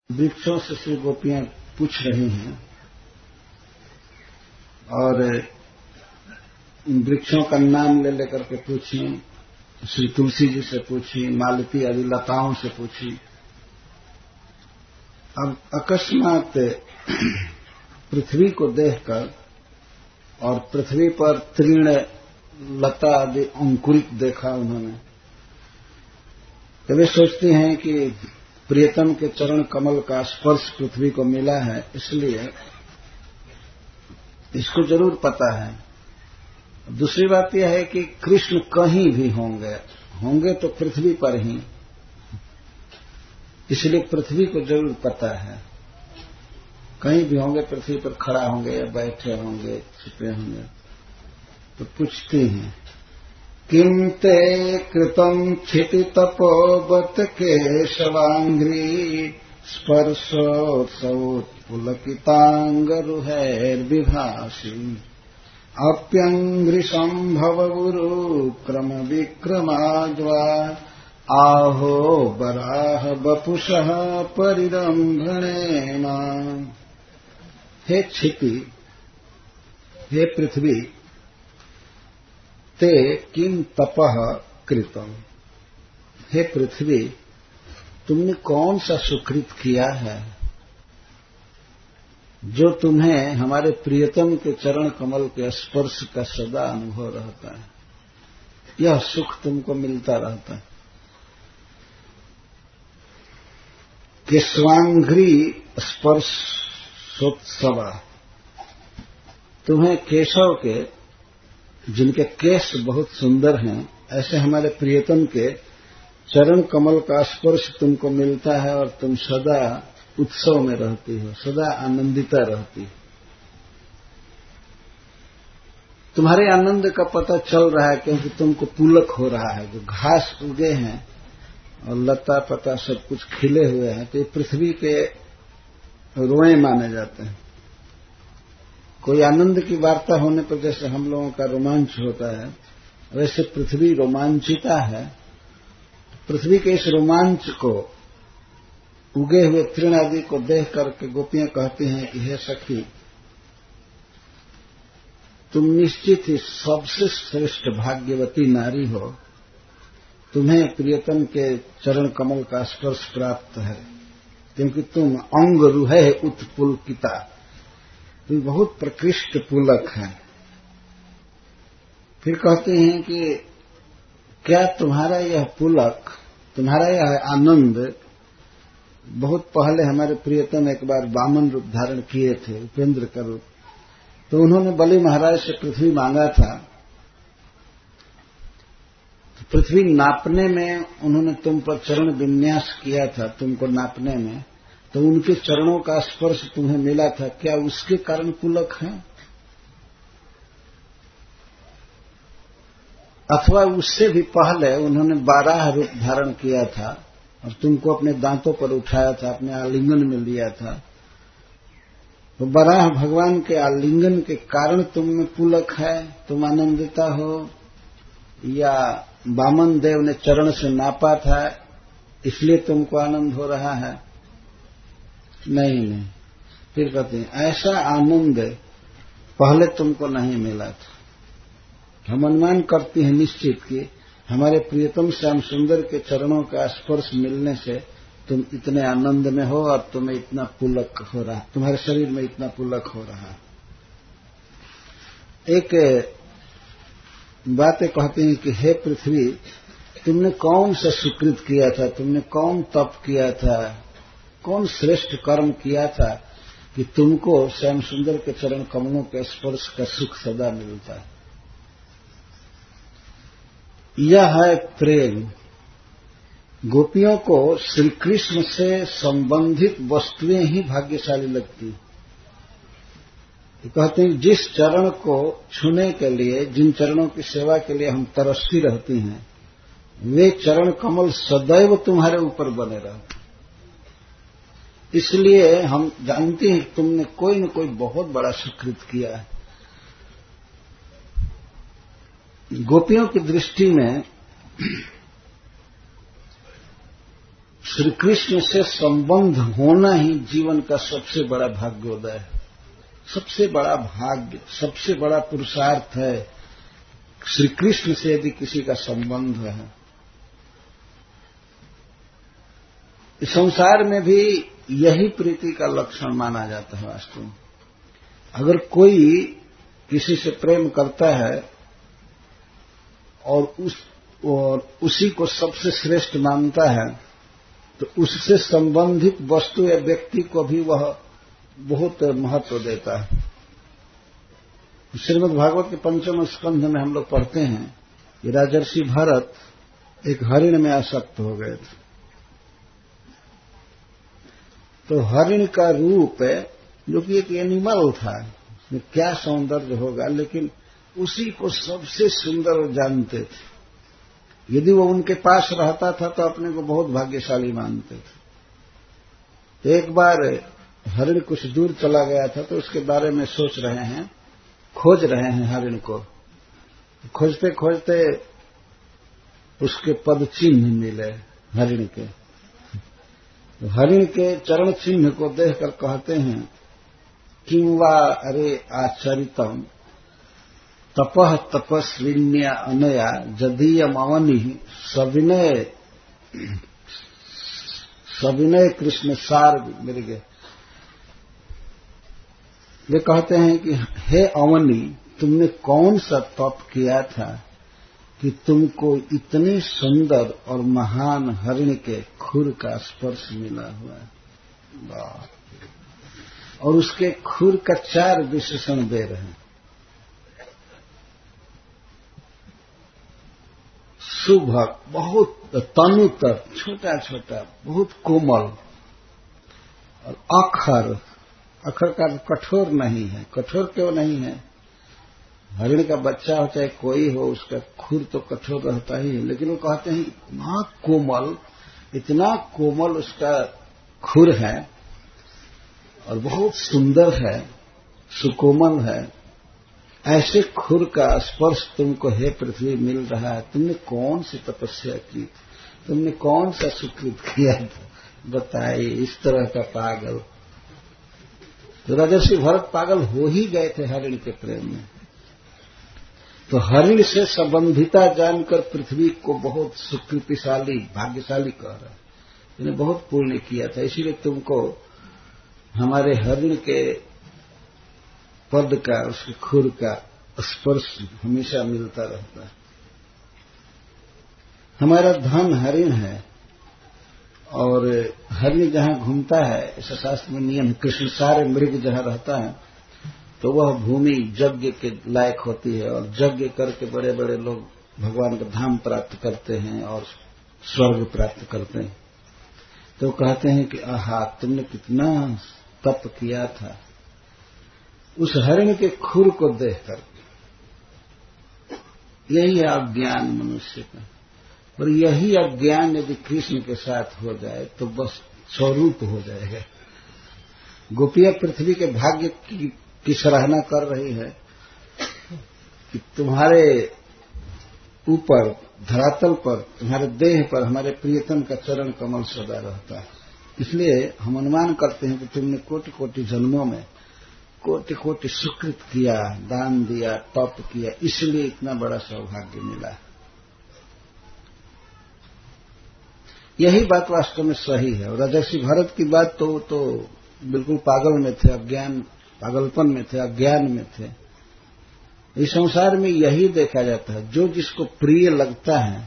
वृक्षों से श्री गोपियां पूछ रही हैं और वृक्षों का नाम ले लेकर के पूछी, श्री तुलसी जी से पूछी, मालती आदि लताओं से पूछी। अब अकस्मात पृथ्वी को देखकर और पृथ्वी पर तृण लता आदि अंकुरित देखा उन्होंने, तो वे सोचती हैं कि प्रियतम के चरण कमल का स्पर्श पृथ्वी को मिला है, इसलिए इसको जरूर पता है। दूसरी बात यह है कि कृष्ण कहीं भी होंगे तो पृथ्वी पर ही, इसलिए पृथ्वी को जरूर पता है। कहीं भी होंगे, पृथ्वी पर खड़ा होंगे या बैठे होंगे, छिपे होंगे। तो पूछती हैं, किं ते कृतं क्षिति तपोवत केशवांघ्रि स्पर्शोत्सवोत्पुलकितांगरुहैर्विभासि अप्यंघ्रिसंभवगुरु क्रम विक्रमाद्वा आहो बराह बपुषः परिरंभणेन। हे क्षिति, हे पृथ्वी, ते किं तपः कृतम्, हे पृथ्वी तुमने कौन सा सुकृत किया है जो तुम्हें हमारे प्रियतम के चरण कमल के स्पर्श का सदा अनुभव रहता है, यह सुख तुमको मिलता रहता है। केशवांघ्रि स्पर्शोत्सव, तुम्हें केशव के, जिनके केश बहुत सुंदर हैं, ऐसे हमारे प्रियतम के चरण कमल का स्पर्श तुमको मिलता है और तुम सदा उत्सव में रहती हो, सदा आनंदिता रहती हो। तुम्हारे आनंद का पता चल रहा है क्योंकि तुमको पुलक हो रहा है। जो घास उगे हैं और लता पता सब कुछ खिले हुए हैं, तो ये पृथ्वी के रोए माने जाते हैं। कोई आनंद की वार्ता होने पर जैसे हम लोगों का रोमांच होता है, वैसे पृथ्वी रोमांचिता है। पृथ्वी के इस रोमांच को, उगे हुए तृण आदि को देख करके गोपियां कहती हैं कि हे सखी, तुम निश्चित ही सबसे श्रेष्ठ भाग्यवती नारी हो, तुम्हें प्रियतम के चरण कमल का स्पर्श प्राप्त है, क्योंकि तुम अंग रुहे उत्पुलकिता, तुम बहुत प्रकृष्ट पुलक है। फिर कहते हैं कि क्या तुम्हारा यह पुलक, तुम्हारा यह आनंद, बहुत पहले हमारे प्रियतम एक बार वामन रूप धारण किए थे, उपेंद्र का रूप, तो उन्होंने बलि महाराज से पृथ्वी मांगा था। तो पृथ्वी नापने में उन्होंने तुम पर चरण विन्यास किया था, तुमको नापने में, तो उनके चरणों का स्पर्श तुम्हें मिला था, क्या उसके कारण पुलक है? अथवा उससे भी पहले उन्होंने बाराह रूप धारण किया था और तुमको अपने दांतों पर उठाया था, अपने आलिंगन में लिया था, तो बाराह भगवान के आलिंगन के कारण तुम में पुलक है, तुम आनंदिता हो, या वामन देव ने चरण से नापा था इसलिए तुमको आनंद हो रहा है? नहीं। फिर कहते हैं ऐसा आनंद पहले तुमको नहीं मिला था। हम अनुमान करते हैं निश्चित कि हमारे प्रियतम श्याम सुंदर के चरणों का स्पर्श मिलने से तुम इतने आनंद में हो और तुम्हें इतना पुलक हो रहा, तुम्हारे शरीर में इतना पुलक हो रहा। एक बातें कहते हैं कि हे पृथ्वी, तुमने कौन सा सुकृत किया था, तुमने कौन तप किया था, कौन श्रेष्ठ कर्म किया था कि तुमको श्याम सुंदर के चरण कमलों के स्पर्श का सुख सदा मिलता है। यह है प्रेम। गोपियों को श्री कृष्ण से संबंधित वस्तुएं ही भाग्यशाली लगती। कहते हैं जिस चरण को छूने के लिए, जिन चरणों की सेवा के लिए हम तरसती रहती हैं, वे चरण कमल सदैव तुम्हारे ऊपर बने रहते। इसलिए हम जानते हैं कि तुमने कोई न कोई बहुत बड़ा सुकृत किया है। गोपियों की दृष्टि में श्री कृष्ण से संबंध होना ही जीवन का सबसे बड़ा भाग्योदय है, सबसे बड़ा भाग्य, सबसे बड़ा पुरुषार्थ है। श्री कृष्ण से यदि किसी का संबंध है, इस संसार में भी यही प्रीति का लक्षण माना जाता है। वास्तव में अगर कोई किसी से प्रेम करता है और उसी को सबसे श्रेष्ठ मानता है, तो उससे संबंधित वस्तु या व्यक्ति को भी वह बहुत महत्व देता है। श्रीमद् भागवत के 5वें स्कंध में हम लोग पढ़ते हैं कि राजर्षि भरत एक हरिण में आसक्त हो गए थे। तो हरिण का रूप जो कि एक एनिमल था, उसमें क्या सौंदर्य होगा, लेकिन उसी को सबसे सुंदर जानते थे। यदि वो उनके पास रहता था तो अपने को बहुत भाग्यशाली मानते थे। तो एक बार हरिण कुछ दूर चला गया था, तो उसके बारे में सोच रहे हैं, खोज रहे हैं हरिण को। खोजते खोजते उसके पद चिन्ह मिले हरिण के। तो हरिण के चरण चिन्ह को देखकर कहते हैं, किं वा अरे आचरितम तपः तपस्विन्या अनया जदीयम अवनि सविनय कृष्ण सार मृगे। वे कहते हैं कि हे अवनि, तुमने कौन सा तप किया था कि तुमको इतने सुंदर और महान हरिण के खुर का स्पर्श मिला हुआ है। और उसके खुर का 4 विशेषण दे रहे हैं। सुभग, बहुत तनुतर, छोटा छोटा, बहुत कोमल, और अखर का कठोर नहीं है। कठोर क्यों नहीं है? हरिण का बच्चा हो चाहे कोई हो, उसका खुर तो कठोर रहता ही है, लेकिन वो कहते हैं इतना कोमल उसका खुर है और बहुत सुंदर है, सुकोमल है। ऐसे खुर का स्पर्श तुमको हे पृथ्वी मिल रहा है। तुमने कौन सी तपस्या की, तुमने कौन सा सुकृत किया था, बताइए। इस तरह का पागल। तो राजर्षि भरत पागल हो ही गए थे हरिण के प्रेम में। तो हरिण से संबंधिता जानकर पृथ्वी को बहुत सुकृतिशाली, भाग्यशाली कह रहा है। इन्हें बहुत पुण्य किया था, इसीलिए तुमको हमारे हरिण के पद का, उसके खुर का स्पर्श हमेशा मिलता रहता है। हमारा धन हरिण है, और हरिण जहां घूमता है, ऐसा शास्त्र में नियम, कृष्ण सारे मृग जहां रहता है, तो वह भूमि यज्ञ के लायक होती है, और यज्ञ करके बड़े बड़े लोग भगवान का धाम प्राप्त करते हैं और स्वर्ग प्राप्त करते हैं। तो कहते हैं कि आहा, तुमने कितना तप किया था उस हरिण के खुर को देखकर। यही है अज्ञान मनुष्य का। और यही अज्ञान यदि कृष्ण के साथ हो जाए तो बस स्वरूप हो जाएगा। गोपियां पृथ्वी के भाग्य की सराहना कर रही है कि तुम्हारे ऊपर, धरातल पर, तुम्हारे देह पर हमारे प्रियतम का चरण कमल सदा रहता है। इसलिए हम अनुमान करते हैं कि तुमने कोटि कोटि जन्मों में कोटि कोटि सुकृत किया, दान दिया, तप किया, इसलिए इतना बड़ा सौभाग्य मिला। यही बात वास्तव में सही है। और राजर्षि भरत की बात तो बिल्कुल पागल में थे, पागलपन में थे, अज्ञान में थे। इस संसार में यही देखा जाता है, जो जिसको प्रिय लगता है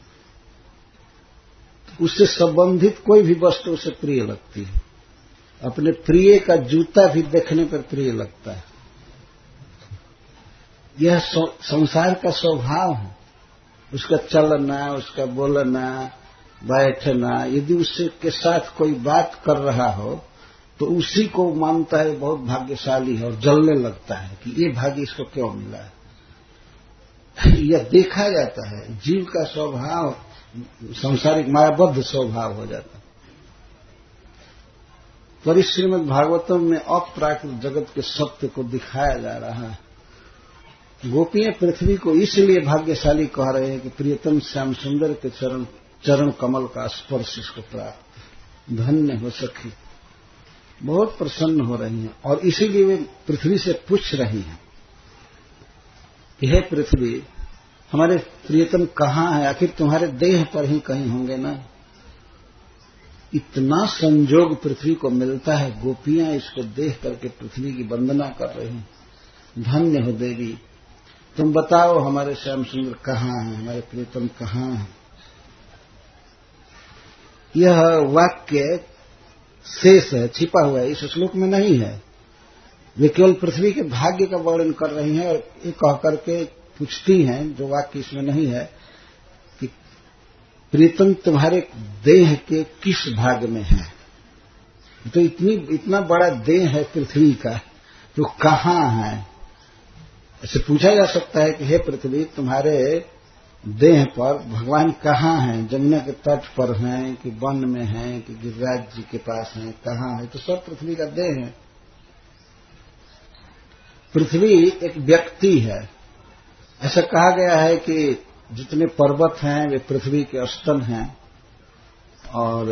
उससे संबंधित कोई भी वस्तु उसे प्रिय लगती है। अपने प्रिय का जूता भी देखने पर प्रिय लगता है। यह संसार का स्वभाव है। उसका चलना, उसका बोलना, बैठना, यदि उससे के साथ कोई बात कर रहा हो तो उसी को मानता है बहुत भाग्यशाली है और जलने लगता है कि ये भाग्य इसको क्यों मिला है। यह देखा जाता है। जीव का स्वभाव सांसारिक मायाबद्ध स्वभाव हो जाता है। पर इस श्रीमद् भागवतम में अपराकृत जगत के सत्य को दिखाया जा रहा है। गोपियां पृथ्वी को इसलिए भाग्यशाली कह रहे हैं कि प्रियतम श्याम सुंदर के चरण चरण कमल का स्पर्श इसको प्राप्त। धन्य हो सखी, बहुत प्रसन्न हो रही हैं। और इसीलिए वे पृथ्वी से पूछ रही हैं कि हे पृथ्वी, हमारे प्रियतम कहाँ है? आखिर तुम्हारे देह पर ही कहीं होंगे ना। इतना संजोग पृथ्वी को मिलता है, गोपियां इसको देख करके पृथ्वी की वंदना कर रही हैं। धन्य हो देवी, तुम बताओ हमारे श्याम सुंदर कहाँ हैं, हमारे प्रियतम कहाँ हैं? यह वाक्य शेष है, छिपा हुआ है, इस श्लोक में नहीं है। वे केवल पृथ्वी के भाग्य का वर्णन कर रही हैं और ये कह करके पूछती हैं, जो वाक्य इसमें नहीं है, कि प्रीतम तुम्हारे देह के किस भाग में है? तो इतना बड़ा देह है पृथ्वी का, तो कहाँ है? ऐसे पूछा जा सकता है कि हे पृथ्वी, तुम्हारे देह पर भगवान कहाँ हैं? जमुना के तट पर हैं कि वन में हैं कि गिरिराज जी के पास हैं? कहाँ है? तो सब पृथ्वी का देह है। पृथ्वी एक व्यक्ति है। ऐसा कहा गया है कि जितने पर्वत हैं वे पृथ्वी के स्तन हैं, और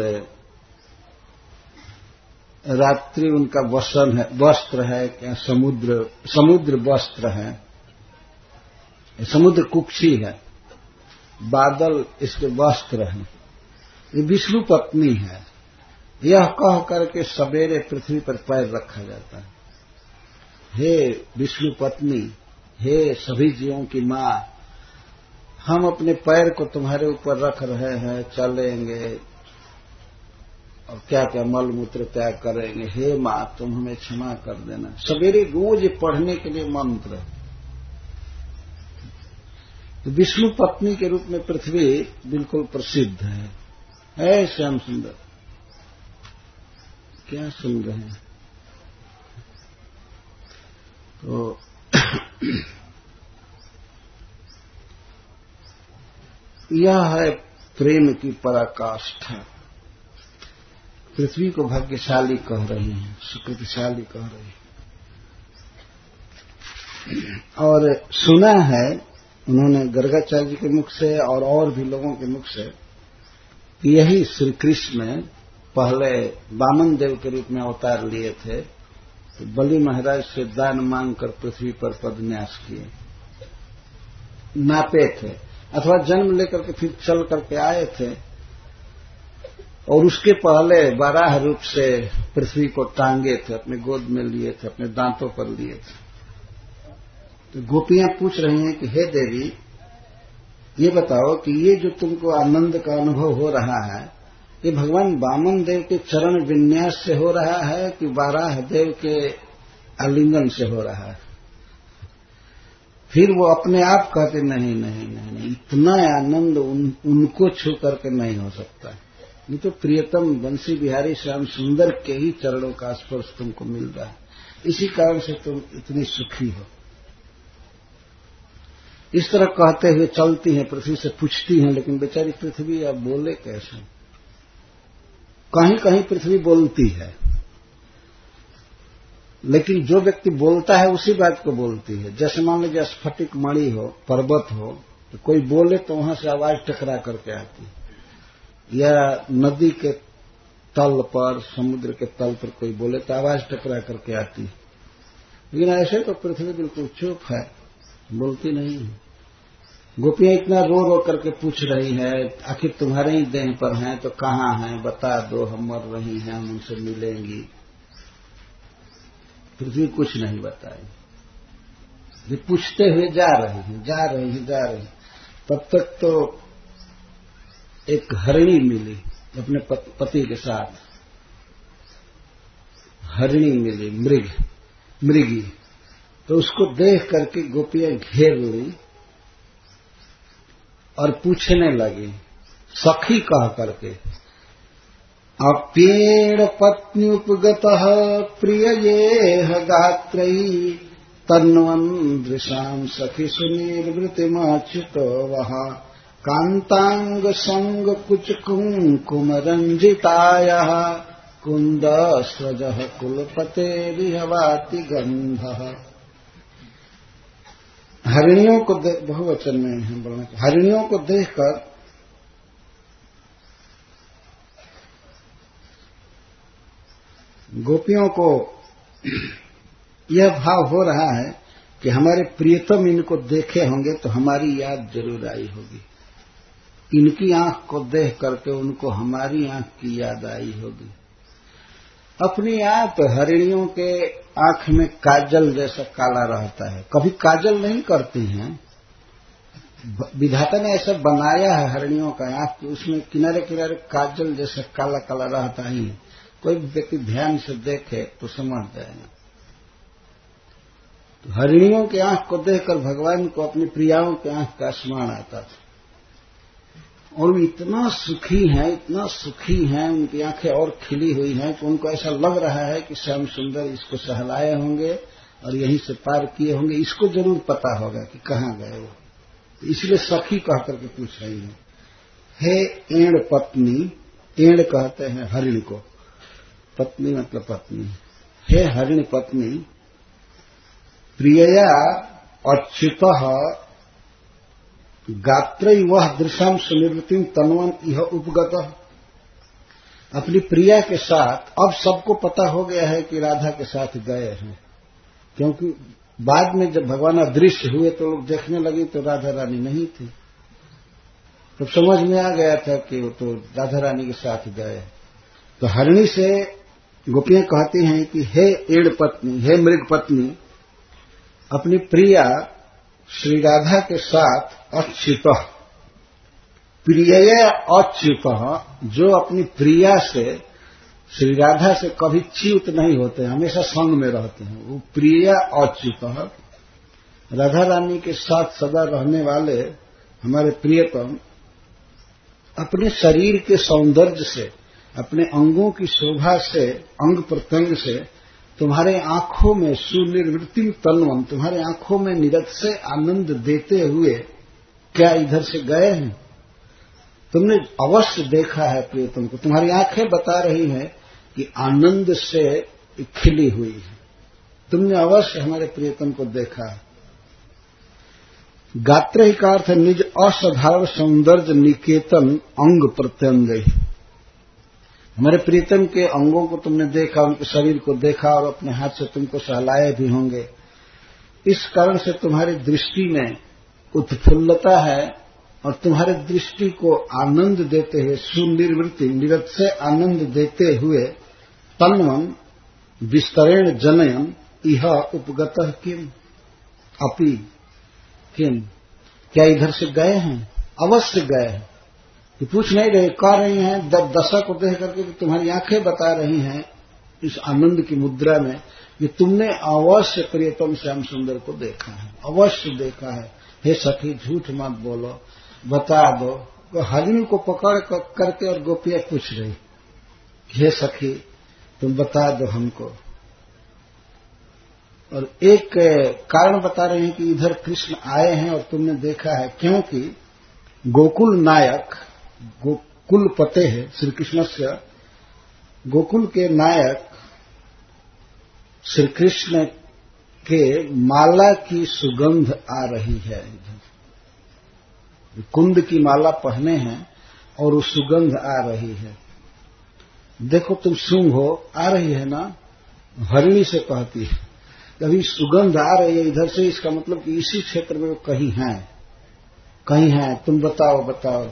रात्रि उनका वसन है, वस्त्र है, क्या समुद्र वस्त्र है, समुद्र कुक्षी है, बादल इसके वस्त्र हैं। ये विष्णु पत्नी है। यह कह करके सवेरे पृथ्वी पर पैर रखा जाता है। हे विष्णु पत्नी, हे सभी जीवों की मां, हम अपने पैर को तुम्हारे ऊपर रख रहे हैं, चलेंगे और क्या क्या मल मूत्र त्याग करेंगे। हे मां, तुम हमें क्षमा कर देना। सवेरे रोज पढ़ने के लिए मंत्र। तो विष्णु पत्नी के रूप में पृथ्वी बिल्कुल प्रसिद्ध है श्याम सुंदर। क्या सुन रहे हैं? तो यह है प्रेम की पराकाष्ठा। पृथ्वी को भाग्यशाली कह रही है, सुकृतिशाली कह रही है। और सुना है उन्होंने गर्गाचार्य जी के मुख से और भी लोगों के मुख से कि यही श्री कृष्ण पहले वामन देव के रूप में अवतार लिए थे, तो बलि महाराज से दान मांगकर पृथ्वी पर पदन्यास किए, नापे थे, अथवा जन्म लेकर के फिर चल करके आए थे। और उसके पहले वराह रूप से पृथ्वी को टांगे थे, अपने गोद में लिए थे, अपने दांतों पर लिए थे। तो गोपियां पूछ रही हैं कि हे देवी, ये बताओ कि ये जो तुमको आनंद का अनुभव हो रहा है, ये भगवान वामन देव के चरण विन्यास से हो रहा है कि वाराह देव के आलिंगन से हो रहा है? फिर वो अपने आप कहते नहीं नहीं नहीं नहीं, इतना आनंद उनको छू करके नहीं हो सकता। ये तो प्रियतम बंसी बिहारी श्याम सुंदर के ही चरणों का स्पर्श तुमको मिल रहा है, इसी कारण से तुम इतनी सुखी हो। इस तरह कहते हुए चलती हैं, पृथ्वी से पूछती हैं, लेकिन बेचारी पृथ्वी अब बोले कैसे? कहीं कहीं पृथ्वी बोलती है, लेकिन जो व्यक्ति बोलता है उसी बात को बोलती है। जैसे मान लीजिए स्फटिक मणि हो, पर्वत हो, तो कोई बोले तो वहां से आवाज टकरा करके आती है, या नदी के तल पर, समुद्र के तल पर कोई बोले तो आवाज टकरा करके आती है। लेकिन ऐसे तो पृथ्वी बिल्कुल चुप है, बोलती नहीं है। गोपियां इतना रो रो करके पूछ रही है, आखिर तुम्हारे ही देह पर हैं तो कहाँ हैं, बता दो, हम मर रही हैं, हम उनसे मिलेंगी। पृथ्वी कुछ नहीं बताई। ये पूछते हुए जा रही है। तब तक तो एक हरिणी मिली अपने पति के साथ, हरिणी मिली, मृगी। तो उसको देख करके गोपियां घेर ली और पूछने लगी, सखी कह करके, अप्येण पत्न्युपगतः प्रिययेह गात्रैः तन्वन्द्रिशां सखी सुनिर्वृतिमाच्युतो वः कान्तांग संग कुच कुंकुमरंजितायः कुंदस्वजः कुलपते विहवाति गंधः। हरिणियों को बहुवचन में है बोलना, हरिणियों को देखकर गोपियों को यह भाव हो रहा है कि हमारे प्रियतम इनको देखे होंगे तो हमारी याद जरूर आई होगी, इनकी आंख को देख करके उनको हमारी आंख की याद आई होगी। अपनी आप हरिणियों के आंख में काजल जैसा काला रहता है, कभी काजल नहीं करती हैं, विधाता ने ऐसा बनाया है हरिणियों का आंख कि उसमें किनारे किनारे काजल जैसा काला काला रहता ही है। कोई व्यक्ति ध्यान से देखे तो समझ जाएगा। तो हरिणियों की आंख को देखकर भगवान को अपनी प्रियाओं की आंख का स्मरण आता था, और इतना सुखी हैं, उनकी आंखें और खिली हुई हैं कि उनको ऐसा लग रहा है कि श्याम सुंदर इसको सहलाए होंगे और यहीं से पार किए होंगे, इसको जरूर पता होगा कि कहाँ गए वो। तो इसलिए सखी कह करके पूछ रही है, हे एण पत्नी, एण कहते हैं हरिण को, पत्नी मतलब पत्नी, हे हरिण पत्नी, प्रियया अच्युतः गात्रै वह दृशाम सुनिवृत्तिम तन्वन इह उपगत। अपनी प्रिया के साथ अब सबको पता हो गया है कि राधा के साथ गए हैं, क्योंकि बाद में जब भगवान अदृश्य हुए तो लोग देखने लगे तो राधा रानी नहीं थी, तो समझ में आ गया था कि वो तो राधा रानी के साथ गए। तो हरिणी से गोपियां कहती हैं कि हे एड़ पत्नी, हे मृग पत्नी, अपनी प्रिया श्री राधा के साथ अच्युत, प्रिय अच्युत, जो अपनी प्रिया से श्री राधा से कभी च्युत नहीं होते, हमेशा संग में रहते हैं, वो प्रिय अच्युत, राधा रानी के साथ सदा रहने वाले हमारे प्रियतम अपने शरीर के सौंदर्य से, अपने अंगों की शोभा से, अंग प्रत्यंग से तुम्हारे आंखों में सुनिर्वृत्ति तन्वम, तुम्हारे आंखों में निरत से आनंद देते हुए क्या इधर से गए हैं? तुमने अवश्य देखा है प्रियतम को, तुम्हारी आंखें बता रही हैं कि आनंद से खिली हुई है, तुमने अवश्य हमारे प्रियतम को देखा है। गात्र ही का अर्थ है निज असाधारण सौंदर्य निकेतन अंग प्रत्यंग। हमारे प्रीतम के अंगों को तुमने देखा, उनके शरीर को देखा और अपने हाथ से तुमको सहलाए भी होंगे। इस कारण से तुम्हारी दृष्टि में उत्फुल्लता है और तुम्हारे दृष्टि को आनंद देते हुए, सुनिर्वृत्ति निरत से आनंद देते हुए, तन्वम विस्तरेण जनयन इह उपगतः किम अपि किम, क्या इधर से गए हैं? अवश्य गए हैं। ये पूछ नहीं रहे, कह रही हैं दशा को देख करके कि तुम्हारी आंखें बता रही हैं इस आनंद की मुद्रा में कि तुमने अवश्य प्रियतम श्याम सुंदर को देखा है, अवश्य देखा है। हे सखी झूठ मत बोलो, बता दो। तो हरिणी को पकड़ करके और गोपियां पूछ रही, हे सखी तुम बता दो हमको। और एक कारण बता रहे हैं कि इधर कृष्ण आए हैं और तुमने देखा है, क्योंकि गोकुल नायक, गोकुल पते है श्री कृष्ण से, गोकुल के नायक श्री कृष्ण के माला की सुगंध आ रही है। कुंद की माला पहने हैं और वो सुगंध आ रही है। देखो तुम सूंघो, आ रही है ना? हरिणी से कहती है कभी सुगंध आ रही है इधर से, इसका मतलब कि इसी क्षेत्र में वो कहीं है, तुम बताओ बताओ।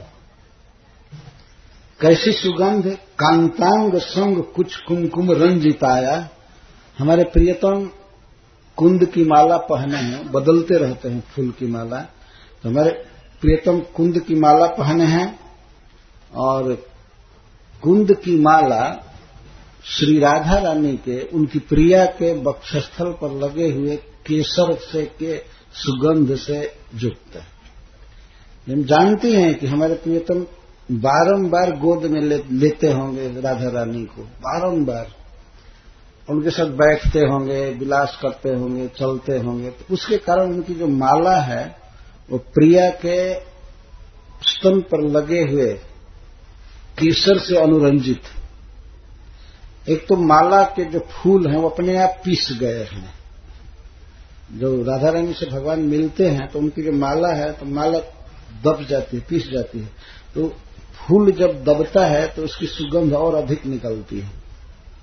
कैसी सुगंध? कांतांग संग कुछ कुमकुम रंजिताया, हमारे प्रियतम कुंद की माला पहने हैं, बदलते रहते हैं फूल की माला, तो हमारे प्रियतम कुंद की माला पहने हैं और कुंद की माला श्री राधा रानी के, उनकी प्रिया के वक्षस्थल पर लगे हुए केसर से के सुगंध से युक्त है। हम जानते हैं कि हमारे प्रियतम बारंबार गोद में लेते होंगे राधा रानी को, बारंबार उनके साथ बैठते होंगे, विलास करते होंगे, चलते होंगे, तो उसके कारण उनकी जो माला है वो प्रिया के स्तन पर लगे हुए केसर से अनुरंजित। एक तो माला के जो फूल हैं वो अपने आप पीस गए हैं, जो राधा रानी से भगवान मिलते हैं तो उनकी जो माला है तो माला दब जाती है, पीस जाती है, तो फूल जब दबता है तो उसकी सुगंध और अधिक निकलती है।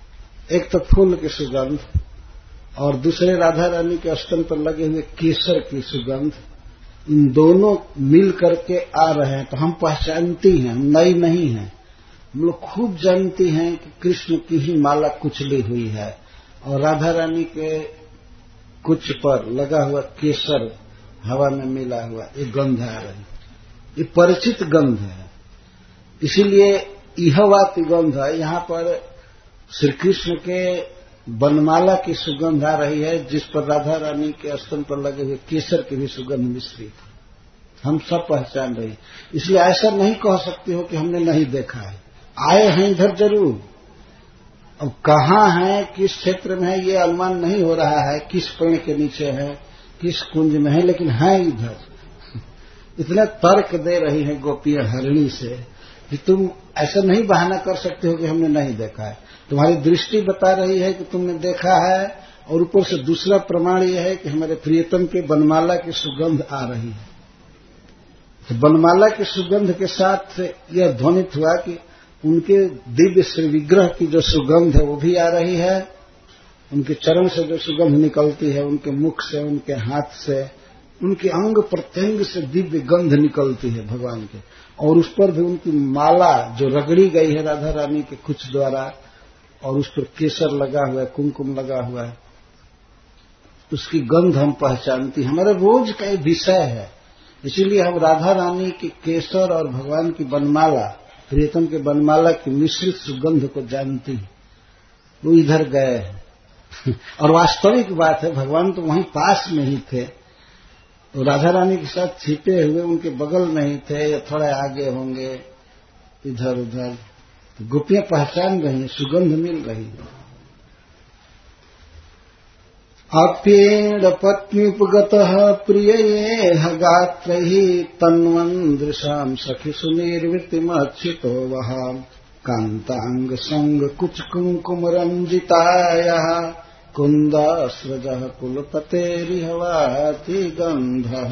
एक तो फूल की सुगंध और दूसरे राधा रानी के स्तन पर लगे हुए केसर की सुगंध, इन दोनों मिल करके आ रहे हैं। तो हम पहचानती हैं, हम नई नहीं हैं, हम लोग खूब जानती हैं कि कृष्ण की ही माला कुचली हुई है और राधा रानी के कुछ पर लगा हुआ केसर हवा में मिला हुआ, ये गंध आ रही, ये परिचित गंध है। इसीलिए इहवाति गंध है। यहाँ पर श्री कृष्ण के बनमाला की सुगंध आ रही है, जिस पर राधा रानी के स्तन पर लगे हुए केसर की भी सुगंध मिश्रित, हम सब पहचान रही। इसलिए ऐसा नहीं कह सकते हो कि हमने नहीं देखा है, आए हैं इधर जरूर। अब कहाँ है, किस क्षेत्र में है, ये अनुमान नहीं हो रहा है, किस पेड़ के नीचे है, किस कुंज में है, लेकिन है इधर। इतना तर्क दे रही है गोपियां हरिणी से कि तुम ऐसा नहीं बहाना कर सकते हो कि हमने नहीं देखा है। तुम्हारी दृष्टि बता रही है कि तुमने देखा है, और ऊपर से दूसरा प्रमाण यह है कि हमारे प्रियतम के बनमाला की सुगंध आ रही है। तो बनमाला की सुगंध के साथ यह ध्वनित हुआ कि उनके दिव्य श्री विग्रह की जो सुगंध है वो भी आ रही है, उनके चरण से जो सुगंध निकलती है, उनके मुख से, उनके हाथ से, उनके अंग प्रत्यंग से दिव्य गंध निकलती है भगवान के, और उस पर भी उनकी माला जो रगड़ी गई है राधा रानी के कुछ द्वारा, और उस पर केसर लगा हुआ है, कुमकुम लगा हुआ है, उसकी गंध हम पहचानती, हमारे रोज का एक विषय है। इसीलिए हम राधा रानी के केसर और भगवान की बनमाला, प्रियतम के बनमाला की मिश्रित सुगंध को जानती है। वो इधर गए हैं और वास्तविक बात है, भगवान तो वहीं पास में ही थे, तो राधा रानी के साथ छिपे हुए उनके बगल में ही थे, या थोड़ा आगे होंगे इधर उधर। तो गोपियां पहचान रही हैं, सुगंध मिल रही है। अप्येण पत्नीपगतः प्रियेह गात्रैः तन्वन्दृशां सखि सुनिर्वृत्तिमच्युतो वहां कान्तांग संग कुच कुंकुम रंजितायाः कुन्दास्रजः कुलपतेरिहवाति गंधः।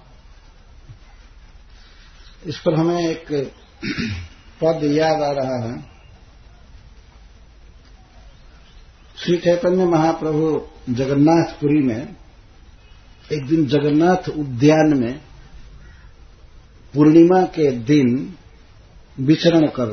इस पर हमें एक पद याद आ रहा है। श्री चैतन्य महाप्रभु जगन्नाथपुरी में एक दिन जगन्नाथ उद्यान में पूर्णिमा के दिन विचरण कर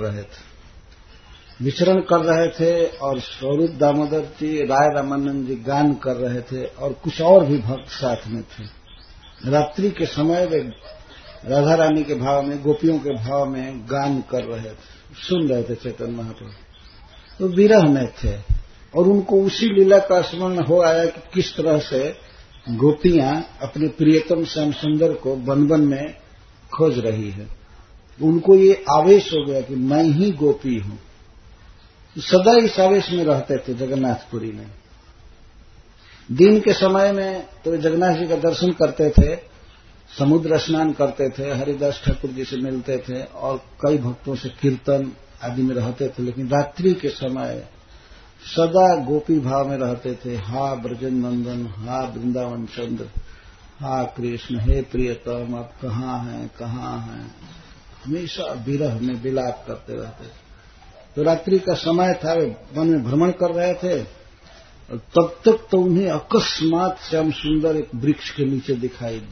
रहे थे और स्वरूप दामोदर जी, राय रामानंद जी गान कर रहे थे और कुछ और भी भक्त साथ में थे। रात्रि के समय वे राधा रानी के भाव में, गोपियों के भाव में गान कर रहे थे, सुन रहे थे चैतन्य महाप्रभु। तो विरह में थे और उनको उसी लीला का स्मरण हो आया कि किस तरह से गोपियां अपने प्रियतम श्याम सुंदर को वन वन में खोज रही है। उनको ये आवेश हो गया कि मैं ही गोपी हूं। सदा इस आवेश में रहते थे जगन्नाथपुरी में। दिन के समय में तो जगन्नाथ जी का दर्शन करते थे, समुद्र स्नान करते थे, हरिदास ठाकुर जी से मिलते थे और कई भक्तों से कीर्तन आदि में रहते थे। लेकिन रात्रि के समय सदा गोपी भाव में रहते थे। हा ब्रजन नंदन, हा वृंदावन चंद्र, हा कृष्ण, हे प्रियतम, आप कहाँ हैं, कहाँ हैं, हमेशा विरह में विलाप करते रहते थे। तो रात्रि का समय था, वे वन में भ्रमण कर रहे थे और तब तक तो उन्हें अकस्मात श्याम सुंदर एक वृक्ष के नीचे दिखाई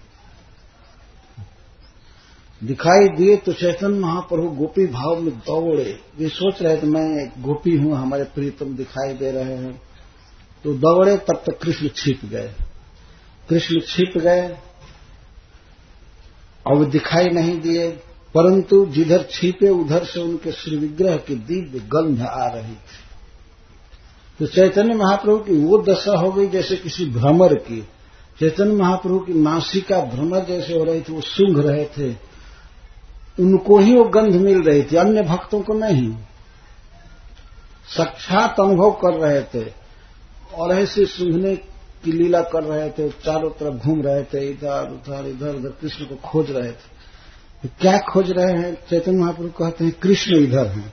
दिए तो चैतन्य महाप्रभु गोपी भाव में दौड़े। वे सोच रहे थे मैं एक गोपी हूं, हमारे प्रीतम दिखाई दे रहे हैं, तो दौड़े। तब तक कृष्ण छिप गए और वे दिखाई नहीं दिए, परंतु जिधर छिपे उधर से उनके श्री विग्रह की दिव्य गंध आ रही थी। तो चैतन्य महाप्रभु की वो दशा हो गई जैसे किसी भ्रमर की। चैतन्य महाप्रभु की नासिका भ्रमर जैसे हो रही थी, वो सूंघ रहे थे, उनको ही वो गंध मिल रही थी, अन्य भक्तों को नहीं। साक्षात अनुभव कर रहे थे और ऐसे सूंघने की लीला कर रहे थे। चारों तरफ घूम रहे थे, इधर उधर कृष्ण को खोज रहे थे। तो क्या खोज रहे हैं? चैतन्य महाप्रभु कहते हैं कृष्ण इधर हैं,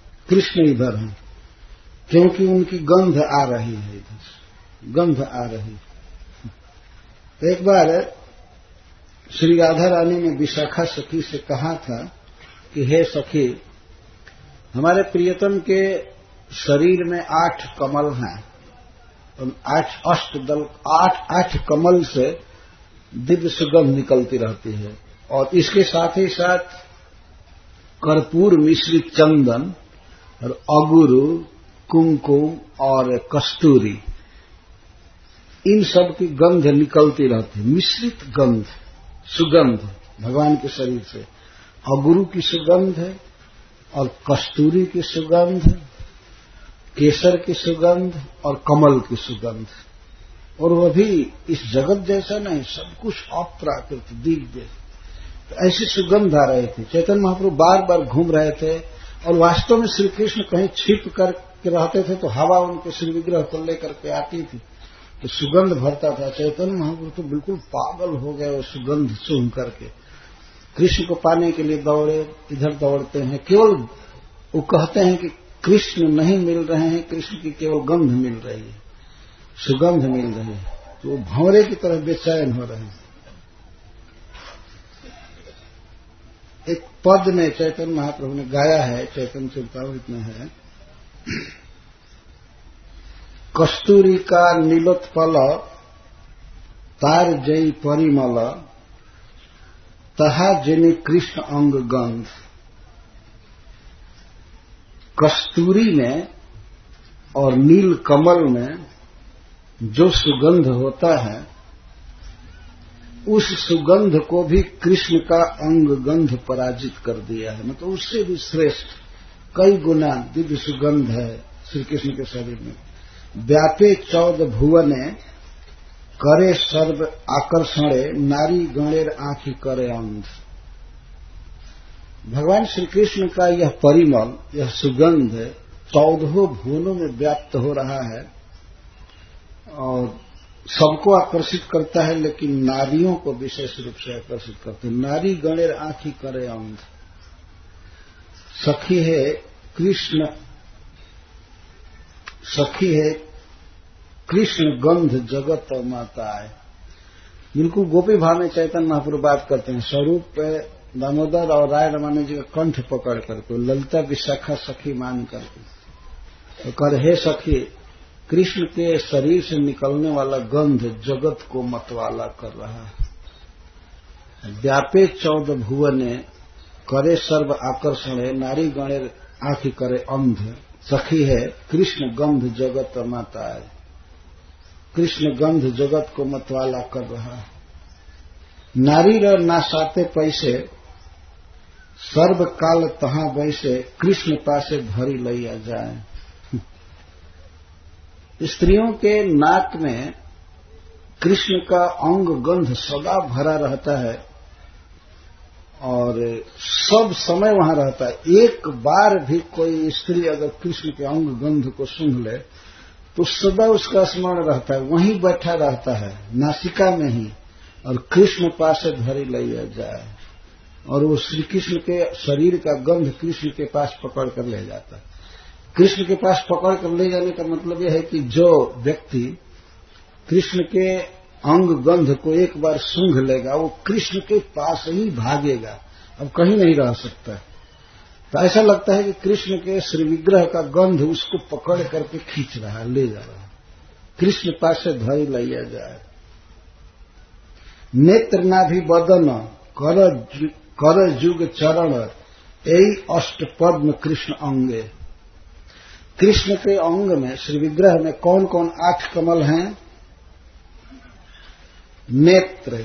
क्योंकि उनकी गंध आ रही है, इधर गंध आ रही। तो एक बार श्री राधा रानी ने विशाखा सखी से कहा था कि हे सखी, हमारे प्रियतम के शरीर में 8 कमल हैं और 8 अष्टदल 8 कमल से दिव्य सुगंध निकलती रहती है। और इसके साथ ही साथ कर्पूर मिश्रित चंदन और अगुरु, कुमकुम और कस्तूरी, इन सब की गंध निकलती रहती है। मिश्रित गंध, सुगंध भगवान के शरीर से अगुरु की सुगंध है और कस्तूरी की सुगंध, केसर की सुगंध और कमल की सुगंध। और वह भी इस जगत जैसा नहीं, सब कुछ अप्राकृत दिव्य। तो ऐसी सुगंध आ रही थी। चैतन्य महाप्रभु बार बार घूम रहे थे और वास्तव में श्री कृष्ण कहीं छिप करके रहते थे तो हवा उनके श्री विग्रह को लेकर के आती थी तो सुगंध भरता था। चैतन्य महाप्रभु तो बिल्कुल पागल हो गए वो सुगंध सूंघ करके। कृष्ण को पाने के लिए दौड़े, इधर दौड़ते हैं। केवल वो कहते हैं कि कृष्ण नहीं मिल रहे हैं, कृष्ण की केवल गंध मिल रही है, सुगंध मिल रही है। तो वो भंवरे की तरह बेचैन हो रहे हैं। एक पद में चैतन्य महाप्रभु ने गाया है, चैतन्य चरितामृत में है, कस्तूरी का नीलोत्पल तार जई परिमल तहा जिनि कृष्ण अंग गंध। कस्तूरी में और नील कमल में जो सुगंध होता है उस सुगंध को भी कृष्ण का अंग गंध पराजित कर दिया है। मतलब उससे भी श्रेष्ठ कई गुना दिव्य सुगंध है श्री कृष्ण के शरीर में। व्यापे 14 भुवने करे सर्व आकर्षणे नारी गणेर आंखी करे अंध। भगवान श्री कृष्ण का यह परिमल, यह सुगंध 14 भुवनों में व्याप्त हो रहा है और सबको आकर्षित करता है, लेकिन नारियों को विशेष रूप से आकर्षित करते हैं। नारी गणेर आंखी करे अंध। सखी है कृष्ण, सखी है कृष्ण गंध जगत माता है। बिल्कुल गोपी भाव में चैतन्य महाप्रभु बात करते हैं। स्वरूप पे दामोदर और राय रमानंद जी का कंठ पकड़ करके, ललिता विशाखा सखी मान करके तो कर हे सखी, कृष्ण के शरीर से निकलने वाला गंध जगत को मतवाला कर रहा है। व्यापे 14 भुवने करे सर्व आकर्षणे नारी गणेर आंखी करे अंध। सखी है कृष्ण गंध जगत माता है। कृष्ण गंध जगत को मतवाला कर रहा है। नारी र नासाते पैसे सर्व काल तहां वैसे कृष्ण पासे भरी लैया जाए। स्त्रियों के नाक में कृष्ण का अंग गंध सदा भरा रहता है और सब समय वहां रहता है। एक बार भी कोई स्त्री अगर कृष्ण के अंग गंध को सूंघ ले तो सदा उसका स्मरण रहता है, वहीं बैठा रहता है नासिका में ही, और कृष्ण पास धरी लिया जाए। और वो श्री कृष्ण के शरीर का गंध कृष्ण के पास पकड़ कर ले जाता है। कृष्ण के पास पकड़ कर ले जाने का मतलब यह है कि जो व्यक्ति कृष्ण के अंग गंध को एक बार सूंघ लेगा वो कृष्ण के पास ही भागेगा, अब कहीं नहीं रह सकता। तो ऐसा लगता है कि कृष्ण के श्री विग्रह का गंध उसको पकड़ करके खींच रहा है, ले जा रहा है। कृष्ण पास से धरी लिया जाए। नेत्र नाभि बदन कर जुग चरण यही अष्ट पद्म कृष्ण अंगे। कृष्ण के अंग में, श्री विग्रह में कौन कौन 8 कमल हैं? नेत्र,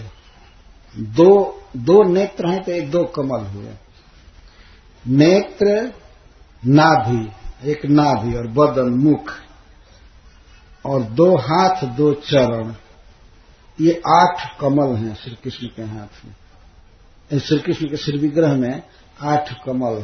दो नेत्र हैं तो एक 2 कमल हुए। नेत्र, नाभि, एक नाभि और बदन मुख, और 2 हाथ 2 चरण, ये 8 कमल हैं श्री कृष्ण के हाथ में। श्री कृष्ण के श्री विग्रह में 8 कमल।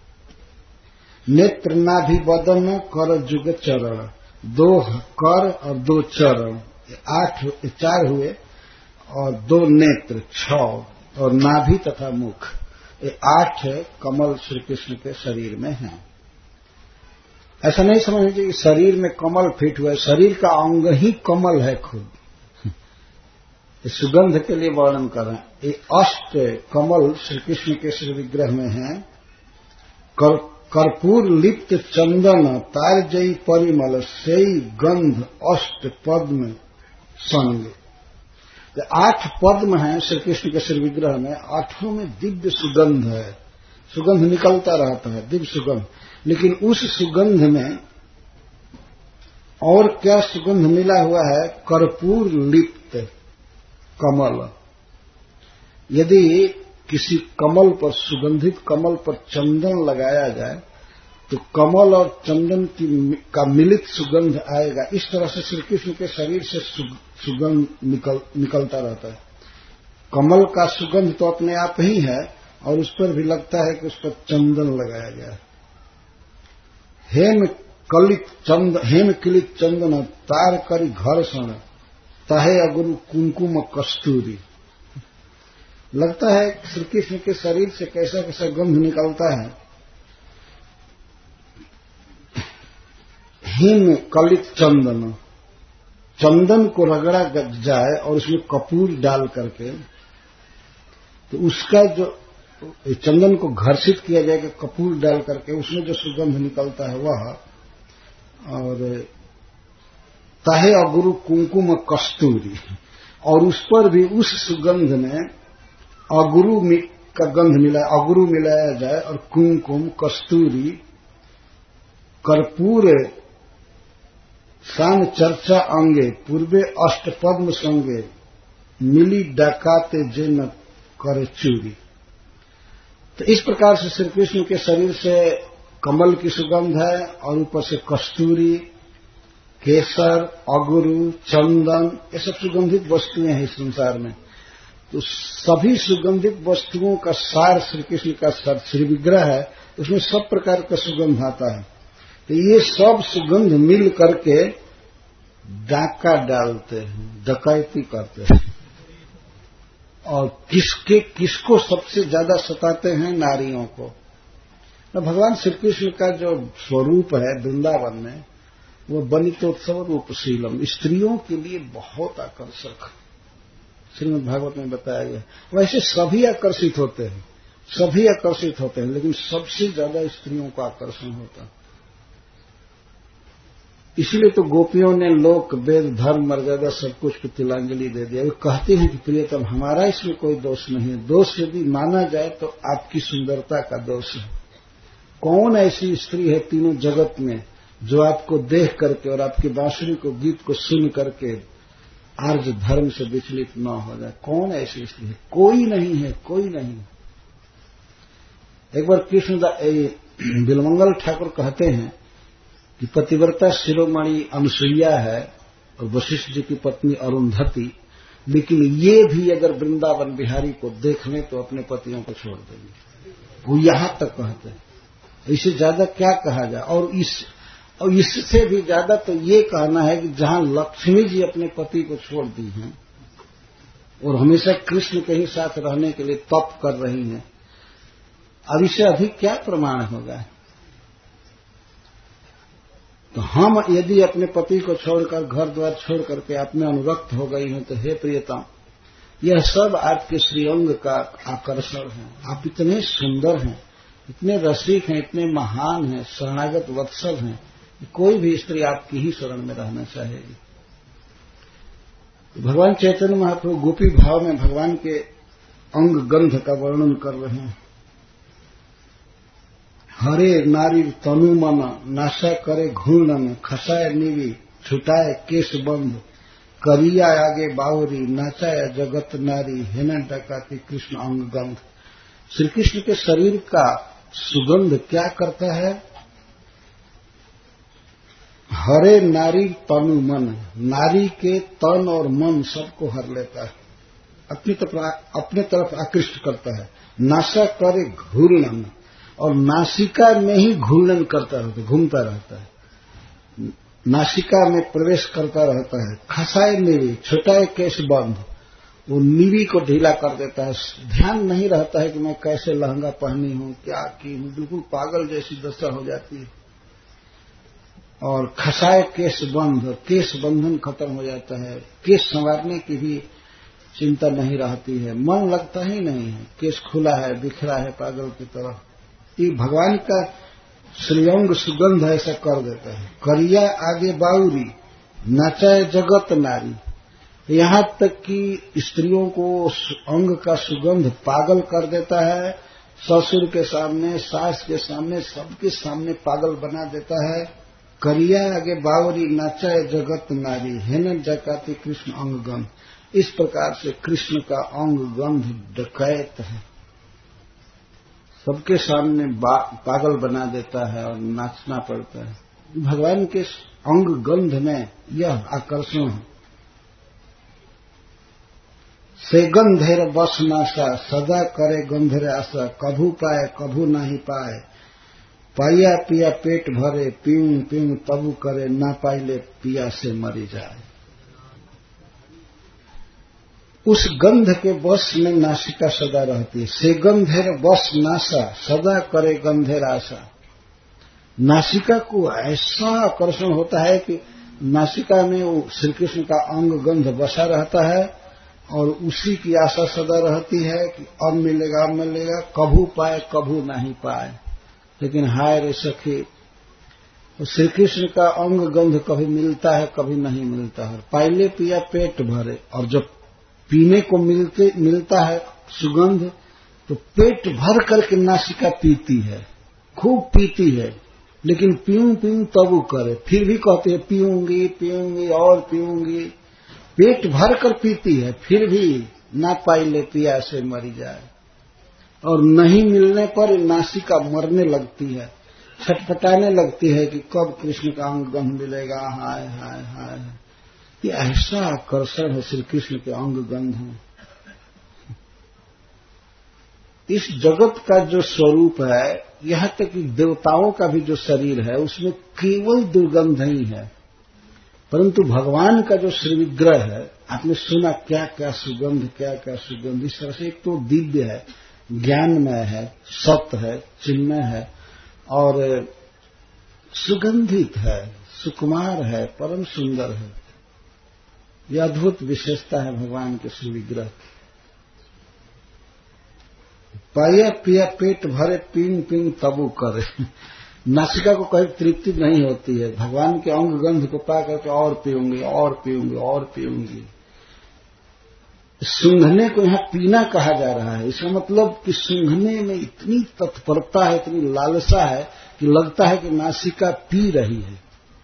नेत्र नाभि बदन कर जुग चरण, 2 कर और 2 चरण, 8 4 हुए, और 2 नेत्र 6, और नाभि तथा मुख, ये 8 कमल श्री कृष्ण के शरीर में हैं। ऐसा नहीं समझ लीजिए कि शरीर में कमल फिट हुआ है, शरीर का अंग ही कमल है खुद। इस सुगंध के लिए वर्णन कर रहे हैं। ये 8 कमल श्री कृष्ण के श्री विग्रह में हैं। कर्पूर लिप्त चंदन तारजयी परिमल सेई गंध अष्ट पद्म संग। 8 पद्म हैं श्री कृष्ण के श्री विग्रह में, 8 में दिव्य सुगंध है, सुगंध निकलता रहता है, दिव्य सुगंध। लेकिन उस सुगंध में और क्या सुगंध मिला हुआ है? कर्पूर लिप्त कमल। यदि किसी कमल पर, सुगंधित कमल पर चंदन लगाया जाए तो कमल और चंदन का मिलित सुगंध आएगा। इस तरह से श्री कृष्ण के शरीर से सुगंध निकलता रहता है। कमल का सुगंध तो अपने आप ही है और उस पर भी लगता है कि उस पर चंदन लगाया गया है। हेम किलित चंदन तार करी घर्षण ताहे अगुरु कुंकुम कस्तूरी। लगता है श्री कृष्ण के शरीर से कैसा कैसा गंध निकलता है। हिम कलित चंदन, चंदन को रगड़ा जाए और उसमें कपूर डाल करके, तो उसका जो चंदन को घर्षित किया जाएगा कपूर डाल करके, उसमें जो सुगंध निकलता है वह, और ताहे अगुरु कुंकुम कस्तूरी, और उस पर भी उस सुगंध में अगुरु का गंध अगुरु मिलाया जाए और कुंकुम कस्तूरी कर्पूर शान चर्चा अंगे पूर्वे अष्ट पद्म संगे मिली डाकाते जिन करे चूरी। तो इस प्रकार से श्री कृष्ण के शरीर से कमल की सुगंध है और ऊपर से कस्तूरी, केसर, अगुरु, चंदन, ये सब सुगंधित वस्तुएं हैं इस संसार में। तो सभी सुगंधित वस्तुओं का सार श्री कृष्ण का श्री विग्रह है, उसमें सब प्रकार का सुगंध आता है। तो ये सब सुगंध मिल करके डाका डालते हैं, डकैती करते हैं। और किसको सबसे ज्यादा सताते हैं? नारियों को। तो भगवान श्री कृष्ण का जो स्वरूप है वृंदावन में, वो बनितोत्सव रूपशीलम, स्त्रियों के लिए बहुत आकर्षक, श्रीमद् भागवत में बताया गया। वैसे सभी आकर्षित होते हैं, लेकिन सबसे ज्यादा स्त्रियों का आकर्षण होता है। इसलिए तो गोपियों ने लोक वेद धर्म मर्यादा सब कुछ को तिलांजलि दे दिया। वे कहते हैं कि प्रियतम हमारा इसमें कोई दोष नहीं है, दोष यदि माना जाए तो आपकी सुंदरता का दोष है। कौन ऐसी स्त्री है तीनों जगत में जो आपको देख करके और आपकी बांसुरी को गीत को सुन करके आर्य धर्म से विचलित न हो जाए? कौन ऐसी स्त्री है? कोई नहीं है, कोई नहीं। एक बार कृष्ण बिलमंगल ठाकुर कहते हैं कि पतिव्रता शिरोमणि अनुसुईया है और वशिष्ठ जी की पत्नी अरुंधति, लेकिन ये भी अगर वृंदावन बिहारी को देख लें तो अपने पतियों को छोड़ देंगे। वो यहां तक कहते हैं। इससे ज्यादा क्या कहा जाए? और इससे भी ज्यादा तो ये कहना है कि जहां लक्ष्मी जी अपने पति को छोड़ दी हैं और हमेशा कृष्ण के ही साथ रहने के लिए तप कर रही हैं, अब इससे अधिक क्या प्रमाण होगा? तो हम यदि अपने पति को छोड़कर घर द्वार छोड़ करके आप में अनुरक्त हो गई हैं, तो हे प्रियतम, यह सब आपके श्रीअंग का आकर्षण है। आप इतने सुंदर हैं, इतने रसिक हैं, इतने महान हैं, शरणागत वत्सल हैं, कोई भी स्त्री आपकी ही शरण में रहना चाहेगी। तो भगवान चैतन्य महाप्रभु गोपी भाव में भगवान के अंग गंध का वर्णन कर रहे हैं। हरे नारी तनु मन नाशा करे घूर्णन खसाए नीवी छुटाए केश बंद करिया आगे बावरी नाचाया जगत नारी हेना डकाती कृष्ण अंग गंध। श्री कृष्ण के शरीर का सुगंध क्या करता है? हरे नारी तनु मन, नारी के तन और मन सबको हर लेता है, अपने तरफ आकृष्ट करता है। नाशा करे घूर्णन, और नासिका में ही घूर्णन करता रहता है, घूमता रहता है, नासिका में प्रवेश करता रहता है। खसाए नीवी छुटाए केश बंद, वो नीवी को ढीला कर देता है। ध्यान नहीं रहता है कि मैं कैसे लहंगा पहनी हूं, क्या की हूं, बिल्कुल पागल जैसी दशा हो जाती है। और खसाए केश बंध, केश बंधन खत्म हो जाता है, केश संवारने की भी चिंता नहीं रहती है, मन लगता ही नहीं है, केश खुला है, बिखरा है पागल की तरह। ये भगवान का श्रीअंग सुगंध ऐसा कर देता है। करिया आगे बाउरी नाचाए जगत नारी, यहाँ तक कि स्त्रियों को अंग का सुगंध पागल कर देता है। ससुर के सामने, सास के सामने, सबके सामने पागल बना देता है। करिया आगे बावरी नाचाए जगत नारी, हेन जकाती कृष्ण अंग गंध। इस प्रकार से कृष्ण का अंग गंध डकैत है, सबके सामने पागल बना देता है और नाचना पड़ता है। भगवान के अंग गंध में यह आकर्षण है। से गंधेर बस नासा, सदा करे गंधेर आशा, कभू पाए कभू नहीं पाए, पाइया पिया पेट भरे, पीऊं पीऊं तबु करे, ना पाइले पिया से मरी जाए। उस गंध के बस में नासिका सदा रहती है। से गंधेर बस नासा, सदा करे गंधेर आशा। नासिका को ऐसा आकर्षण होता है कि नासिका में वो श्री कृष्ण का अंग गंध बसा रहता है और उसी की आशा सदा रहती है कि अब मिलेगा, अब मिलेगा, कभू पाए कभू नहीं पाए। लेकिन हाय रे सखी, श्री कृष्ण का अंग गंध कभी मिलता है, कभी नहीं मिलता है। पहले पिया पेट भरे, और जब पीने को मिलता है सुगंध तो पेट भर करके नासिका पीती है, खूब पीती है। लेकिन पीऊं पीऊं तब करे, फिर भी कहते हैं पीऊंगी पीऊंगी और पीऊंगी। पेट भर कर पीती है, फिर भी ना पाइले पिया से मरी जाए। और नहीं मिलने पर नासिका मरने लगती है, छटपटाने लगती है कि कब कृष्ण का अंग गंध मिलेगा। हाय हाय हाय, ये ऐसा आकर्षण है श्री कृष्ण के अंग गंध में। इस जगत का जो स्वरूप है, यहाँ तक कि देवताओं का भी जो शरीर है उसमें केवल दुर्गंध ही है, परंतु भगवान का जो श्री विग्रह है, आपने सुना क्या क्या सुगंध, क्या क्या सुगंध। इस तरह से एक तो दिव्य है, ज्ञानमय है, सत्य है, चिन्मय है और सुगंधित है, सुकुमार है, परम सुंदर है। यह अद्भुत विशेषता है भगवान के श्री विग्रह। पाया पिया पेट भरे, पीन पीन तबु करे। नासिका को कहीं तृप्ति नहीं होती है, भगवान के अंग गंध को पा करके और पीऊंगी और पीऊंगी और पीऊंगी। सूंघने को यहाँ पीना कहा जा रहा है। इसका मतलब कि सूंघने में इतनी तत्परता है, इतनी लालसा है कि लगता है कि नासिका पी रही है।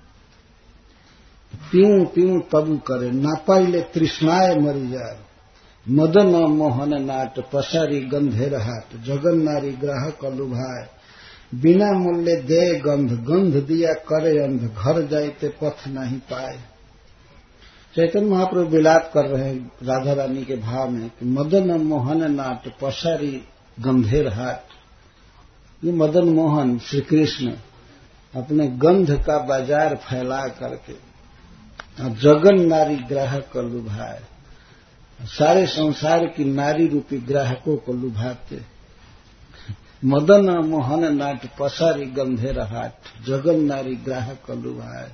पीऊं पीऊं तबु करे, ना पाइले तृष्णाए मरी जाए। मदन मोहन नाट पसारी गंधेर हाट, जगन नारी ग्राहक लुभाए। बिना मूल्य दे गंध, गंध दिया करे अंध, घर जाइते पथ नहीं पाए। चैतन्य महाप्रभु विलाप कर रहे हैं राधा रानी के भाव में कि मदन मोहन नाट पसारी गंधेर हाट। ये मदन मोहन श्री कृष्ण अपने गंध का बाजार फैला करके जगन नारी ग्राहक को लुभाए, सारे संसार की नारी रूपी ग्राहकों को लुभाते। मदन मोहन नाट पसारी गंधेर हाट, जगन नारी ग्राहक को लुभाए।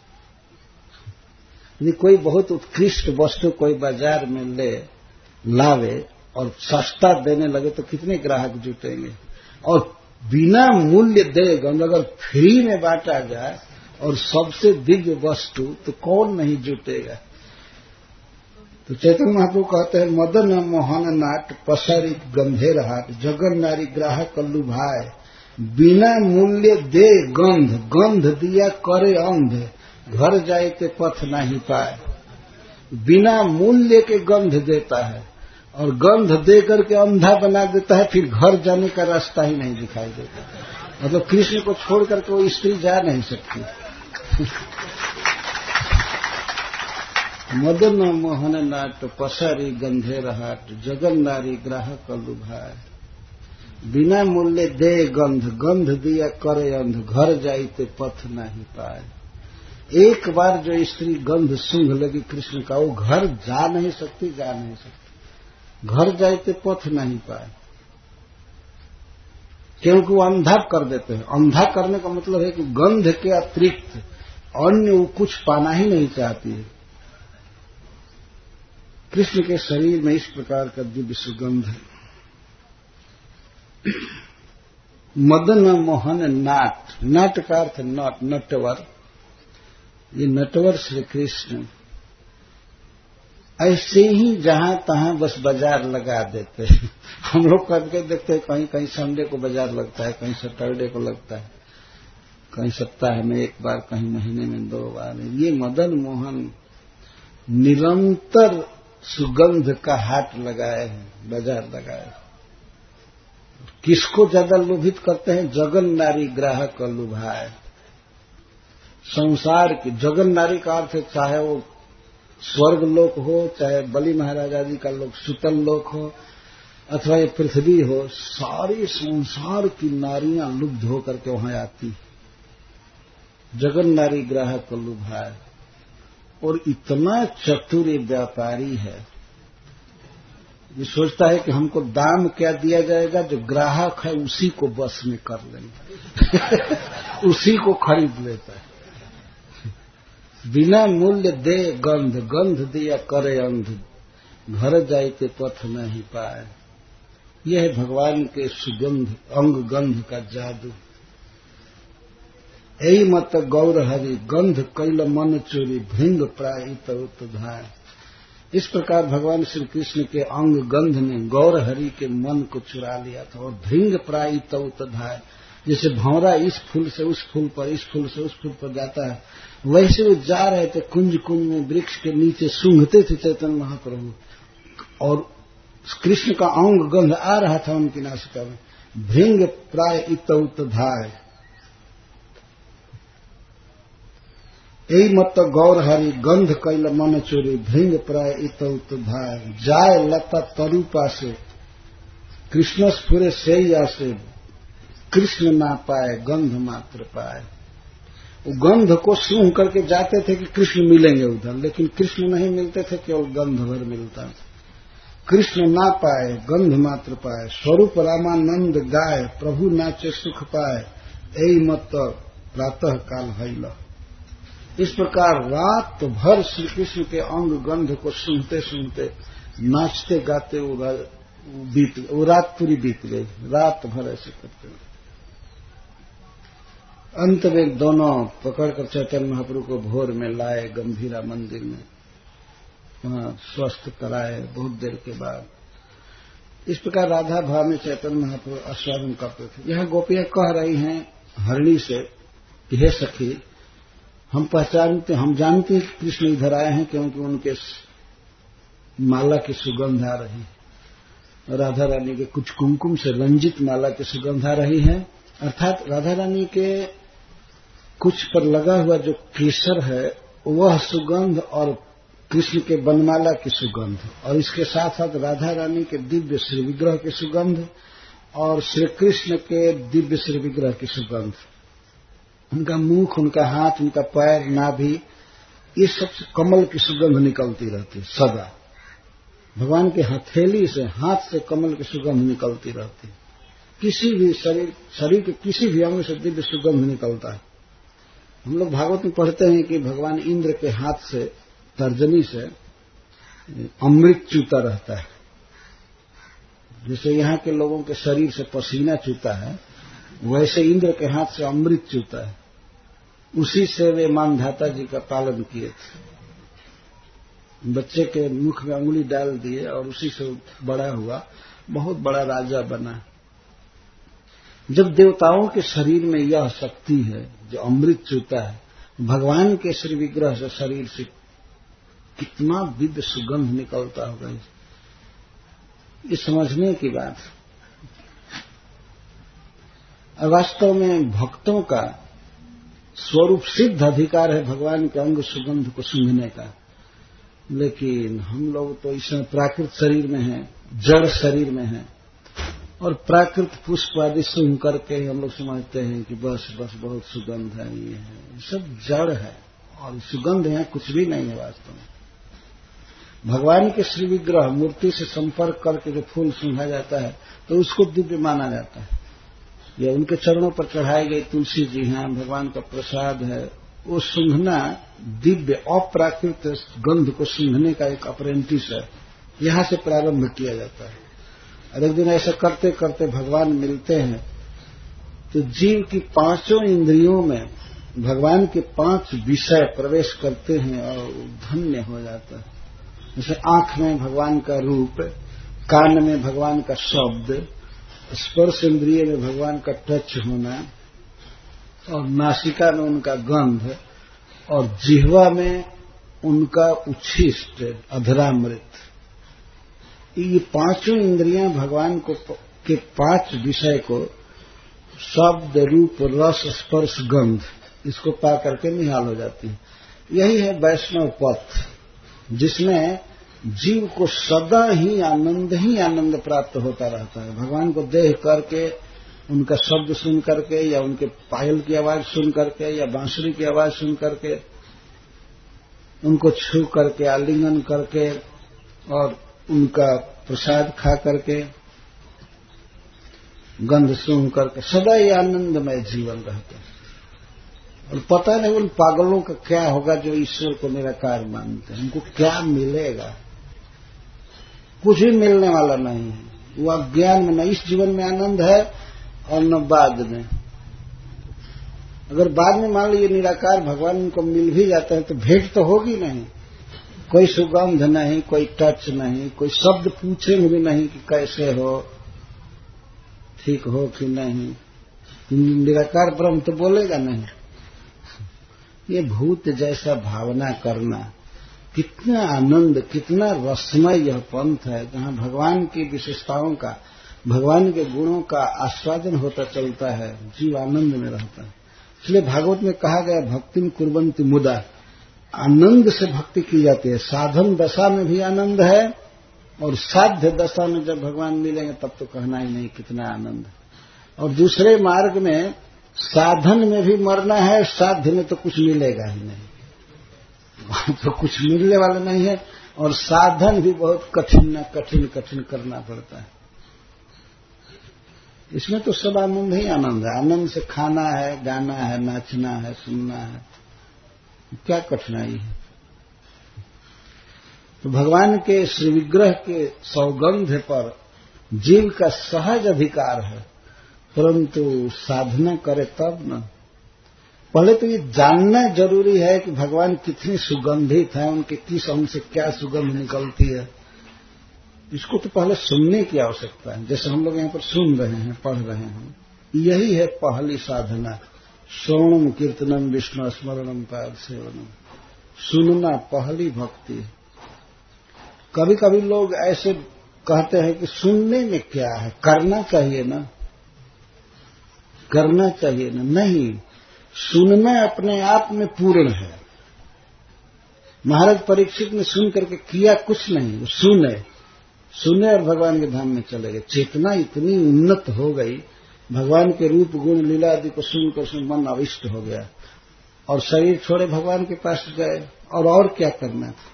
यदि कोई बहुत उत्कृष्ट वस्तु कोई बाजार में लावे और सस्ता देने लगे तो कितने ग्राहक जुटेंगे। और बिना मूल्य दे गंध अगर फ्री में बांटा जाए और सबसे दिव्य वस्तु, तो कौन नहीं जुटेगा। तो चैतन्य महाप्रभु कहते हैं मदन मोहन नाट पसारी गंधेर हाट, जगन नारी ग्राहक लुभाए। बिना मूल्य दे गंध, गंध दिया करे अंध, घर जाए के पथ नहीं पाए। बिना मूल्य के गंध देता है और गंध दे करके अंधा बना देता है, फिर घर जाने का रास्ता ही नहीं दिखाई देता। मतलब कृष्ण को छोड़ करके वो स्त्री जा नहीं सकती। मदन मोहन नाट पसारी गंधेर हाट, जगन नारी ग्राहक लुभाए। बिना मूल्य दे गंध, गंध दिया करे अंध, घर जाइते पथ नहीं पाए। एक बार जो स्त्री गंध सूंघ लगी कृष्ण का, वो घर जा नहीं सकती, जा नहीं सकती, घर जाइते पथ नहीं पाए, क्योंकि वो अंधा कर देते हैं। अंधा करने का मतलब है कि गंध के अतिरिक्त अन्य वो कुछ पाना ही नहीं चाहती है। कृष्ण के शरीर में इस प्रकार का दिव्य सुगंध है। मदन मोहन नाट, नाट का अर्थ नट, नटवर, ये नटवर श्री कृष्ण ऐसे ही जहां तहां बस बाजार लगा देते हैं। हम लोग करके देखते हैं, कहीं कहीं संडे को बाजार लगता है, कहीं सैटरडे को लगता है, कहीं सप्ताह में एक बार, कहीं महीने में 2 बार। ये मदन मोहन निरंतर सुगंध का हाट लगाए हैं, बाजार लगाए। किसको ज्यादा लोभित करते हैं? जगन नारी ग्राहक लुभाए। संसार की जगन नारी का अर्थ चाहे वो स्वर्ग लोक हो, चाहे बलि महाराज आदि का लोक सुतल लोक हो, अथवा ये पृथ्वी हो, सारी संसार की नारियां लुब्ध होकर के वहां आती। जगन नारी ग्राहक को लुभाए। और इतना चतुर व्यापारी है, ये सोचता है कि हमको दाम क्या दिया जाएगा, जो ग्राहक है उसी को बस में कर लेंगे। उसी को खरीद लेता है। बिना मूल्य दे गंध, गंध दिया करे अंध, घर जाइते पथ नहीं पाए। यह है भगवान के सुगंध अंग गंध का जादू। यही मत गौर हरि गंध कैल मन चोरी, भृंग प्राय उत धाय। इस प्रकार भगवान श्री कृष्ण के अंग गंध ने गौर हरि के मन को चुरा लिया था। और भृंग प्राय उत धाय, जैसे भंवरा इस फूल से उस फूल पर, इस फूल से उस फूल पर जाता है, वैसे वो जा रहे थे कुंज कुंज में, वृक्ष के नीचे सूंघते थे चैतन्य महाप्रभु, और कृष्ण का अंग गंध आ रहा था उनकी नासिका में। भृंग प्राय उत धाय, यही मत गौर हरि गंध कैल मन चोरी, भृंग प्राय उत धाय। जाय लता तरूपा से, कृष्ण स्फुरे से आसे, कृष्ण ना पाए गंध मात्र पाए। वो गंध को सूंघ करके जाते थे कि कृष्ण मिलेंगे उधर, लेकिन कृष्ण नहीं मिलते थे, केवल गंध भर मिलता। कृष्ण ना पाए गंध मात्र पाए, स्वरूप रामानंद गाय, प्रभु नाचे सुख पाए, यही मत प्रातः काल भइल। इस प्रकार रात भर श्री कृष्ण के अंग गंध को सुनते सुनते, नाचते गाते वो रात पूरी बीत गई। रात भर ऐसे करते। अंत में दोनों पकड़कर चैतन्य महाप्रभु को भोर में लाए गंभीरा मंदिर में, वहां स्वस्थ कराए बहुत देर के बाद। इस प्रकार राधा भाव में चैतन्य महाप्रभु आस्वादन करते थे। यह गोपियां कह रही हैं हरणी से कि हे सखी, हम पहचानते, हम जानते हैं कृष्ण इधर आए हैं क्योंकि उनके माला की सुगंध आ रही है। राधा रानी के कुछ कुमकुम से रंजित माला की सुगंध आ रही है, अर्थात राधा रानी के कुछ पर लगा हुआ जो केसर है वह सुगंध, और कृष्ण के बनमाला की सुगंध, और इसके साथ साथ राधा रानी के दिव्य श्री विग्रह की सुगंध और श्री कृष्ण के दिव्य श्री विग्रह की सुगंध। उनका मुख, उनका हाथ, उनका पैर, नाभि, ये सब कमल की सुगंध निकलती रहती सदा। भगवान के हथेली से, हाथ से कमल की सुगंध निकलती रहती। किसी भी शरीर के किसी भी अंग से दिव्य सुगंध निकलता है। हम लोग भागवत में पढ़ते हैं कि भगवान इंद्र के हाथ से, तर्जनी से अमृत चूता रहता है। जैसे यहाँ के लोगों के शरीर से पसीना चूता है, वैसे इंद्र के हाथ से अमृत चूता है। उसी से वे मानधाता जी का पालन किए थे। बच्चे के मुख में उंगली डाल दिए और उसी से बड़ा हुआ, बहुत बड़ा राजा बना। जब देवताओं के शरीर में यह शक्ति है जो अमृत चूता है, भगवान के श्री विग्रह से, शरीर से कितना दिव्य सुगंध निकलता होगा, ये समझने की बात। वास्तव में भक्तों का स्वरूप सिद्ध अधिकार है भगवान के अंग सुगंध को सूंघने का, लेकिन हम लोग तो इस प्राकृत शरीर में हैं, जड़ शरीर में हैं, और प्राकृत पुष्प आदि सूंघ करके हम लोग समझते हैं कि बस बस बहुत सुगंध है, ये सब जड़ है, और सुगंध यहाँ कुछ भी नहीं है। वास्तव में भगवान के श्री विग्रह मूर्ति से संपर्क करके जो फूल सूंघा जाता है तो उसको दिव्य माना जाता है। यह उनके चरणों पर चढ़ाई गई तुलसी जी हैं, भगवान का प्रसाद है, वो सूंघना दिव्य अप्राकृत गंध को सूंघने का एक अप्रेंटिस है। यहां से प्रारंभ किया जाता है। और एक दिन ऐसा करते करते भगवान मिलते हैं तो जीव की पांचों इंद्रियों में भगवान के 5 विषय प्रवेश करते हैं और धन्य हो जाता है। जैसे आंख में भगवान का रूप, कान में भगवान का शब्द, स्पर्श इंद्रिय में भगवान का टच होना, और नासिका में उनका गंध, और जिह्वा में उनका उच्छिष्ट अधरामृत। ये पांचों इंद्रियां भगवान को के 5 विषय को, शब्द, रूप, रस, स्पर्श, गंध, इसको पा करके निहाल हो जाती है। यही है वैष्णव पथ, जिसमें जीव को सदा ही आनंद प्राप्त होता रहता है। भगवान को देख करके, उनका शब्द सुन करके, या उनके पायल की आवाज सुन करके, या बांसुरी की आवाज सुन करके, उनको छू करके, आलिंगन करके, और उनका प्रसाद खा करके, गंध सूंघ करके, सदा ही आनंदमय जीवन रहता है। और पता नहीं उन पागलों का क्या होगा जो ईश्वर को निराकार मानते हैं। उनको क्या मिलेगा? कुछ भी मिलने वाला नहीं है। वो अज्ञान में, न इस जीवन में आनंद है और न बाद में। अगर बाद में मान लीजिए निराकार भगवान उनको मिल भी जाता है तो भेंट तो होगी नहीं। कोई सुगंध नहीं, कोई टच नहीं, कोई शब्द पूछेंगे भी नहीं कि कैसे हो, ठीक हो कि नहीं। निराकार ब्रह्म तो बोलेगा नहीं। ये भूत जैसा भावना करना, कितना आनंद, कितना रसमय यह पंथ है, जहां भगवान की विशेषताओं का, भगवान के गुणों का आस्वादन होता चलता है, जीव आनंद में रहता है। इसलिए भागवत में कहा गया, भक्तिम कुर्वन्ति मुदा, आनंद से भक्ति की जाती है। साधन दशा में भी आनंद है, और साध्य दशा में जब भगवान मिलेंगे तब तो कहना ही नहीं कितना आनंद है। और दूसरे मार्ग में साधन में भी मरना है, साध्य में तो कुछ मिलेगा ही नहीं, वहां तो कुछ मिलने वाला नहीं है। और साधन भी बहुत कठिन करना पड़ता है। इसमें तो सब आनंद ही आनंद है। आनंद से खाना है, गाना है, नाचना है, सुनना है, क्या कठिनाई है। तो भगवान के श्री विग्रह के सौगंध पर जीव का सहज अधिकार है, परंतु साधना करे तब न। पहले तो ये जानना जरूरी है कि भगवान कितनी सुगंधित है, उनके किस अंग से क्या सुगंध निकलती है। इसको तो पहले सुनने की आवश्यकता है। जैसे हम लोग यहाँ पर सुन रहे हैं, पढ़ रहे हैं, यही है पहली साधना। श्रवणम कीर्तनम विष्णु स्मरणम पाद सेवनम, सुनना पहली भक्ति है। कभी कभी लोग ऐसे कहते हैं कि सुनने में क्या है, करना चाहिए ना, करना चाहिए ना। नहीं, सुनना अपने आप में पूर्ण है। महाराज परीक्षित ने सुन करके किया कुछ नहीं, वो सुने और भगवान के धाम में चले गए। चेतना इतनी उन्नत हो गई, भगवान के रूप गुण लीला आदि को सुनकर मन अविष्ट हो गया, और शरीर छोड़े भगवान के पास गए। और क्या करना था?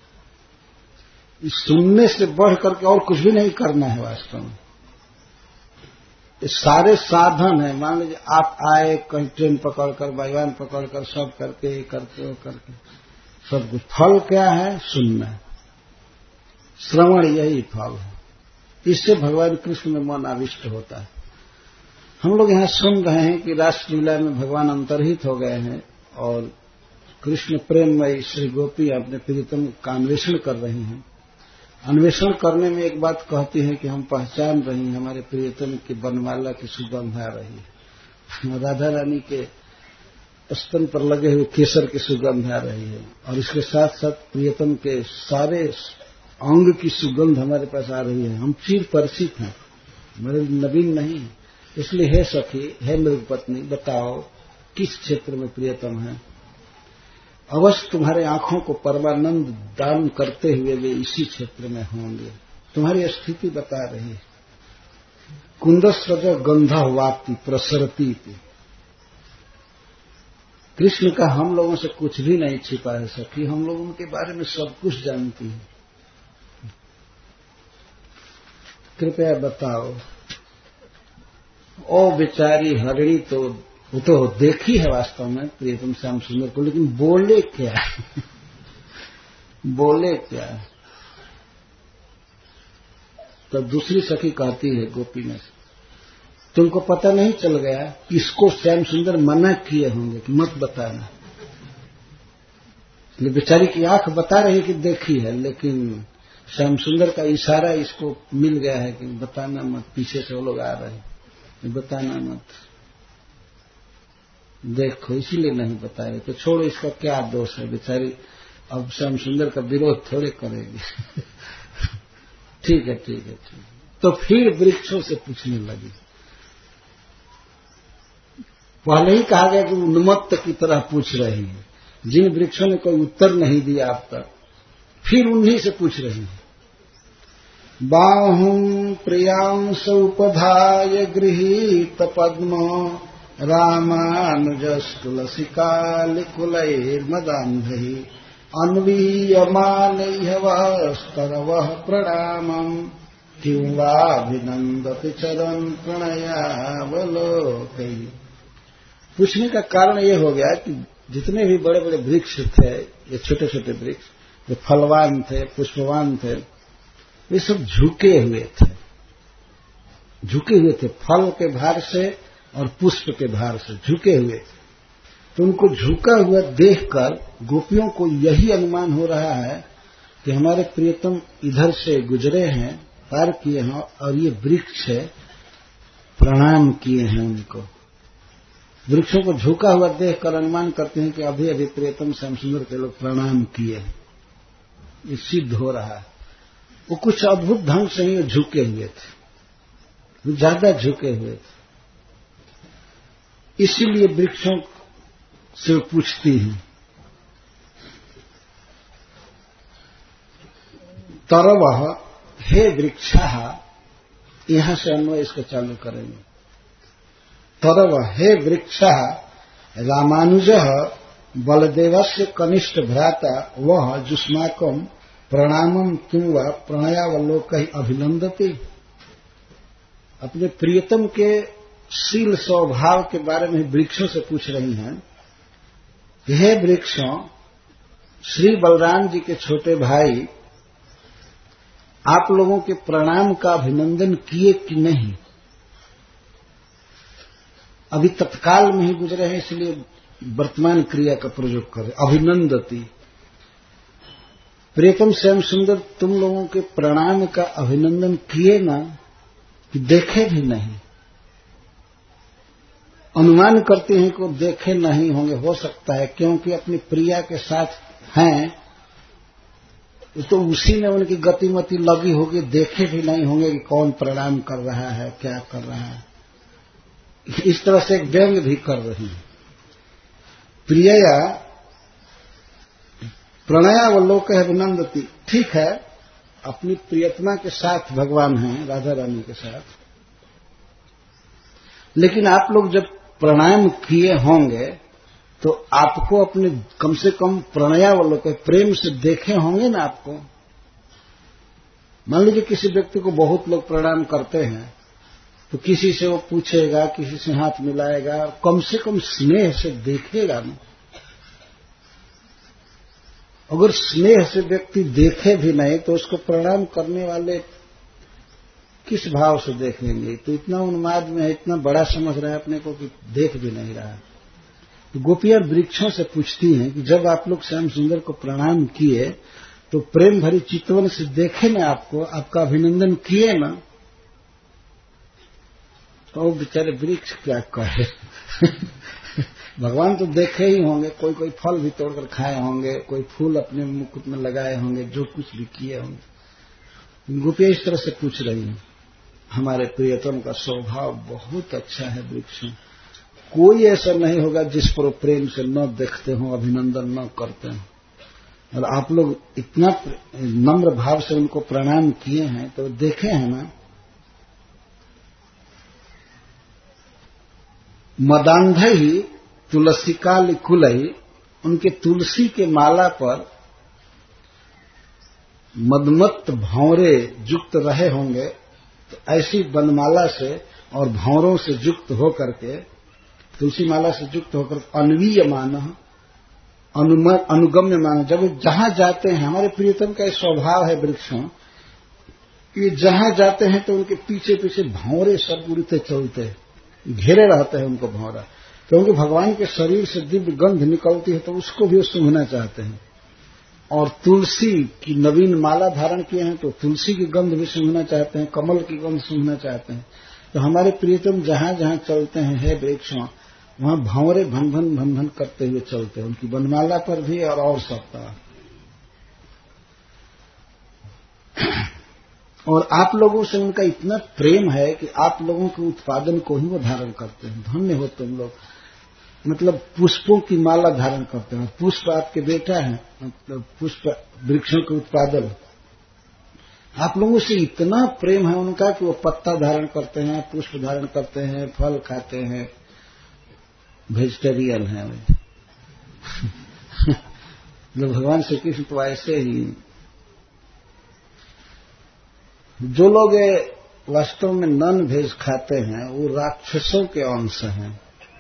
इस सुनने से बढ़ करके और कुछ भी नहीं करना है वास्तव में। ये सारे साधन है। मान लीजिए आप आए, कहीं ट्रेन पकड़कर, वायुयान पकड़कर, सब करके, ये करके, वो करके, सब कुछ फल क्या है? सुनना, श्रवण, यही फल है। इससे भगवान कृष्ण में मन आविष्ट होता है। हम लोग यहाँ सुन रहे हैं कि रासलीला में भगवान अंतर्हित हो गए हैं, और कृष्ण प्रेममयी श्री गोपी अपने प्रीतम का अन्वेषण कर रही हैं। अन्वेषण करने में एक बात कहती है कि हम पहचान रही हैं, हमारे प्रियतम की बनमाला की सुगंध आ रही है, राधा रानी के स्तन पर लगे हुए केसर की सुगंध आ रही है, और इसके साथ साथ प्रियतम के सारे अंग की सुगंध हमारे पास आ रही है। हम चिर परिचित हैं, हमारे नवीन नहीं। इसलिए हे सखी, हे मृग पत्नी, बताओ किस क्षेत्र में प्रियतम है। अवश्य तुम्हारे आंखों को परमानंद दान करते हुए वे इसी क्षेत्र में होंगे। तुम्हारी स्थिति बता रही है। कुंदस्रज गंधा वाप्ति प्रसरती थी। कृष्ण का हम लोगों से कुछ भी नहीं छिपा है सखी, हम लोग उनके बारे में सब कुछ जानती हैं। कृपया बताओ। ओ बेचारी हरिणी तो वो तो देखी है वास्तव में प्रियतम श्याम सुंदर को, लेकिन बोले क्या बोले क्या। तो दूसरी सखी कहती है गोपी में, तुमको पता नहीं चल गया? इसको श्याम सुंदर मना किए होंगे कि मत बताना। बेचारी की आंख बता रही कि देखी है, लेकिन श्याम सुंदर का इशारा इसको मिल गया है कि बताना मत, पीछे से वो लोग आ रहे हैं, बताना मत, देखो, इसीलिए नहीं बताए। तो छोड़ो, इसका क्या दोष है, बेचारी अब श्याम सुंदर का विरोध थोड़े करेगी। ठीक है, ठीक है, ठीक है। तो फिर वृक्षों से पूछने लगी। पहले ही कहा गया कि उन्मत्त की तरह पूछ रही है, जिन वृक्षों ने कोई उत्तर नहीं दिया अब तक, फिर उन्हीं से पूछ रही है। बाहुं प्रियांस उपधाय गृहीत पद्म रामानुजस्तुलसिकालिकुलैर्मदान्धैः अन्वीयमानैहवस्तरवः प्रणामम् किं वाभिनन्दति चरन् प्रणयावलोकैः। पूछने का कारण ये हो गया कि जितने भी बड़े बड़े वृक्ष थे, ये छोटे छोटे वृक्ष जो फलवान थे, पुष्पवान थे, वे सब झुके हुए थे फल के भार से और पुष्प के भार से झुके हुए थे। तो उनको झुका हुआ देखकर गोपियों को यही अनुमान हो रहा है कि हमारे प्रियतम इधर से गुजरे हैं, पार किए हैं, और ये वृक्ष प्रणाम किए हैं उनको। वृक्षों को झुका हुआ देखकर अनुमान करते हैं कि अभी अभी प्रियतम श्याम सुंदर के लोग प्रणाम किए हैं। ये सिद्ध हो रहा है। वो कुछ अद्भुत ढंग से ही झुके हुए थे, ज्यादा झुके हुए थे, इसीलिए वृक्षों से पूछती हैं। तरवः हे वृक्षः, यहां से अन्वय इसको चालू करेंगे। तरवः हे वृक्षः रामानुजः बलदेवस्य कनिष्ठ भ्राता वह जुष्माकं प्रणामं किं वा प्रणयावलोकैः अभिनंदति। अपने प्रियतम के शील स्वभाव के बारे में वृक्षों से पूछ रही हैं। हे वृक्षों, श्री बलराम जी के छोटे भाई आप लोगों के प्रणाम का अभिनंदन किए कि नहीं? अभी तत्काल में ही गुजरे हैं, इसलिए वर्तमान क्रिया का प्रयोग करें। अभिनंदती, प्रियतम श्याम सुंदर तुम लोगों के प्रणाम का अभिनंदन किए ना, कि देखे भी नहीं? अनुमान करते हैं कि देखे नहीं होंगे, हो सकता है, क्योंकि अपनी प्रिया के साथ हैं, तो उसी में उनकी गतिमति लगी होगी, देखे भी नहीं होंगे कि कौन प्रणाम कर रहा है, क्या कर रहा है। इस तरह से एक व्यंग भी कर रही है। प्रिया प्रणयावलोक अभिनंदती, ठीक है, अपनी प्रियतमा के साथ भगवान हैं, राधा रानी के साथ, लेकिन आप लोग जब प्रणाम किए होंगे तो आपको अपने कम से कम प्रणयावलोक प्रेम से देखे होंगे ना आपको। मान लीजिए किसी व्यक्ति को बहुत लोग प्रणाम करते हैं, तो किसी से वो पूछेगा, किसी से हाथ मिलाएगा, कम से कम स्नेह से देखेगा ना। अगर स्नेह से व्यक्ति देखे भी नहीं तो उसको प्रणाम करने वाले किस भाव से देखेंगे? तो इतना उन्माद में है, इतना बड़ा समझ रहा है अपने को कि देख भी नहीं रहा। तो गोपियां वृक्षों से पूछती हैं कि जब आप लोग श्याम सुंदर को प्रणाम किए तो प्रेम भरी चितवन से देखे ना आपको, आपका अभिनंदन किए ना? तो वो बेचारे वृक्ष क्या कहे। भगवान तो देखे ही होंगे, कोई कोई फल भी तोड़कर खाए होंगे, कोई फूल अपने मुकुट में लगाए होंगे, जो कुछ भी किए होंगे। गोपियां इस तरह से पूछ रही हैं। हमारे प्रियतम का स्वभाव बहुत अच्छा है वृक्षों, कोई ऐसा नहीं होगा जिस पर प्रेम से न देखते हो, अभिनंदन न करते हो। और आप लोग इतना नम्र भाव से उनको प्रणाम किए हैं तो देखे हैं ना। मदांधई तुलसिकाल कुलई, उनके तुलसी के माला पर मदमत्त भंवरे युक्त रहे होंगे, तो ऐसी वनमाला से और भंवरों से युक्त होकर के, तुलसी माला से युक्त होकर अन्वीयमान अनुगम्य मान, जब जहां जाते हैं, हमारे प्रियतम का स्वभाव है वृक्षों कि जहां जाते हैं तो उनके पीछे पीछे भंवरे सब उड़ते चलते हैं, घेरे रहते हैं उनको भंवरा, क्योंकि भगवान के शरीर से दिव्य गंध निकलती है तो उसको भी वो सूंघना चाहते हैं। और तुलसी की नवीन माला धारण किए हैं तो तुलसी की गंध भी सूंघना चाहते हैं, कमल की गंध सूंघना चाहते हैं। तो हमारे प्रियतम जहां जहां चलते हैं हे वृक्षों, वहां भंवरे भन भन भन भन करते हुए चलते हैं, उनकी वनमाला पर भी और सबका। और आप लोगों से उनका इतना प्रेम है कि आप लोगों के उत्पादन को ही वो धारण करते हैं। धन्य हो तुम लोग, मतलब पुष्पों की माला धारण करते हैं। पुष्प आपके बेटा है, मतलब पुष्प वृक्षों के उत्पादन। आप लोगों से इतना प्रेम है उनका कि वो पत्ता धारण करते हैं, पुष्प धारण करते हैं, फल खाते हैं, वेजिटेरियन है मतलब भगवान श्री कृष्ण तो ऐसे ही। जो लोग वास्तव में नॉन वेज खाते हैं वो राक्षसों के अंश हैं।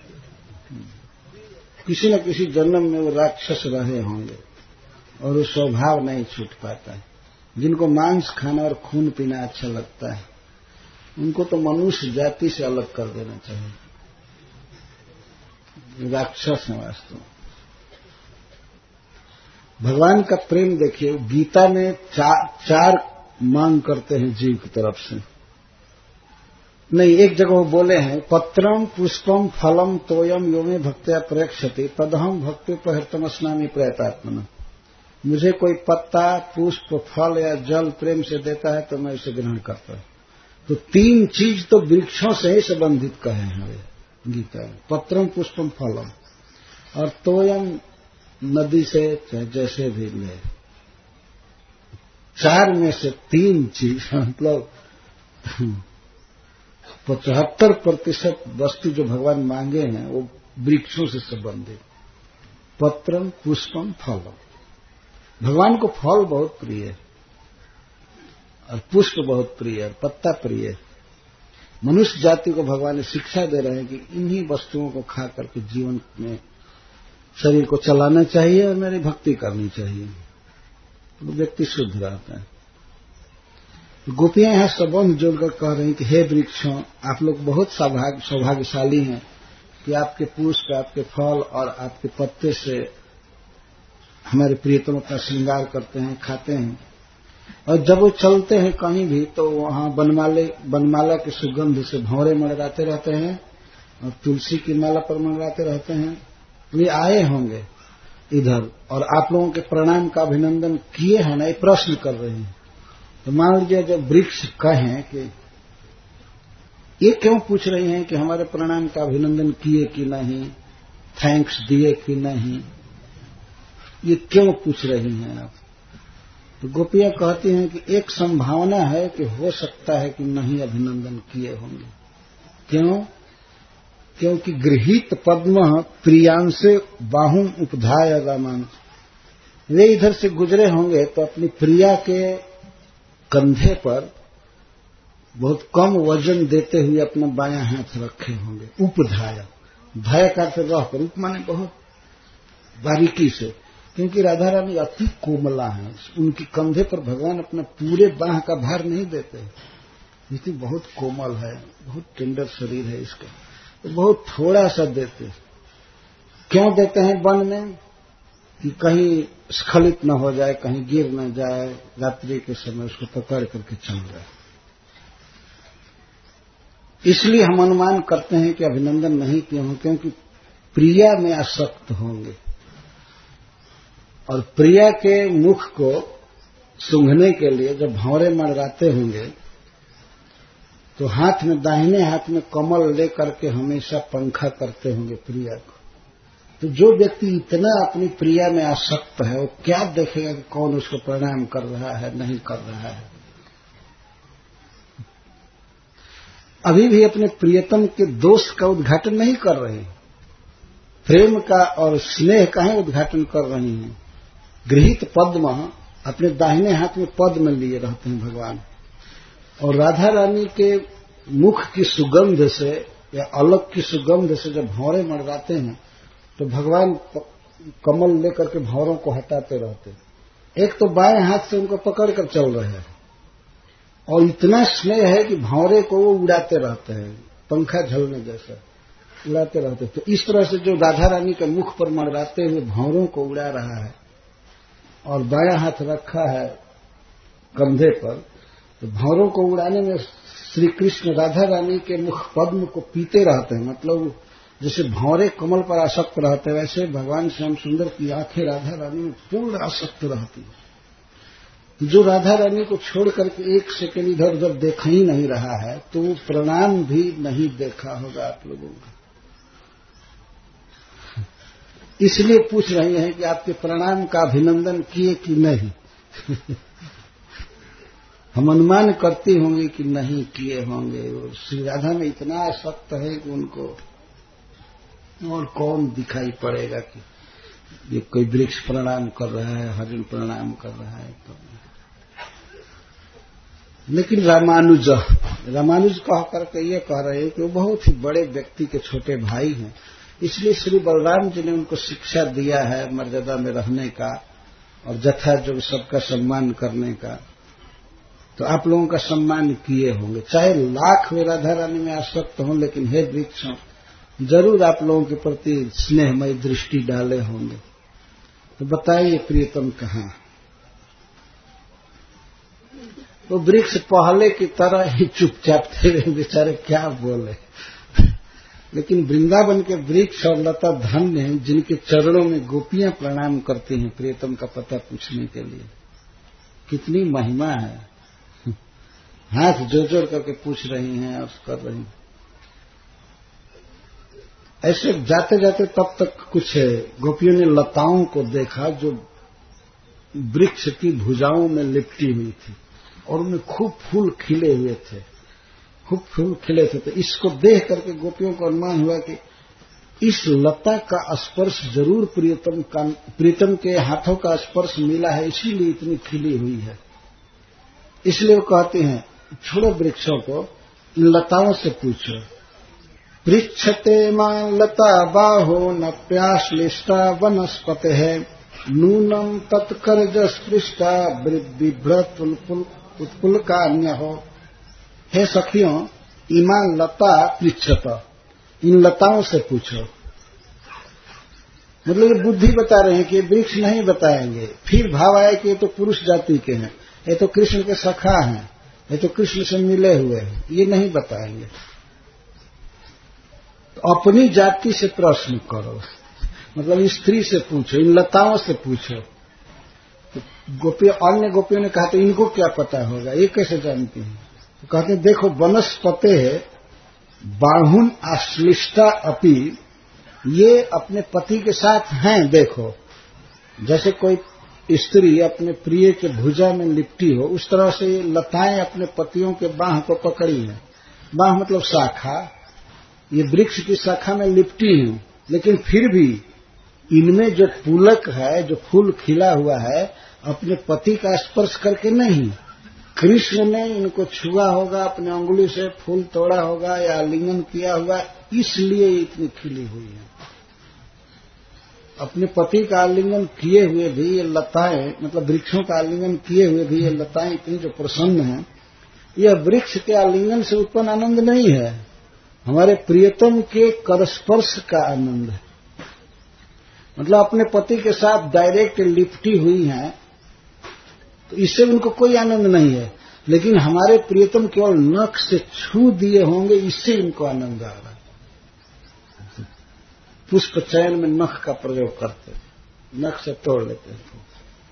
किसी न किसी जन्म में वो राक्षस रहे होंगे और वो स्वभाव नहीं छूट पाता है। जिनको मांस खाना और खून पीना अच्छा लगता है उनको तो मनुष्य जाति से अलग कर देना चाहिए। राक्षस है वास्तव में। भगवान का प्रेम देखिए, गीता में चार मांग करते हैं जीव की तरफ से। नहीं, एक जगह वो बोले हैं, पत्रम पुष्पम फलम तोयम यो में भक्त्या प्रेक्षति तदहम भक्ति प्रहृतम स्नामी प्रयतात्मना। मुझे कोई पत्ता, पुष्प, फल या जल प्रेम से देता है तो मैं उसे ग्रहण करता हूं। तो तीन चीज तो वृक्षों से ही संबंधित कहे हैं गीता में, पत्रम पुष्पम फलम, और तोयम नदी से चाहे जैसे भी ले। चार में से तीन चीज, मतलब 75% वस्तु जो भगवान मांगे हैं वो वृक्षों से संबंधित। पत्रम पुष्पम फलम। भगवान को फल बहुत प्रिय है और पुष्प बहुत प्रिय है, पत्ता प्रिय है। मनुष्य जाति को भगवान ने शिक्षा दे रहे हैं कि इन्हीं वस्तुओं को खा करके जीवन में शरीर को चलाना चाहिए और मेरी भक्ति करनी चाहिए, तो व्यक्ति शुद्ध रहता है। गोपियां यहां सबंध जोड़कर कह रही हैं कि हे वृक्षों, आप लोग बहुत सौभाग्यशाली हैं कि आपके पुष्प, आपके फल और आपके पत्ते से हमारे प्रियतम अपना श्रृंगार करते हैं, खाते हैं। और जब वो चलते हैं कहीं भी तो वहां बनमाला की सुगंध से भंवरे मंडराते रहते हैं और तुलसी की माला पर मंडराते रहते हैं। वे आए होंगे इधर और आप लोगों के प्रणाम का अभिनंदन किए हैं ना, ये प्रश्न कर रहे हैं। तो मान लीजिए जब वृक्ष कहें कि ये क्यों पूछ रही हैं कि हमारे प्रणाम का अभिनंदन किए कि नहीं, थैंक्स दिए कि नहीं, ये क्यों पूछ रही हैं आप? तो गोपियां कहती हैं कि एक संभावना है कि हो सकता है कि नहीं अभिनंदन किए होंगे। क्यों? क्योंकि गृहीत पद्म प्रियांसे बाहुं उपधाय रामान। वे इधर से गुजरे होंगे तो अपनी प्रिया के कंधे पर बहुत कम वजन देते हुए अपना बायां हाथ रखे होंगे। उपधाया, भय का से रहकर, उप माने बहुत बारीकी से, क्योंकि राधा रानी अति कोमला है, उनकी कंधे पर भगवान अपना पूरे बाह का भार नहीं देते, इसलिए बहुत कोमल है, बहुत टेंडर शरीर है इसका, तो बहुत थोड़ा सा देते। क्यों देते हैं वन में? कि कहीं स्खलित न हो जाए, कहीं गिर न जाए, रात्रि के समय उसको पकड़ करके चल जाए। इसलिए हम अनुमान करते हैं कि अभिनंदन नहीं किए हों, क्योंकि प्रिया में आसक्त होंगे और प्रिया के मुख को सूंघने के लिए जब भंवरे मंडराते होंगे तो हाथ में, दाहिने हाथ में कमल लेकर के हमेशा पंखा करते होंगे प्रिया को। तो जो व्यक्ति इतना अपनी प्रिया में आसक्त है वो क्या देखेगा कि कौन उसको प्रणाम कर रहा है, नहीं कर रहा है। अभी भी अपने प्रियतम के दोष का उद्घाटन नहीं कर रहे, प्रेम का और स्नेह का ही उद्घाटन कर रही हैं। गृहीत पद्म, अपने दाहिने हाथ में पद्म लिए रहते हैं भगवान, और राधा रानी के मुख की सुगंध से या अलग की सुगंध से जब भंवरे मंडराते हैं तो भगवान कमल लेकर के भंवरों को हटाते रहते। एक तो बाएं हाथ से उनको पकड़ कर चल रहे हैं और इतना स्नेह है कि भंवरे को वो उड़ाते रहते हैं, पंखा झलने जैसा उड़ाते रहते। तो इस तरह से जो राधा रानी के मुख पर मंडराते हुए भंवरों को उड़ा रहा है और बायां हाथ रखा है कंधे पर, तो भंवरों को उड़ाने में श्री कृष्ण राधा रानी के मुख पद्म को पीते रहते हैं। मतलब जैसे भंवरे कमल पर आसक्त रहते हैं, वैसे भगवान श्याम सुंदर की आंखें राधा रानी में पूर्ण आसक्त रहती है। जो राधा रानी को छोड़ करके एक सेकंड इधर उधर देखा ही नहीं रहा है, तो वो प्रणाम भी नहीं देखा होगा आप लोगों का। इसलिए पूछ रही हैं कि आपके प्रणाम का अभिनंदन किए कि नहीं। हम अनुमान करती होंगे कि नहीं किए होंगे। वो श्री राधा में इतना आसक्त है कि उनको और कौन दिखाई पड़ेगा कि ये कोई वृक्ष प्रणाम कर रहा है, हरिण प्रणाम कर रहा है। तो लेकिन रामानुज कह करके ये कह रहे हैं कि वो बहुत ही बड़े व्यक्ति के छोटे भाई हैं, इसलिए श्री बलराम जी ने उनको शिक्षा दिया है मर्यादा में रहने का और जथा जो सबका सम्मान करने का। तो आप लोगों का सम्मान किए होंगे, चाहे लाख वे राधा रानी में आसक्त हों, लेकिन हे वृक्षों जरूर आप लोगों के प्रति स्नेहमय दृष्टि डाले होंगे। तो बताइए प्रियतम कहाँ? तो वृक्ष पहले की तरह ही चुपचाप थे, बेचारे क्या बोले। लेकिन वृंदावन के वृक्ष और लता धन्य हैं जिनके चरणों में गोपियां प्रणाम करती हैं प्रियतम का पता पूछने के लिए। कितनी महिमा है। हाथ जोड़ करके पूछ रही हैं और कर रही हैं। ऐसे जाते जाते तब तक कुछ गोपियों ने लताओं को देखा जो वृक्ष की भुजाओं में लिपटी हुई थी और उनमें खूब फूल खिले हुए थे, खूब फूल खिले थे। तो इसको देख करके गोपियों को अनुमान हुआ कि इस लता का स्पर्श जरूर प्रीतम के हाथों का स्पर्श मिला है, इसीलिए इतनी खिली हुई है। इसलिए वो कहते हैं छोड़ो वृक्षों को, इन लताओं से पूछो। पृच्छते मां लता बाहो न प्याश्लिष्टा वनस्पते है नूनम तत्कर्ज स्पृष्टा बिभ्रत उत्पुलकान्य हो। हे सखियों, इमा लता पृच्छत, इन लताओं से पूछो। मतलब ये बुद्धि बता रहे हैं कि ये वृक्ष नहीं बताएंगे। फिर भाव आया कि ये तो पुरुष जाति के हैं, ये तो कृष्ण के सखा हैं, ये तो कृष्ण से मिले हुए हैं, ये नहीं बताएंगे। तो अपनी जाति से प्रश्न करो, मतलब स्त्री से पूछो, इन लताओं से पूछो। तो गोपियों, अन्य गोपियों ने कहा तो इनको क्या पता होगा, ये कैसे जानती हैं? तो कहते हैं देखो वनस्पते बाहुन आश्लिष्टा अपि, ये अपने पति के साथ हैं। देखो जैसे कोई स्त्री अपने प्रिय के भुजा में लिपटी हो, उस तरह से ये लताएं अपने पतियों के बाह को पकड़ी हैं। बाह मतलब शाखा, ये वृक्ष की शाखा में लिपटी हैं, लेकिन फिर भी इनमें जो पुलक है, जो फूल खिला हुआ है, अपने पति का स्पर्श करके नहीं। कृष्ण ने इनको छुआ होगा, अपने अंगुली से फूल तोड़ा होगा या आलिंगन किया होगा, इसलिए इतनी खिली हुई है। अपने पति का आलिंगन किए हुए भी ये लताएं, मतलब वृक्षों का आलिंगन किए हुए भी ये लताएं इतनी जो प्रसन्न हैं, यह वृक्ष के आलिंगन से उत्पन्न आनंद नहीं है, हमारे प्रियतम के करस्पर्श का आनंद है। मतलब अपने पति के साथ डायरेक्ट लिपटी हुई हैं, तो इससे उनको कोई आनंद नहीं है। लेकिन हमारे प्रियतम केवल नख से छू दिए होंगे, इससे इनको आनंद आ रहा है। पुष्प चयन में नख का प्रयोग करते, नख से तोड़ लेते हैं।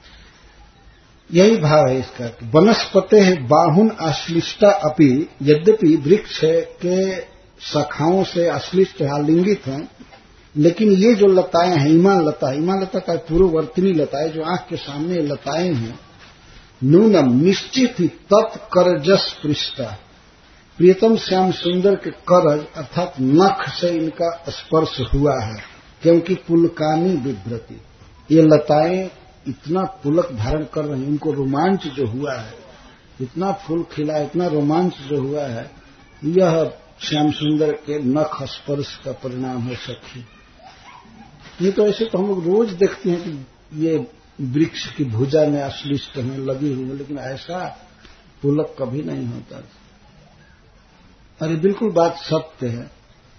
यही भाव है इसका। वनस्पते बाहुन आश्लिष्टा अपि, यद्यपि वृक्ष के शाखाओं से आश्लिष्ट आलिंगित हैं, लेकिन ये जो लताएं हैं, इमालता का पूर्ववर्तिनी लताएं, जो आंख के सामने लताएं हैं, नूनम निश्चित ही तत्करजस पृष्ठा, प्रियतम श्याम सुंदर के करज अर्थात नख से इनका स्पर्श हुआ है, क्योंकि पुलकानी विभ्रति, ये लताएं इतना पुलक धारण कर रही हैं, उनको रोमांच जो हुआ है, इतना फूल खिला, इतना रोमांच जो हुआ है, यह श्याम सुंदर के नख स्पर्श का परिणाम है सखी। ये तो ऐसे तो हम लोग रोज देखते हैं कि ये वृक्ष की भुजा में आश्लिष्ट में लगी हुई है, लेकिन ऐसा पुलक कभी नहीं होता। अरे बिल्कुल बात सत्य है।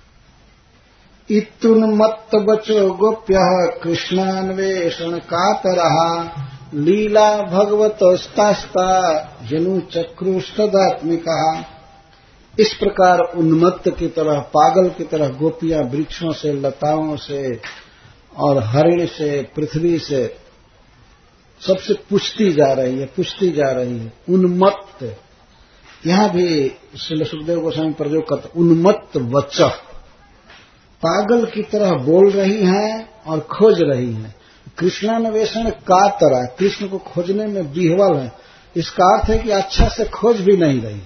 इत्तुन्मत्त बचो गोप्य कृष्णान्वेषण कातरः लीला भगवतस्तास्ता जनु चक्रुस्तदात्मिका। इस प्रकार उन्मत्त की तरह, पागल की तरह गोपियां वृक्षों से, लताओं से और हरिण से, पृथ्वी से सबसे पूछती जा रही है। उन्मत्त, यहां भी श्री सुखदेव गोस्वामी प्रयोग करते, उन्मत्त वचः, पागल की तरह बोल रही हैं और खोज रही हैं। कृष्णान्वेषण कातरा, कृष्ण को खोजने में विह्वल है। इसका अर्थ है कि अच्छा से खोज भी नहीं रही,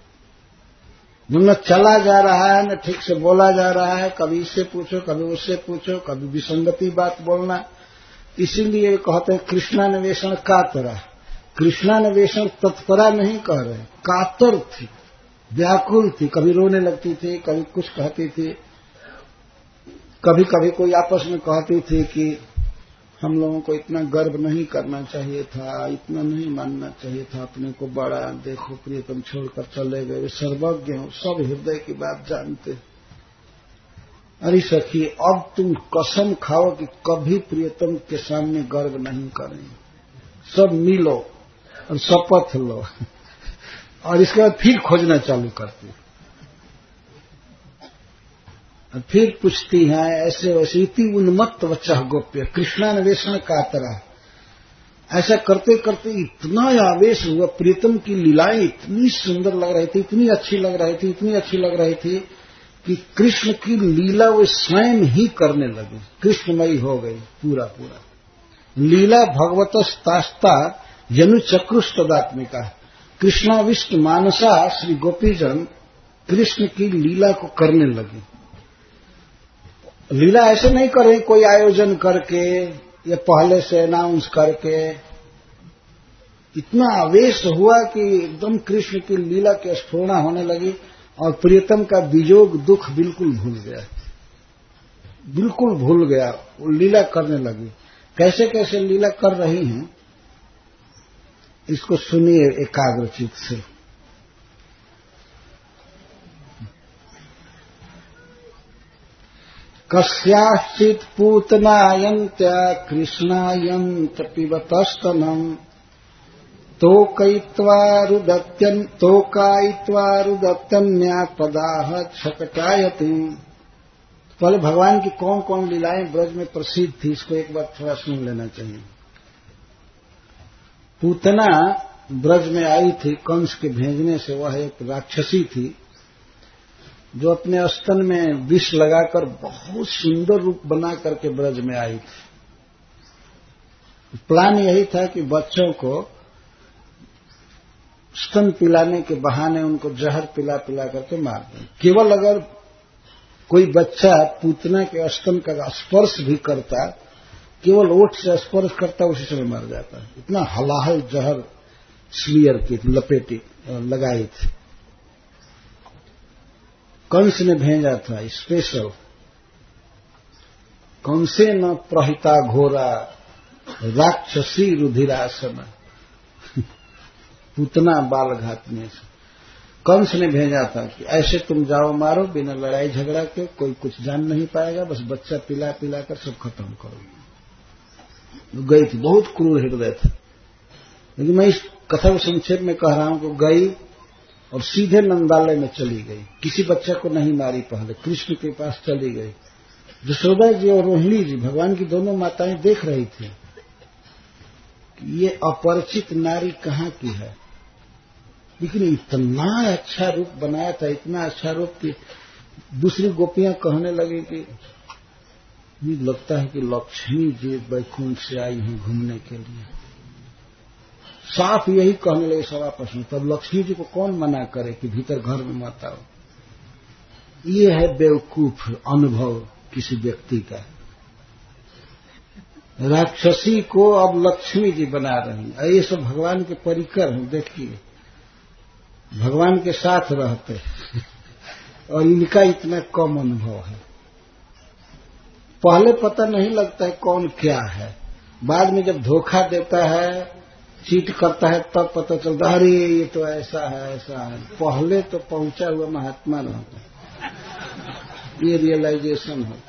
न चला जा रहा है, न ठीक से बोला जा रहा है। कभी इससे पूछो, कभी उससे पूछो, कभी विसंगति बात बोलना। इसीलिए कहते हैं कृष्णान्वेषण कातरा। कृष्णान्वेषण तत्परा नहीं कह रहे, कातर थी, व्याकुल थी। कभी रोने लगती थी, कभी कुछ कहती थी, कभी कभी कोई आपस में कहती थी कि हम लोगों को इतना गर्व नहीं करना चाहिए था, इतना नहीं मानना चाहिए था अपने को बड़ा। देखो प्रियतम छोड़कर चले गए, वे सर्वज्ञ हो, सब हृदय की बात जानते। अरे सखी, अब तुम कसम खाओ कि कभी प्रियतम के सामने गर्व नहीं करेंगे। सब मिलो और शपथ लो और इसके बाद फिर खोजना चालू करती, और फिर पूछती हैं ऐसे वैसे। इति उन्मत्त वचः गोप्य कृष्णान्वेषण कातरा। ऐसा करते करते इतना आवेश हुआ, प्रीतम की लीलाएं इतनी सुंदर लग रही थी, इतनी अच्छी लग रही थी कि कृष्ण की लीला वो स्वयं ही करने लगी, कृष्णमयी हो गई पूरा। लीला भगवतस्तास्ता जनु चक्रुस्तदात्मिका। कृष्णाविष्ट मानसा श्री गोपीजन कृष्ण की लीला को करने लगी। लीला ऐसे नहीं करे कोई आयोजन करके या पहले से अनाउंस करके। इतना आवेश हुआ कि एकदम कृष्ण की लीला की स्फुरना होने लगी और प्रियतम का वियोग दुख बिल्कुल भूल गया। वो लीला करने लगी। कैसे कैसे लीला कर रही हैं, इसको सुनिए एकाग्रचित से। कस्याश्चित् पूतनायन्त्या कृष्णायन्त पिबतस्तनम् तोकायित्वा रुदत्यन्या छकटायति। पहले भगवान की कौन कौन लीलाएं ब्रज में प्रसिद्ध थी, इसको एक बार थोड़ा सुन लेना चाहिए। पूतना ब्रज में आई थी कंस के भेजने से। वह एक राक्षसी थी जो अपने स्तन में विष लगाकर बहुत सुंदर रूप बना करके ब्रज में आई थी। प्लान यही था कि बच्चों को स्तन पिलाने के बहाने उनको जहर पिला करके मार दें। केवल अगर कोई बच्चा पूतना के स्तन का स्पर्श भी करता, केवल ओठ से स्पर्श करता, उसी समय मर जाता। इतना हलाहल जहर स्लियर की लपेटी लगाई थी। कंस ने भेजा था स्पेशल। कंसे न प्रहिता घोरा राक्षसी रुधिरासन। पूतना बाल घातने से कंस ने भेजा था कि ऐसे तुम जाओ मारो बिना लड़ाई झगड़ा के, कोई कुछ जान नहीं पाएगा, बस बच्चा पिला कर सब खत्म करो। गई थी, बहुत क्रूर हृदय था। लेकिन मैं इस कथा को संक्षेप में कह रहा हूं कि गई और सीधे नंदालय में चली गई। किसी बच्चे को नहीं मारी, पहले कृष्ण के पास चली गई। यशोदा जी और रोहिणी जी, भगवान की दोनों माताएं देख रही थी कि ये अपरिचित नारी कहाँ की है। लेकिन इतना अच्छा रूप बनाया था, इतना अच्छा रूप कि दूसरी गोपियां कहने लगी कि मुझे लगता है कि लक्ष्मी जी वैकुंठ से आई हैं घूमने के लिए। साफ यही कहने लगे सब आपस में। तब लक्ष्मी जी को कौन मना करे कि भीतर घर में मत आओ। ये है बेवकूफ अनुभव किसी व्यक्ति का। राक्षसी को अब लक्ष्मी जी बना रही है। ये सब भगवान के परिकर हैं। देखिए, भगवान के साथ रहते और इनका इतना कम अनुभव है। पहले पता नहीं लगता है कौन क्या है, बाद में जब धोखा देता है, चीट करता है तब पता चलता अरे ये तो ऐसा है। पहले तो पहुंचा हुआ महात्मा रहता है, ये रियलाइजेशन हो।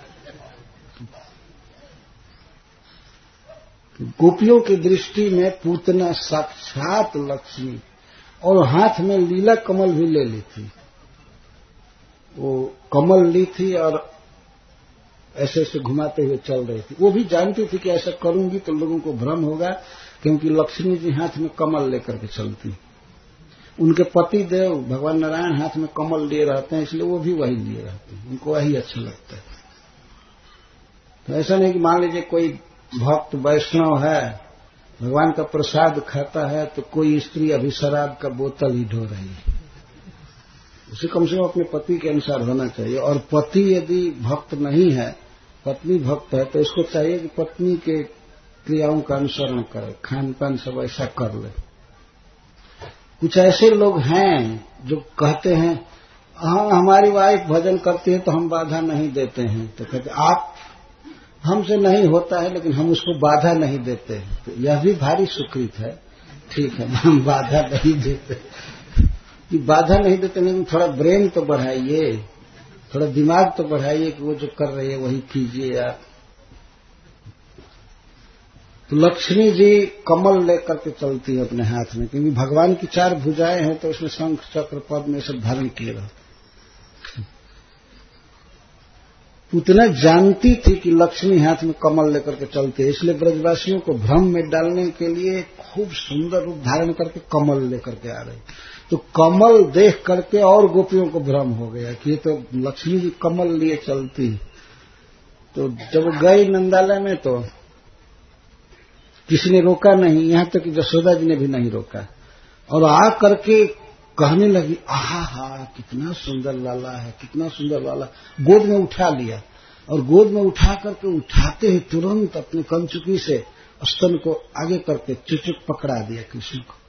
गोपियों की दृष्टि में पूतना साक्षात लक्ष्मी, और हाथ में लीला कमल भी ले ली थी। वो कमल ली थी और ऐसे ऐसे घुमाते हुए चल रही थी। वो भी जानती थी कि ऐसा करूंगी तो लोगों को भ्रम होगा, क्योंकि लक्ष्मी जी हाथ में कमल लेकर के चलती। उनके पति देव भगवान नारायण हाथ में कमल लिए रहते हैं, इसलिए वो भी वही लिए रहते हैं, उनको वही अच्छा लगता है। तो ऐसा नहीं कि मान लीजिए कोई भक्त वैष्णव है, भगवान का प्रसाद खाता है, तो कोई स्त्री अभी शराब का बोतल ही ढो रही है, उसे कम से कम अपने पति के अनुसार होना चाहिए। और पति यदि भक्त नहीं है, पत्नी भक्त है, तो इसको चाहिए कि पत्नी के क्रियाओं का अनुसरण करे, खान पान सब ऐसा कर ले। कुछ ऐसे लोग हैं जो कहते हैं हाँ हमारी वाइफ भजन करती है तो हम बाधा नहीं देते हैं, तो कहते आप हमसे नहीं होता है लेकिन हम उसको बाधा नहीं देते हैं, तो यह भी भारी सुकृत है। ठीक है, हम बाधा नहीं देते, कि बाधा नहीं देते, लेकिन थोड़ा ब्रेन तो बढ़ाइए, थोड़ा दिमाग तो बढ़ाइए कि वो जो कर रही है वही कीजिए आप। तो लक्ष्मी जी कमल लेकर के चलती है अपने हाथ में, क्योंकि भगवान की 4 भुजाएं हैं, तो उसमें शंख चक्र पद्म सब धारण किए रहते। पूतना जानती थी कि लक्ष्मी हाथ में कमल लेकर के चलती है, इसलिए ब्रजवासियों को भ्रम में डालने के लिए खूब सुंदर रूप धारण करके कमल लेकर के आ रही। तो कमल देख करके और गोपियों को भ्रम हो गया कि ये तो लक्ष्मी जी कमल लिए चलती। तो जब गई नंदालय में तो किसी ने रोका नहीं, यहां तक कि यशोदा जी ने भी नहीं रोका, और आ करके कहने लगी आहा हा कितना सुंदर लाला है, कितना सुंदर लाला। गोद में उठा लिया, और गोद में उठा करके उठाते ही तुरंत अपनी कंचुकी से स्तन को आगे करके चुचुक पकड़ा दिया कृष्ण को।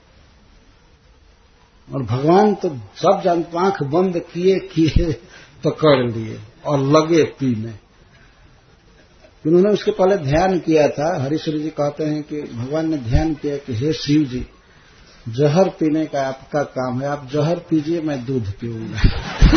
और भगवान तो सब जानते, आंख बंद किए पकड़ लिए और लगे पीने। उन्होंने उसके पहले ध्यान किया था। हरिश्वरी जी कहते हैं कि भगवान ने ध्यान किया कि हे शिव जी, जहर पीने का आपका काम है, आप जहर पीजिए, मैं दूध पीऊंगा।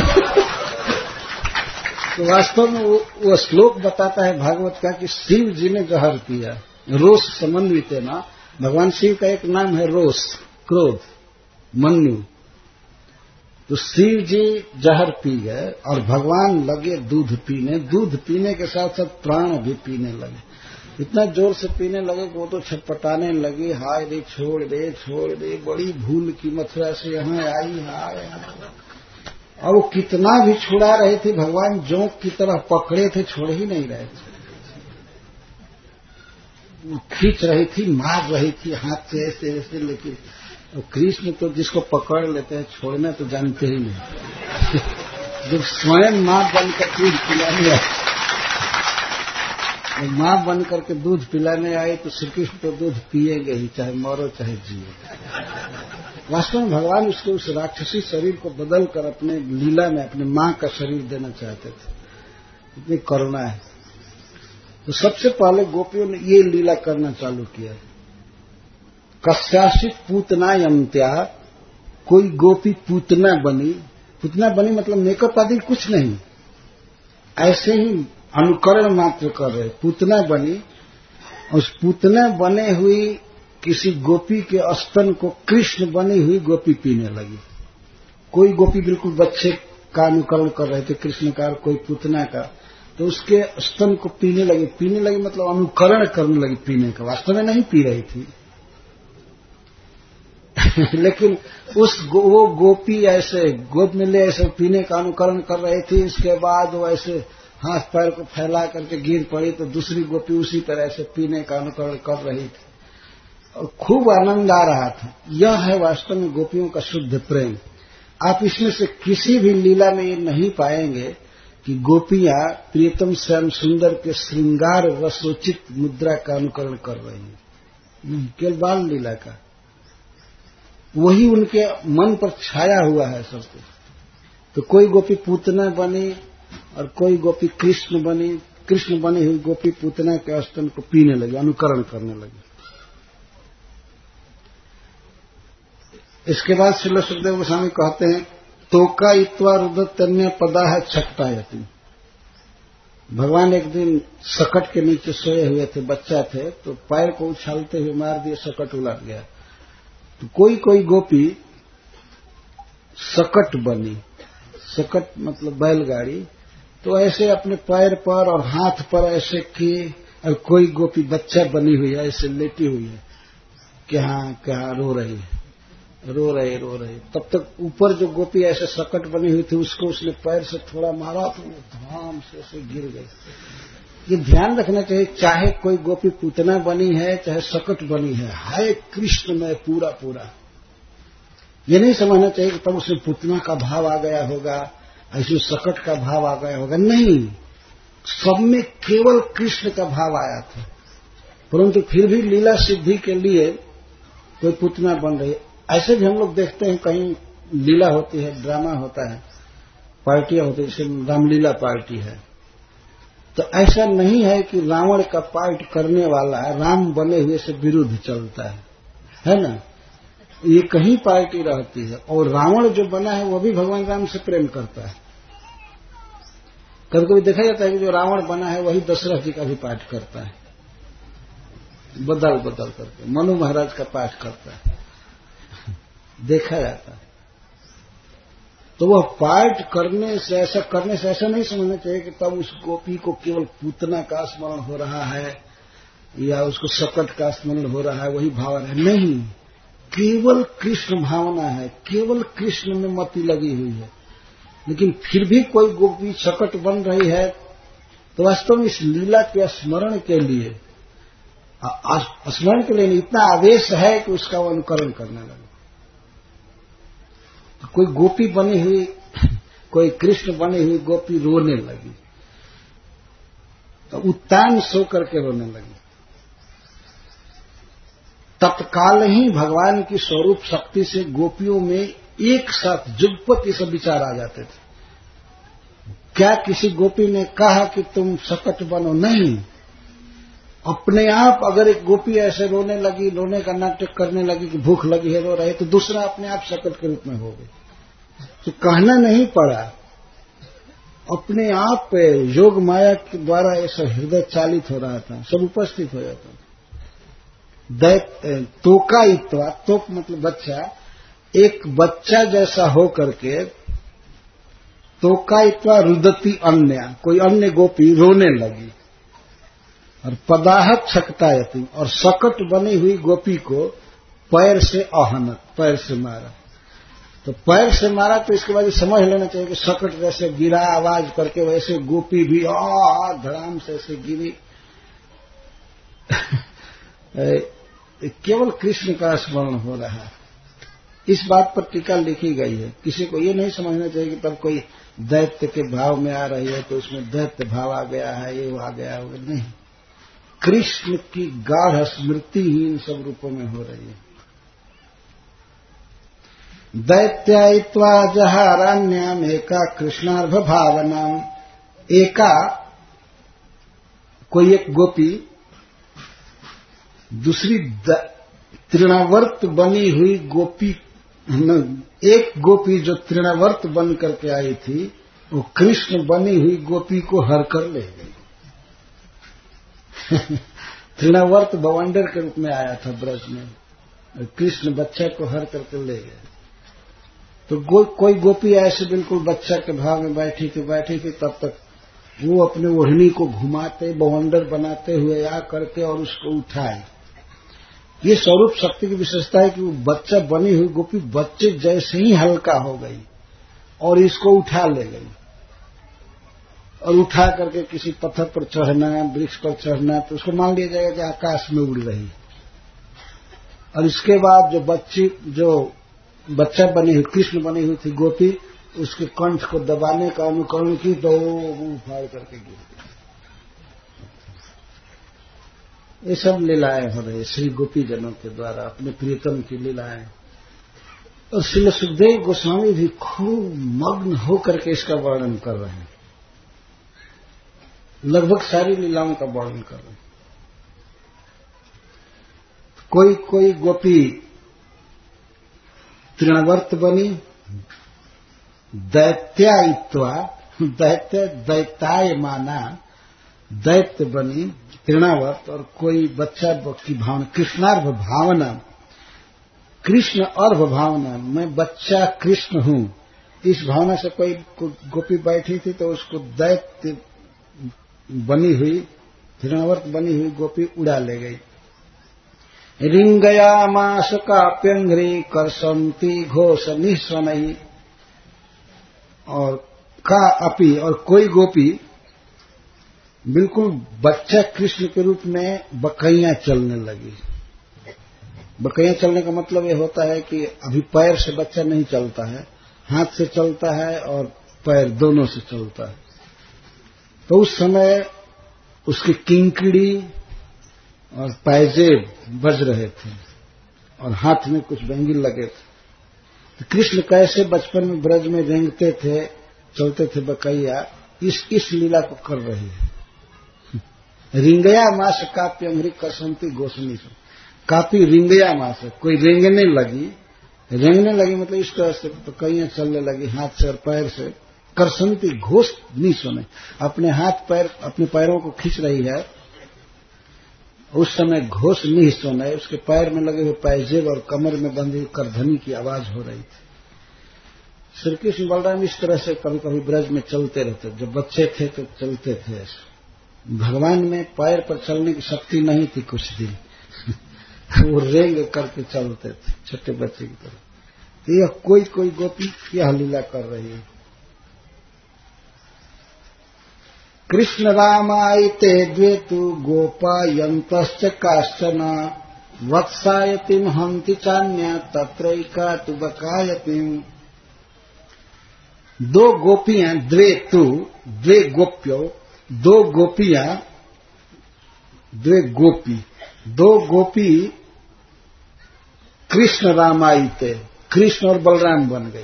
तो वास्तव में वो श्लोक बताता है भागवत का कि शिव जी ने जहर पिया। रोष समन्वित है ना, भगवान शिव का एक नाम है रोष, क्रोध, मन्यु। तो शिव जी जहर पी गए और भगवान लगे दूध पीने। दूध पीने के साथ साथ प्राण भी पीने लगे, इतना जोर से पीने लगे कि वो तो छटपटाने लगी, हाय रे छोड़ दे, बड़ी भूल की मथुरा से यहाँ आई, हाय। और वो कितना भी छुड़ा रहे थे, भगवान जोंक की तरह पकड़े थे, छोड़ ही नहीं रहे थे। वो खींच रही थी, मार रही थी हाथ से ऐसे ऐसे, लेकिन कृष्ण तो जिसको पकड़ लेते हैं छोड़ना तो जानते ही नहीं। जब स्वयं मां बनकर दूध पिलाने आई, मां बन करके दूध पिलाने आई, तो श्री कृष्ण तो दूध पिएंगे ही, चाहे मरो चाहे जियो। वास्तव में भगवान उसको उस राक्षसी शरीर को बदल कर अपने लीला में अपने मां का शरीर देना चाहते थे, इतनी करुणा है। तो सबसे पहले गोपियों ने ये लीला करना चालू किया। कस्याचित पूतनायंत्या, कोई गोपी पूतना बनी। पूतना बनी मतलब मेकअप आदि कुछ नहीं, ऐसे ही अनुकरण मात्र कर रहे। पूतना बनी, उस पूतना बने हुई किसी गोपी के स्तन को कृष्ण बनी हुई गोपी पीने लगी। कोई गोपी बिल्कुल बच्चे का अनुकरण कर रहे थे कृष्ण का, कोई पूतना का, तो उसके स्तन को पीने लगी मतलब अनुकरण करने लगी पीने का, वास्तव में नहीं पी रही थी। लेकिन वो गोपी ऐसे गोद में ले ऐसे पीने का अनुकरण कर रही थी। इसके बाद वो ऐसे हाथ पैर को फैला करके गिर पड़ी, तो दूसरी गोपी उसी तरह से पीने का अनुकरण कर रही थी और खूब आनंद आ रहा था। यह है वास्तव में गोपियों का शुद्ध प्रेम। आप इसमें से किसी भी लीला में ये नहीं पाएंगे कि गोपियां प्रियतम श्याम सुंदर के श्रृंगार रसोचित मुद्रा का अनुकरण कर रही हैं। केवल बाल लीला का वही उनके मन पर छाया हुआ है सब कुछ। तो कोई गोपी पूतना बनी और कोई गोपी कृष्ण बनी। कृष्ण बनी हुई गोपी पूतना के स्तन को पीने लगी, अनुकरण करने लगी। इसके बाद श्रील सुखदेव गोस्वामी कहते हैं तोका इत्वा रुदतन्य पदा है छकटायति। भगवान एक दिन सकट के नीचे सोए हुए थे, बच्चा थे, तो पैर को उछालते हुए मार दिए, सकट उलट गया। तो कोई कोई गोपी सकट बनी, सकट मतलब बैलगाड़ी, तो ऐसे अपने पैर पर और हाथ पर ऐसे किए, और कोई गोपी बच्चा बनी हुई है, ऐसे लेटी हुई है कि हाँ रो रही है, रो रही। तब तक ऊपर जो गोपी ऐसे सकट बनी हुई थी उसको उसने पैर से थोड़ा मारा तो वो धाम से ऐसे गिर गई। ये ध्यान रखना चाहिए, चाहे कोई गोपी पूतना बनी है चाहे सकट बनी है, हाय कृष्ण में पूरा पूरा। ये नहीं समझना चाहिए कि तब उसमें पूतना का भाव आ गया होगा, ऐसे सकट का भाव आ गया होगा, नहीं, सब में केवल कृष्ण का भाव आया था। परंतु फिर भी लीला सिद्धि के लिए कोई पूतना बन रही है। ऐसे भी हम लोग देखते हैं, कहीं लीला होती है, ड्रामा होता है, पार्टियां होती है, जैसे रामलीला पार्टी है, तो ऐसा नहीं है कि रावण का पार्ट करने वाला राम बने हुए से विरुद्ध चलता है ना। ये कहीं पार्टी रहती है, और रावण जो बना है वो भी भगवान राम से प्रेम करता है। कभी कभी देखा जाता है कि जो रावण बना है वही दशरथ जी का भी पाठ करता है, बदल बदल करके मनु महाराज का पाठ करता है, देखा जाता है। तो वह पाठ करने से ऐसा नहीं समझना चाहिए कि तब उस गोपी को केवल पूतना का स्मरण हो रहा है या उसको सकट का स्मरण हो रहा है, वही भावना है, नहीं, केवल कृष्ण भावना है, केवल कृष्ण में मति लगी हुई है। लेकिन फिर भी कोई गोपी सकट बन रही है तो वास्तव में इस लीला के स्मरण के लिए, स्मरण के लिए इतना आवेश है कि उसका वो अनुकरण करने लगे। तो कोई गोपी बनी हुई, कोई कृष्ण बनी हुई गोपी रोने लगी, तो उत्तान सो करके रोने लगी। तत्काल ही भगवान की स्वरूप शक्ति से गोपियों में एक साथ जुगपति से विचार आ जाते थे। क्या किसी गोपी ने कहा कि तुम सकट बनो? नहीं, अपने आप अगर एक गोपी ऐसे रोने लगी, रोने का नाटक करने लगी कि भूख लगी है, रो रहे, तो दूसरा अपने आप सकट के रूप में हो गई। तो कहना नहीं पड़ा, अपने आप योग माया के द्वारा ऐसा हृदय चालित हो रहा था, सब उपस्थित हो जाता। तोका इत्वा, तोक मतलब बच्चा, एक बच्चा जैसा हो करके, तोका इत्वा रुदती अन्य, कोई अन्य गोपी रोने लगी। और पदाहत छकटायति, और सकट बनी हुई गोपी को पैर से आहनत, पैर से मारा। तो पैर से मारा तो इसके बाद समझ लेना चाहिए कि सकट जैसे गिरा आवाज करके, वैसे गोपी भी धड़ाम से ऐसे गिरी। केवल कृष्ण का स्मरण हो रहा है। इस बात पर टीका लिखी गई है। किसी को ये नहीं समझना चाहिए कि तब कोई दैत्य के भाव में आ रही है तो उसमें दैत्य भाव आ गया है, ये आ गया है, नहीं, कृष्ण की गाढ़ स्मृति ही इन सब रूपों में हो रही है। दैत्यायित्वा जहारण्याम एका कृष्णार्भ भावनाम, एका कोई एक गोपी दूसरी तृणावर्त बनी हुई गोपी, एक गोपी जो तृणावर्त बन करके आई थी वो कृष्ण बनी हुई गोपी को हर कर ले गई। तृणावर्त बवंडर के रूप में आया था ब्रज में, कृष्ण बच्चा को हर करके ले गए। तो कोई गोपी ऐसे बिल्कुल बच्चा के भाव में बैठी थी, तब तक वो अपने ओढ़नी को घुमाते, बवंडर बनाते हुए आ करके और उसको उठाए। ये स्वरूप शक्ति की विशेषता है कि वो बच्चा बनी हुई गोपी बच्चे जैसे ही हल्का हो गई और इसको उठा ले गई, और उठा करके किसी पत्थर पर चढ़ना, वृक्ष पर चढ़ना, तो उसको मान लिया जाएगा कि आकाश में उड़ रही। और इसके बाद जो बच्चा बनी हुई, कृष्ण बनी हुई थी गोपी, उसके कंठ को दबाने का अनुकरण की तो मुंह फाड़ करके गिर गई। ये सब लीलाएं हो रही श्री गोपी जनों के द्वारा, अपने प्रियतम की लीलाएं। और श्री सुखदेव गोस्वामी भी खूब मग्न होकर के इसका वर्णन कर रहे हैं, लगभग सारी लीलाओं का वर्णन कर रहे हैं। कोई कोई गोपी तृणवर्त बनी, दैत्यायित्वा, दैत्य दैताय माना, दैत्य बनी तृणावर्त, और कोई बच्चा की भावना, कृष्णार्भ भावना, कृष्ण अर्भ भावना, मैं बच्चा कृष्ण हूं, इस भावना से कोई गोपी बैठी थी तो उसको दैत्य बनी हुई, तृणावर्त बनी हुई गोपी उड़ा ले गई। रिंगयामास काप्यंघ्रि कर्षन्ति घोष निःस्वनहि, और का अपी, और कोई गोपी बिल्कुल बच्चा कृष्ण के रूप में बकैयां चलने लगी। बकैयां चलने का मतलब ये होता है कि अभी पैर से बच्चा नहीं चलता है, हाथ से चलता है और पैर दोनों से चलता है। तो उस समय उसकी किंकड़ी और पैजेब बज रहे थे और हाथ में कुछ बैंगिल लगे थे। तो कृष्ण कैसे बचपन में ब्रज में रेंगते थे, चलते थे बकैया, इस लीला को कर रही है। रिंगया मास काप्य अमृत कसंती गोसनी, काफी रिंगया मास, कोई रेंगने लगी, रेंगने लगी मतलब इस तरह से बकैया चलने लगी हाथ से और पैर से। करसंती घोष नहीं सुने, अपने हाथ पैर, अपने पैरों को खींच रही है। उस समय घोष नहीं सुना है, उसके पैर में लगे हुए पैजेब और कमर में बंधी करधनी की आवाज हो रही थी। श्री कृष्ण बलराम इस तरह से कभी कभी ब्रज में चलते रहते, जब बच्चे थे तो चलते थे ऐसे। भगवान में पैर पर चलने की शक्ति नहीं थी कुछ दिन वो रेंग करके चलते थे छोटे बच्चे की तरह। तो यह कोई कोई गोपी यह लीला कर रही है। कृष्ण रामायते द्वे तु गोपायन्तश्च काश्चन वत्सायतिम हन्ति चान्या तत्रैका तु बकायतिम। दो गोपियां, द्वे गोप्यो, दो गोपियां, द्वे गोपी, दो गोपी कृष्ण रामायते, कृष्ण और बलराम बन गई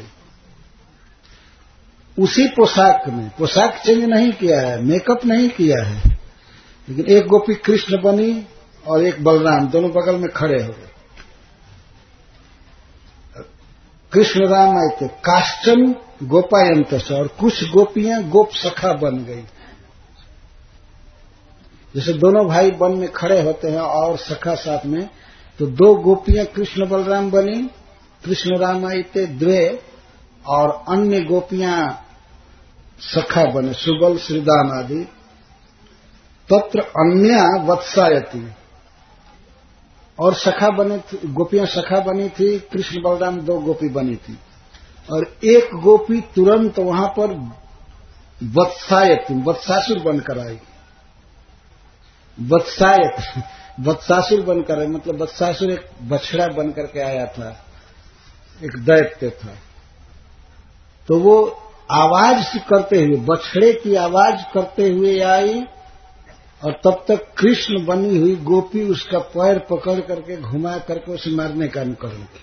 उसी पोशाक में। पोशाक चेंज नहीं किया है, मेकअप नहीं किया है, लेकिन एक गोपी कृष्ण बनी और एक बलराम, दोनों बगल में खड़े हो गए। कृष्ण रामायते काश्चन गोपायंतस, और कुछ गोपियां गोप सखा बन गई। जैसे दोनों भाई वन में खड़े होते हैं और सखा साथ में, तो दो गोपियां कृष्ण बलराम बनी, कृष्ण रामायते द्वे, और अन्य गोपियां सखा बने, सुबल श्रीदान आदि। तत्र अन्या वत्सायती, और सखा बने, गोपियां सखा बनी थी, कृष्ण बलराम दो गोपी बनी थी, और एक गोपी तुरंत वहां पर वत्सायती, वत्सासुर बनकर आई। वत्सासुर बनकर आए मतलब वत्सासुर एक बछड़ा बनकर के आया था, एक दैत्य था। तो वो आवाज करते हुए, बछड़े की आवाज करते हुए आई, और तब तक कृष्ण बनी हुई गोपी उसका पैर पकड़ करके घुमा करके उसे मारने का अनुकरण की।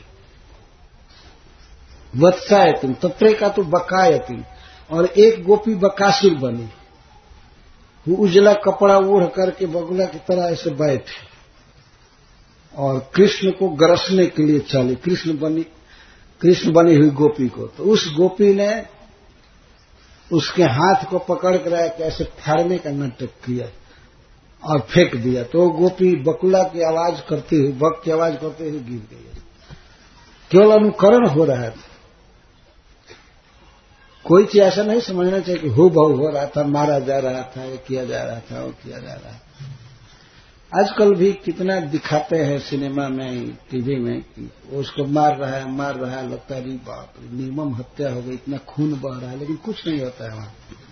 वत्सायतिम तत्रे का तो बकायतिम, और एक गोपी बकासुर बनी, वो उजला कपड़ा ओढ़ करके बगुला की तरह ऐसे बैठी और कृष्ण को गरसने के लिए चली, कृष्ण बनी हुई गोपी को। तो उस गोपी ने उसके हाथ को पकड़ कर ऐसे फाड़ने का नाटक किया और फेंक दिया, तो वो गोपी बकुला की आवाज करती हुई, बक की आवाज करते हुए गिर गई। केवल अनुकरण हो रहा था, कोई चीज ऐसा नहीं समझना चाहिए कि हो बहु हो रहा था, मारा जा रहा था, ये किया जा रहा था, वो किया जा रहा था। आजकल भी कितना दिखाते हैं सिनेमा में, टीवी में, कि उसको मार रहा है, लगता है बाप रे निर्मम हत्या हो गई, इतना खून बह रहा है, लेकिन कुछ नहीं होता है वहां।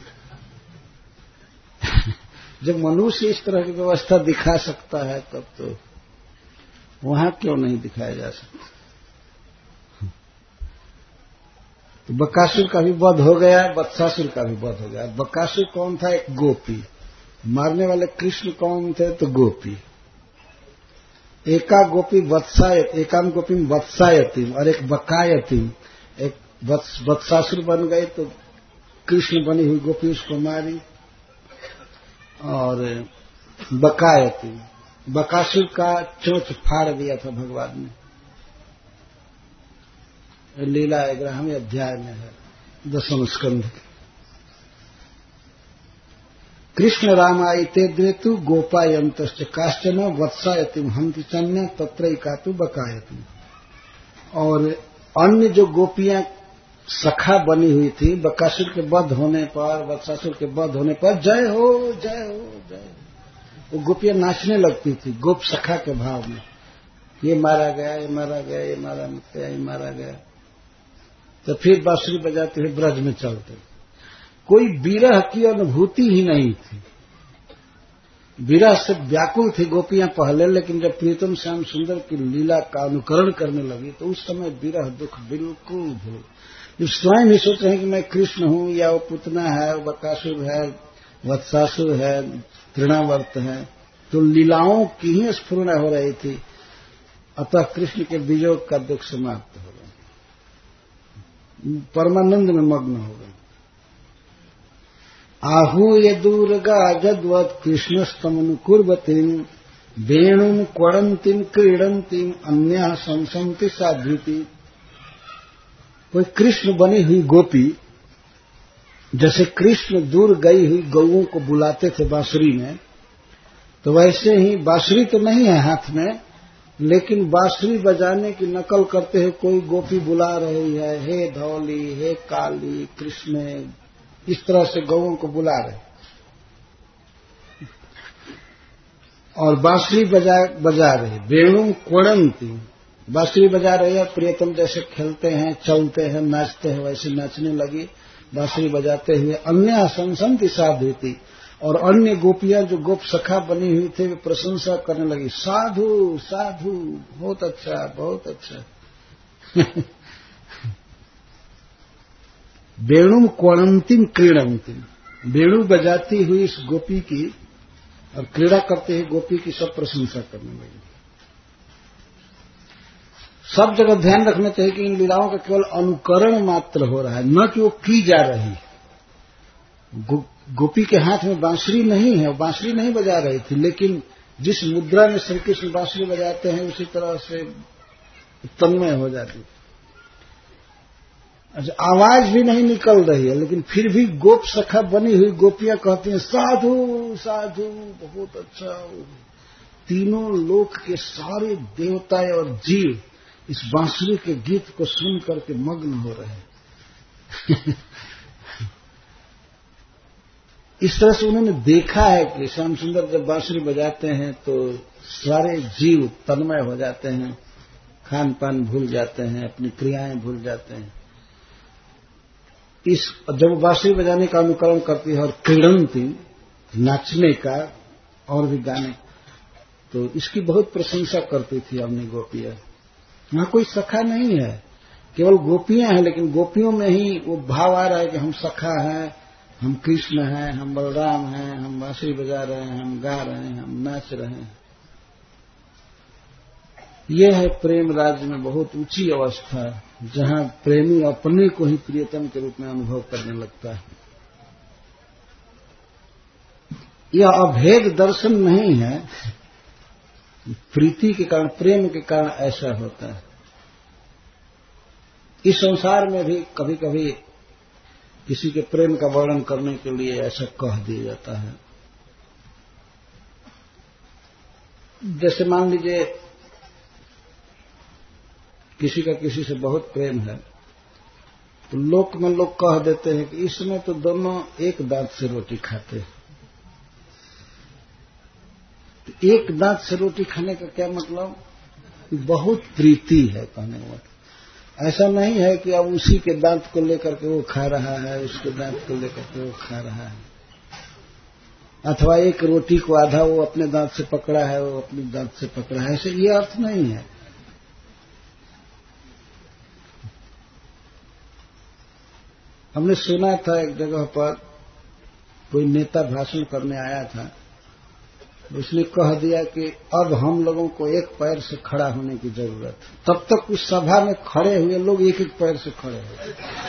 जब मनुष्य इस तरह की व्यवस्था दिखा सकता है तब तो वहां क्यों नहीं दिखाया जा सकता। तो बकासुर का भी वध हो गया, वत्सासुर का भी वध हो गया। बकासुर कौन था? एक गोपी। मारने वाले कृष्ण कौन थे? तो गोपी। एका गोपी एकाम गोपी वत्सायती और एक बकायती। एक वत्सासुर बन गए तो कृष्ण बनी हुई गोपी उसको मारी, और बकायती बकासुर का चोंच फाड़ दिया था भगवान ने। लीला 11वें अध्याय में है, 10वें स्कंध। कृष्ण रामायिते द्वेतु गोपायंतश्च काश्चन वत्सायतिम हंति चन्य तत्रैकातु बकायतु। और अन्य जो गोपियां सखा बनी हुई थी, बकासुर के वध होने पर, वत्सासुर के वध होने पर जय हो जय हो जय हो, वो गोपियां नाचने लगती थी गोप सखा के भाव में। ये मारा गया, ये मारा गया, ये मारा गया, ये मारा गया। तो फिर बांसुरी बजाते हुए ब्रज में चलते। कोई विरह की अनुभूति ही नहीं थी। विरह से व्याकुल थी गोपियां पहले, लेकिन जब प्रीतम श्याम सुंदर की लीला का अनुकरण करने लगी तो उस समय विरह दुख बिल्कुल भूल। जब स्वयं ही सोच रहे हैं कि मैं कृष्ण हूं, या वो पुतना है, वो बकासुर है, वत्सासुर है, तृणावर्त है, तो लीलाओं की ही स्फुरण हो रही थी। अतः कृष्ण के वियोग का दुख समाप्त हो गया, परमानंद में मग्न हो गए। आहूय दूरगा जद्वत् कृष्णस्तमनुकुर्वतीं वेणुं क्वड़न्तीं क्रीडन्तीं अन्यः संसन्ति साध्वीति। कोई कृष्ण बनी हुई गोपी, जैसे कृष्ण दूर गई हुई गौओं को बुलाते थे बांसुरी में, तो वैसे ही बांसुरी तो नहीं है हाथ में, लेकिन बांसुरी बजाने की नकल करते हुए कोई गोपी बुला रही है, हे धौली, हे काली, कृष्ण, इस तरह से गौओं को बुला रहे और बांसुरी बजा रहे। वेणु क्वड़न्ती, बांसुरी बजा रही है, प्रियतम जैसे खेलते हैं, चलते हैं, नाचते हैं, वैसे नाचने लगी बांसुरी बजाते हुए। अन्य संसन्ति साधुति, और अन्य गोपियां जो गोप सखा बनी हुई थे वे प्रशंसा करने लगी, साधु साधु, बहुत अच्छा बहुत अच्छा। वेणु क्वड़न्तीं क्रीडन्तीं, वेणु बजाती हुई इस गोपी की और क्रीड़ा करते हुए गोपी की सब प्रशंसा करने लगी। सब जगह ध्यान रखना चाहिए कि इन लीलाओं का केवल अनुकरण मात्र हो रहा है, न कि वो की जा रही। गोपी के हाथ में बांसुरी नहीं है, वो बांसुरी नहीं बजा रही थी, लेकिन जिस मुद्रा में श्री कृष्ण बांसुरी बजाते हैं उसी तरह से तन्मय हो जाती है। अच्छा, आवाज भी नहीं निकल रही है, लेकिन फिर भी गोप सखा बनी हुई गोपियां कहती हैं साधु साधु, बहुत अच्छा। तीनों लोक के सारे देवता और जीव इस बांसुरी के गीत को सुन करके मग्न हो रहे हैं। इस तरह से उन्होंने देखा है कि श्याम सुंदर जब बांसुरी बजाते हैं तो सारे जीव तन्मय हो जाते हैं, खान पान भूल जाते हैं, अपनी क्रियाएं भूल जाते हैं। इस जब बांसुरी बजाने का अनुकरण करती है और क्रीडन्ती, नाचने का और भी गाने, तो इसकी बहुत प्रशंसा करती थी अपनी गोपियां। यहां कोई सखा नहीं है, केवल गोपियां हैं, लेकिन गोपियों में ही वो भाव आ रहा है कि हम सखा हैं, हम कृष्ण हैं, हम बलराम हैं, हम बांसुरी बजा रहे हैं, हम गा रहे हैं, हम नाच रहे हैं। यह है प्रेम राज्य में बहुत ऊंची अवस्था, जहां प्रेमी अपने को ही प्रियतम के रूप में अनुभव करने लगता है। यह अभेद दर्शन नहीं है, प्रीति के कारण, प्रेम के कारण ऐसा होता है। इस संसार में भी कभी कभी किसी के प्रेम का वर्णन करने के लिए ऐसा कह दिया जाता है। जैसे मान लीजिए किसी का किसी से बहुत प्रेम है, तो लोक में लोग कह देते हैं कि इसमें तो दोनों एक दांत से रोटी खाते हैं। तो एक दांत से रोटी खाने का क्या मतलब? बहुत प्रीति है कहने का मतलब। ऐसा नहीं है कि अब उसी के दांत को लेकर के वो खा रहा है, उसके दांत को लेकर के वो खा रहा है, अथवा एक रोटी को आधा वो अपने दांत से पकड़ा है, वो अपने दांत से पकड़ा है, ऐसे ये अर्थ नहीं है। हमने सुना था एक जगह पर कोई नेता भाषण करने आया था, उसने कह दिया कि अब हम लोगों को एक पैर से खड़ा होने की जरूरत है। तब तक उस सभा में खड़े हुए लोग एक एक पैर से खड़े हुए।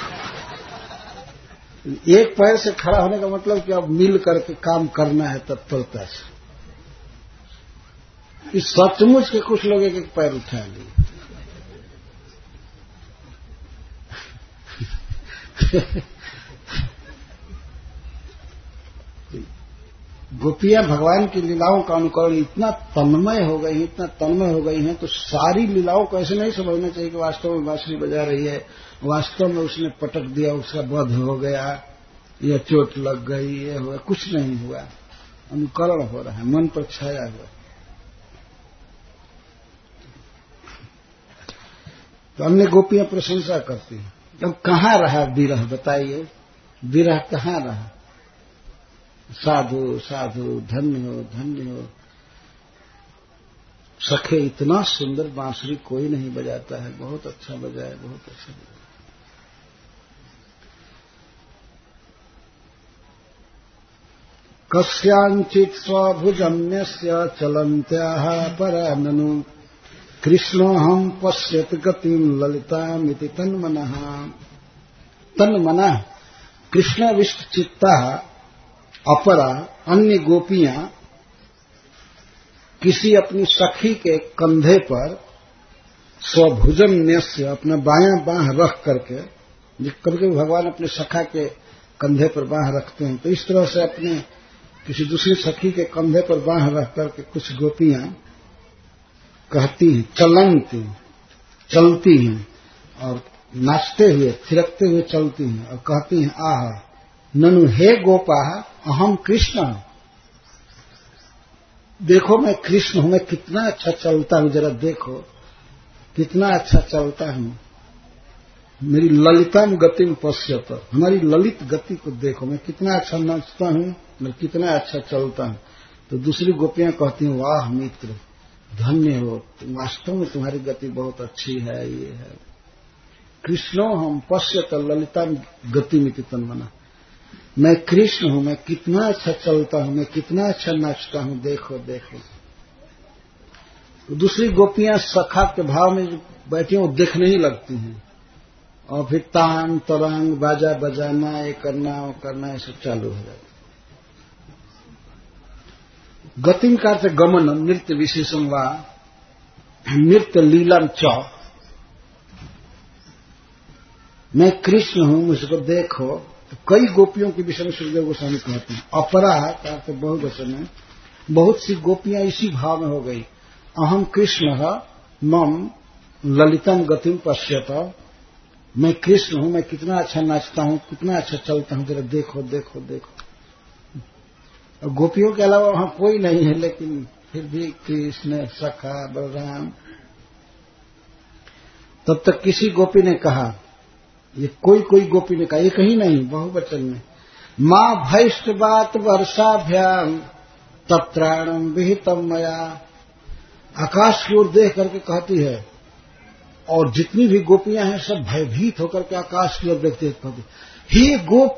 एक पैर से खड़ा होने का मतलब कि अब मिल करके काम करना है तत्परता से। इस सचमुच के कुछ लोग एक एक पैर उठा लिए। गोपियां भगवान की लीलाओं का अनुकरण इतना तन्मय हो गई हैं, तो सारी लीलाओं को ऐसे नहीं समझना चाहिए कि वास्तव में बांसुरी बजा रही है, वास्तव में उसने पटक दिया, उसका वध हो गया या चोट लग गई, ये हुआ, कुछ नहीं हुआ, अनुकरण हो रहा है, मन पर छाया हुआ। तो अन्य गोपियां प्रशंसा करती हैं। अब कहाँ रहा विरह, बताइए, विरह कहाँ रहा? साधु साधु, धन्य हो धन्य हो, सखे इतना सुंदर बांसुरी कोई नहीं बजाता है, बहुत अच्छा बजाए, बहुत अच्छा बजाए। कस्यांचित् स्वभुजन्यस्य चलन्त्याः पराननु कृष्णोऽहं पश्यत गतिं ललितामिति तन्मनः। तन्मनः कृष्णाविष्ट चित्ता अपरा, अन्य गोपियां किसी अपनी सखी के कंधे पर स्वभुजन्यस्य, अपना बायां बांह रख करके, कभी कभी भगवान अपने सखा के कंधे पर बांह रखते हैं, तो इस तरह से अपने किसी दूसरी सखी के कंधे पर बांह रख करके कुछ गोपियां कहती हैं, चलंती, चलती हैं, और नाचते हुए थिरकते हुए चलती हैं और कहती हैं, आह ननु हे गोपा अहम कृष्ण, देखो मैं कृष्ण हूं, मैं कितना अच्छा चलता हूं, जरा देखो कितना अच्छा चलता हूं, मेरी ललितम गतिम पश्यत, हमारी ललित गति को देखो, मैं कितना अच्छा नाचता हूं, मैं कितना अच्छा चलता हूं। तो दूसरी गोपियां कहती हैं, वाह मित्र, धन्य हो, वास्तव में तुम्हारी गति बहुत अच्छी है, ये है। कृष्णो हम पश्यत ललितम गतिमिति तन्मना, मैं कृष्ण हूं, मैं कितना अच्छा चलता हूं, मैं कितना अच्छा नाचता हूं, देखो देखो। तो दूसरी गोपियां सखा के भाव में जो बैठी वो देखने ही लगती हैं, और फिर तान तरांग बाजा बजाना, ये करना वो करना, ये सब चालू हो जाता। गतिम का अर्थ गमन, नृत्य विशेषम वा नृत्य लीलम च, मैं कृष्ण हूं, मुझको देखो। तो कई गोपियों के विषय में सुखदेव गोस्वामी कहते हैं। अपरा का अर्थ बहुवचन है, बहुत सी गोपियां इसी भाव में हो गई। अहम कृष्ण मम ललितम गतिम पश्यत, मैं कृष्ण हूं, मैं कितना अच्छा नाचता हूं, कितना अच्छा चलता हूं, जरा देखो देखो देखो। और गोपियों के अलावा वहां कोई नहीं है, लेकिन फिर भी कृष्ण सखा बलराम। तब तक किसी गोपी ने कहा, ये कोई गोपी ने कहा, एक ही नहीं बहुवचन में, मां भैष्ट बात वर्षाभ्याम तत्राणम विहितम मया, आकाश की ओर देख करके कहती है, और जितनी भी गोपियां हैं सब भयभीत होकर के आकाश की ओर देखते कहती, हे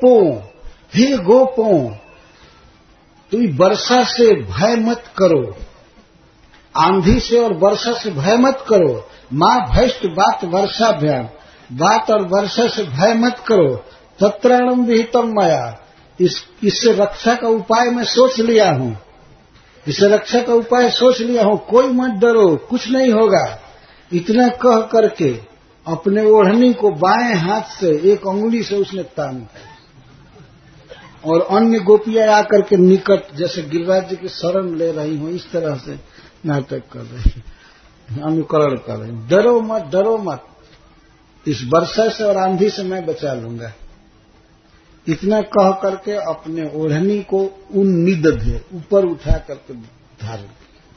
गोपों, तुम वर्षा से भय मत करो, आंधी से और वर्षा से भय मत करो। मां भैष्ट बात वर्षाभ्याम, बात और वर्षा से भय मत करो। तत्राणम विहितम मया, इससे रक्षा का उपाय मैं सोच लिया हूं, इससे रक्षा का उपाय सोच लिया हूं, कोई मत डरो, कुछ नहीं होगा। इतना कह करके अपने ओढ़नी को बाएं हाथ से एक अंगुली से उसने तान दिया, और अन्य गोपियां आकर के निकट जैसे गिरिराज जी की शरण ले रही हूं, इस तरह से नाटक कर रही, अनुकरण कर रही। डरो मत, डरो मत, इस वर्षा से और आंधी से मैं बचा लूंगा। इतना कह करके अपने ओढ़नी को उन्निदधे, ऊपर उठा करके धारण,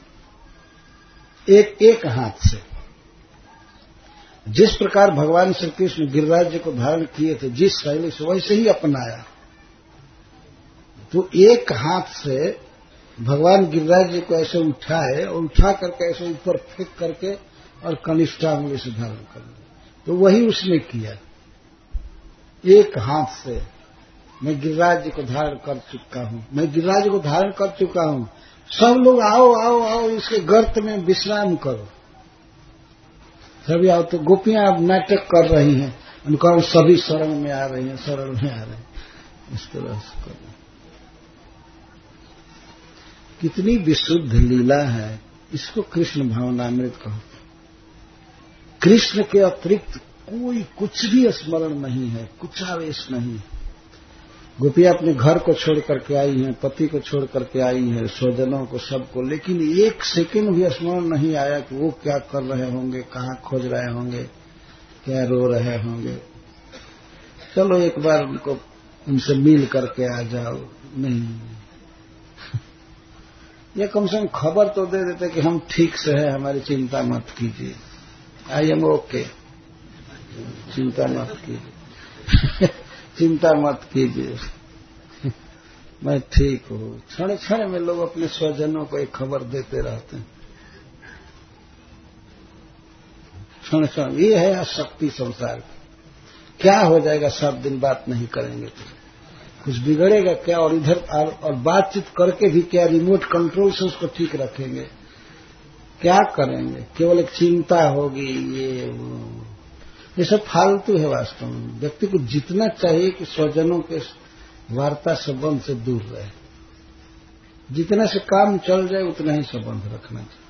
एक हाथ से। जिस प्रकार भगवान श्री कृष्ण गिरिराज जी को धारण किए थे, जिस शैली से, वैसे ही अपनाया। तो एक हाथ से भगवान गिरिराज जी को ऐसे उठाए और उठा करके ऐसे ऊपर फेंक करके और कनिष्ठांगुली से धारण कर लिया। तो वही उसने किया, एक हाथ से मैं गिरिराज जी को धारण कर चुका हूं, मैं गिरिराज को धारण कर चुका हूं, सब लोग आओ आओ आओ, इसके गर्त में विश्राम करो, सभी आओ। तो गोपियां अब नाटक कर रही हैं, उनका सभी शरण में आ रही हैं, शरण में आ रहे हैं, इस तरह से कर रहे हैं। कितनी विशुद्ध लीला है, इसको कृष्ण भावनामृत कहो। कृष्ण के अतिरिक्त कोई कुछ भी स्मरण नहीं है, कुछ आवेश नहीं। गोपियां अपने घर को छोड़ करके आई हैं, पति को छोड़ करके आई हैं, स्वजनों को, सबको, लेकिन एक सेकंड भी स्मरण नहीं आया कि वो क्या कर रहे होंगे, कहाँ खोज रहे होंगे, क्या रो रहे होंगे। चलो एक बार उनसे मिल करके आ जाओ, नहीं। ये कम से कम खबर तो दे देते कि हम ठीक से हैं, हमारी चिंता मत कीजिए, आई एम ओके, चिंता मत कीजिए चिंता मत कीजिए, मैं ठीक हूं। क्षण क्षण में लोग अपने स्वजनों को एक खबर देते रहते हैं, क्षण क्षण। ये है आसक्ति संसार की। क्या हो जाएगा 7 दिन बात नहीं करेंगे तो कुछ बिगड़ेगा क्या? और इधर और बातचीत करके भी क्या रिमोट कंट्रोल से उसको ठीक रखेंगे? क्या करेंगे? केवल एक चिंता होगी, ये सब फालतू है। वास्तव में व्यक्ति को जितना चाहिए कि स्वजनों के वार्ता संबंध से दूर रहे, जितना से काम चल जाए उतना ही संबंध रखना चाहिए।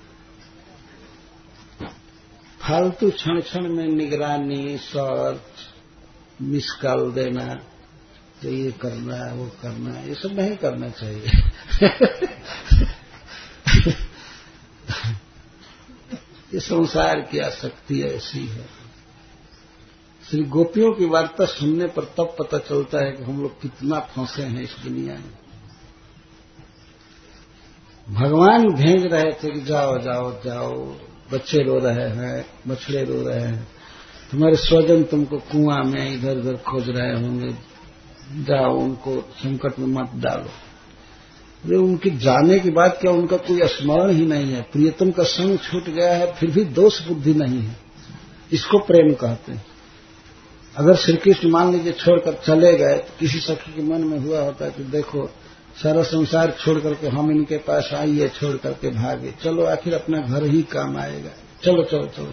फालतू क्षण क्षण में निगरानी, सर्च, मिस कॉल देना, तो ये करना है, वो करना है, ये सब नहीं करना चाहिए। ये संसार की आसक्ति ऐसी है। श्री गोपियों की वार्ता सुनने पर तब पता चलता है कि हम लोग कितना फंसे हैं इस दुनिया में। भगवान भेज रहे थे कि जाओ जाओ जाओ, बच्चे रो रहे हैं, बछड़े रो रहे हैं, तुम्हारे स्वजन तुमको कुआं में इधर उधर खोज रहे होंगे, जाओ उनको संकट में मत डालो। वे उनके जाने के बाद क्या उनका कोई स्मरण ही नहीं है, प्रियतम का संग छूट गया है, फिर भी दोष बुद्धि नहीं है। इसको प्रेम कहते हैं। अगर श्री कृष्ण मान लीजिए छोड़कर चले गए तो किसी सखी के मन में हुआ होता है कि देखो सारा संसार छोड़ करके हम इनके पास आइए, छोड़ करके भागे, चलो आखिर अपना घर ही काम आएगा, चलो चलो चलो।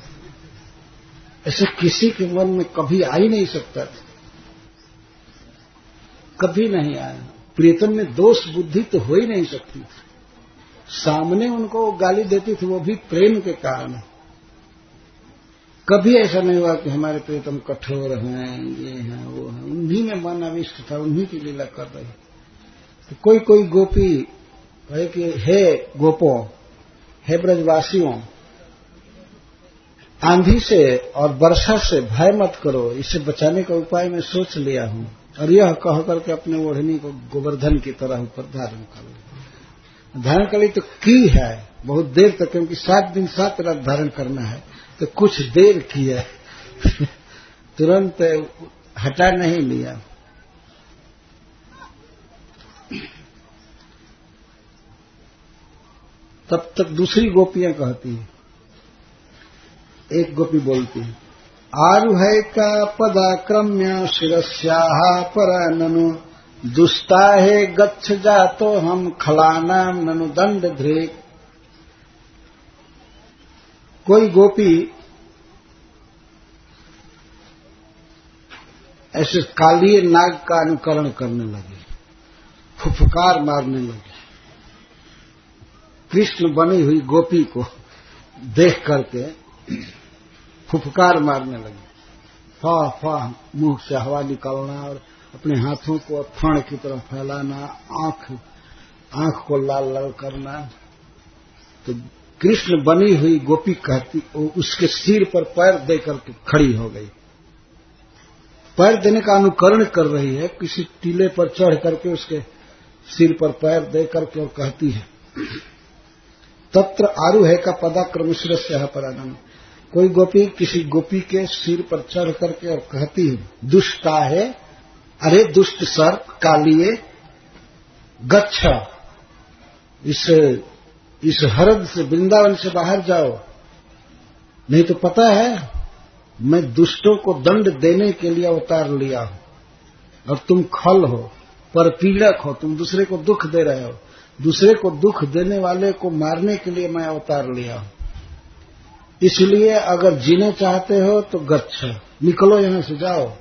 ऐसे किसी के मन में कभी आ ही नहीं सकता था, कभी नहीं आया। प्रियतम में दोष बुद्धि तो हो ही नहीं सकती। सामने उनको गाली देती थी, वो भी प्रेम के कारण। कभी ऐसा नहीं हुआ कि हमारे प्रियतम कठोर हैं, ये हैं, वो हैं। उन्हीं में मन अविष्ट था, उन्हीं की लीला कर रही। तो कोई कोई गोपी कहे कि हे गोपो, हे ब्रजवासियों, आंधी से और वर्षा से भय मत करो, इससे बचाने का उपाय मैं सोच लिया हूं। और यह कह करके अपने ओढ़नी को गोवर्धन की तरह ऊपर धारण कर ली। धारण कर ली तो की है बहुत देर तक, क्योंकि 7 दिन 7 रात धारण करना है, तो कुछ देर की है तुरंत हटा नहीं लिया। तब तक दूसरी गोपियां कहती हैं, एक गोपी बोलती है, आरुहै का पदाक्रम्य शिरस्याः परननु दुस्ताहे गच्छ जातो हम खलानाम ननु दंड धृक। कोई गोपी ऐसे कालिए नाग का अनुकरण करने लगी, फुफकार मारने लगी। कृष्ण बनी हुई गोपी को देख करके फुफकार मारने लगी, फाह फाह मुंह से हवा निकलना और अपने हाथों को फण की तरह फैलाना, आंख को लाल लाल करना। तो कृष्ण बनी हुई गोपी कहती, उसके सिर पर पैर देकर के खड़ी हो गई। पैर देने का अनुकरण कर रही है, किसी टीले पर चढ़ करके उसके सिर पर पैर दे करके, और कहती है, तत्र आरुहे का पदाक्रम शिरस्याः परानन। कोई गोपी किसी गोपी के सिर पर चढ़ करके और कहती है, दुष्टा है, अरे दुष्ट सर्प कालिए, गच्छ, इस हरद से, वृंदावन से बाहर जाओ, नहीं तो पता है मैं दुष्टों को दंड देने के लिए अवतार लिया हूं, और तुम खल हो, परपीड़क हो, तुम दूसरे को दुख दे रहे हो, दूसरे को दुख देने वाले को मारने के लिए मैं अवतार लिया हूं। इसलिए अगर जीने चाहते हो तो गच्छ, निकलो यहां से, जाओ।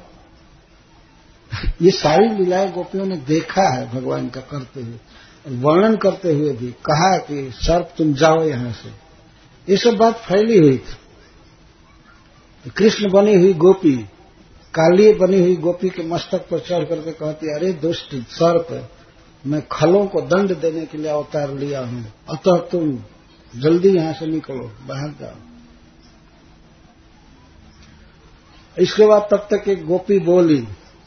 ये सारी लीलाएं गोपियों ने देखा है भगवान का करते हुए, वर्णन करते हुए भी कहा कि सर्प तुम जाओ यहां से। ये सब बात फैली हुई थी। कृष्ण बनी हुई गोपी, काली बनी हुई गोपी के मस्तक पर चढ़ करके कहती, अरे दुष्ट सर्प, मैं खलों को दंड देने के लिए अवतार लिया हूं, अतः तुम जल्दी यहां से निकलो, बाहर जाओ। इसके बाद तब तक एक गोपी बोली,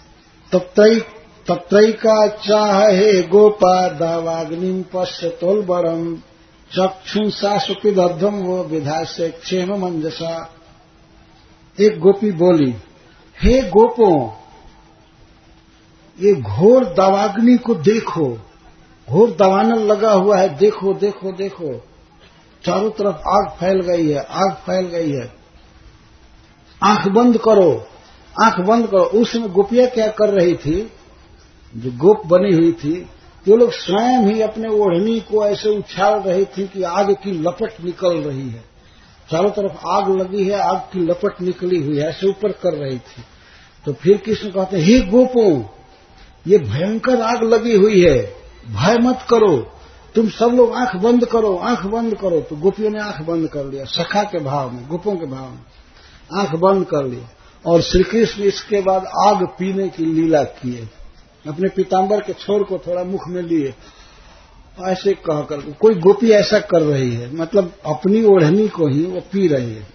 तत्रैका चाहे गोपा दावाग्निम पश्यतोल बरम चक्षुषा सुपिदध्वम वो विधा से क्षेम मंजसा। एक गोपी बोली, हे गोपों, ये घोर दावाग्नि को देखो, घोर दावानल लगा हुआ है, देखो देखो देखो, चारों तरफ आग फैल गई है, आग फैल गई है, आंख बंद करो, आंख बंद करो। उसमें गोपियां क्या कर रही थी, जो गोप बनी हुई थी, वो लोग स्वयं ही अपने ओढ़नी को ऐसे उछाल रही थी कि आग की लपट निकल रही है, चारों तरफ आग लगी है, आग की लपट निकली हुई है, ऐसे ऊपर कर रही थी। तो फिर कृष्ण कहते हैं, हे गोपों, ये भयंकर आग लगी हुई है, भय मत करो, तुम सब लोग आंख बंद करो, आंख बंद करो। तो गोपियों ने आंख बंद कर लिया, सखा के भाव में, गोपों के भाव में आंख बंद कर लिया। और श्री कृष्ण इसके बाद आग पीने की लीला किए, अपने पीताम्बर के छोर को थोड़ा मुख में लिए, ऐसे कह कर कोई गोपी ऐसा कर रही है, मतलब अपनी ओढ़नी को ही वो पी रही है।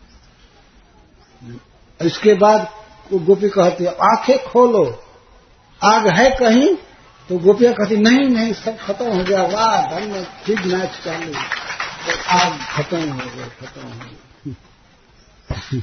इसके बाद वो गोपी कहती है, आंखें खोलो, आग है कहीं? तो गोपियां कहती, नहीं नहीं, सब खत्म हो गया, वाह धन्य, ठीक नाच चालू, तो आग खत्म हो गया, खत्म हो गया।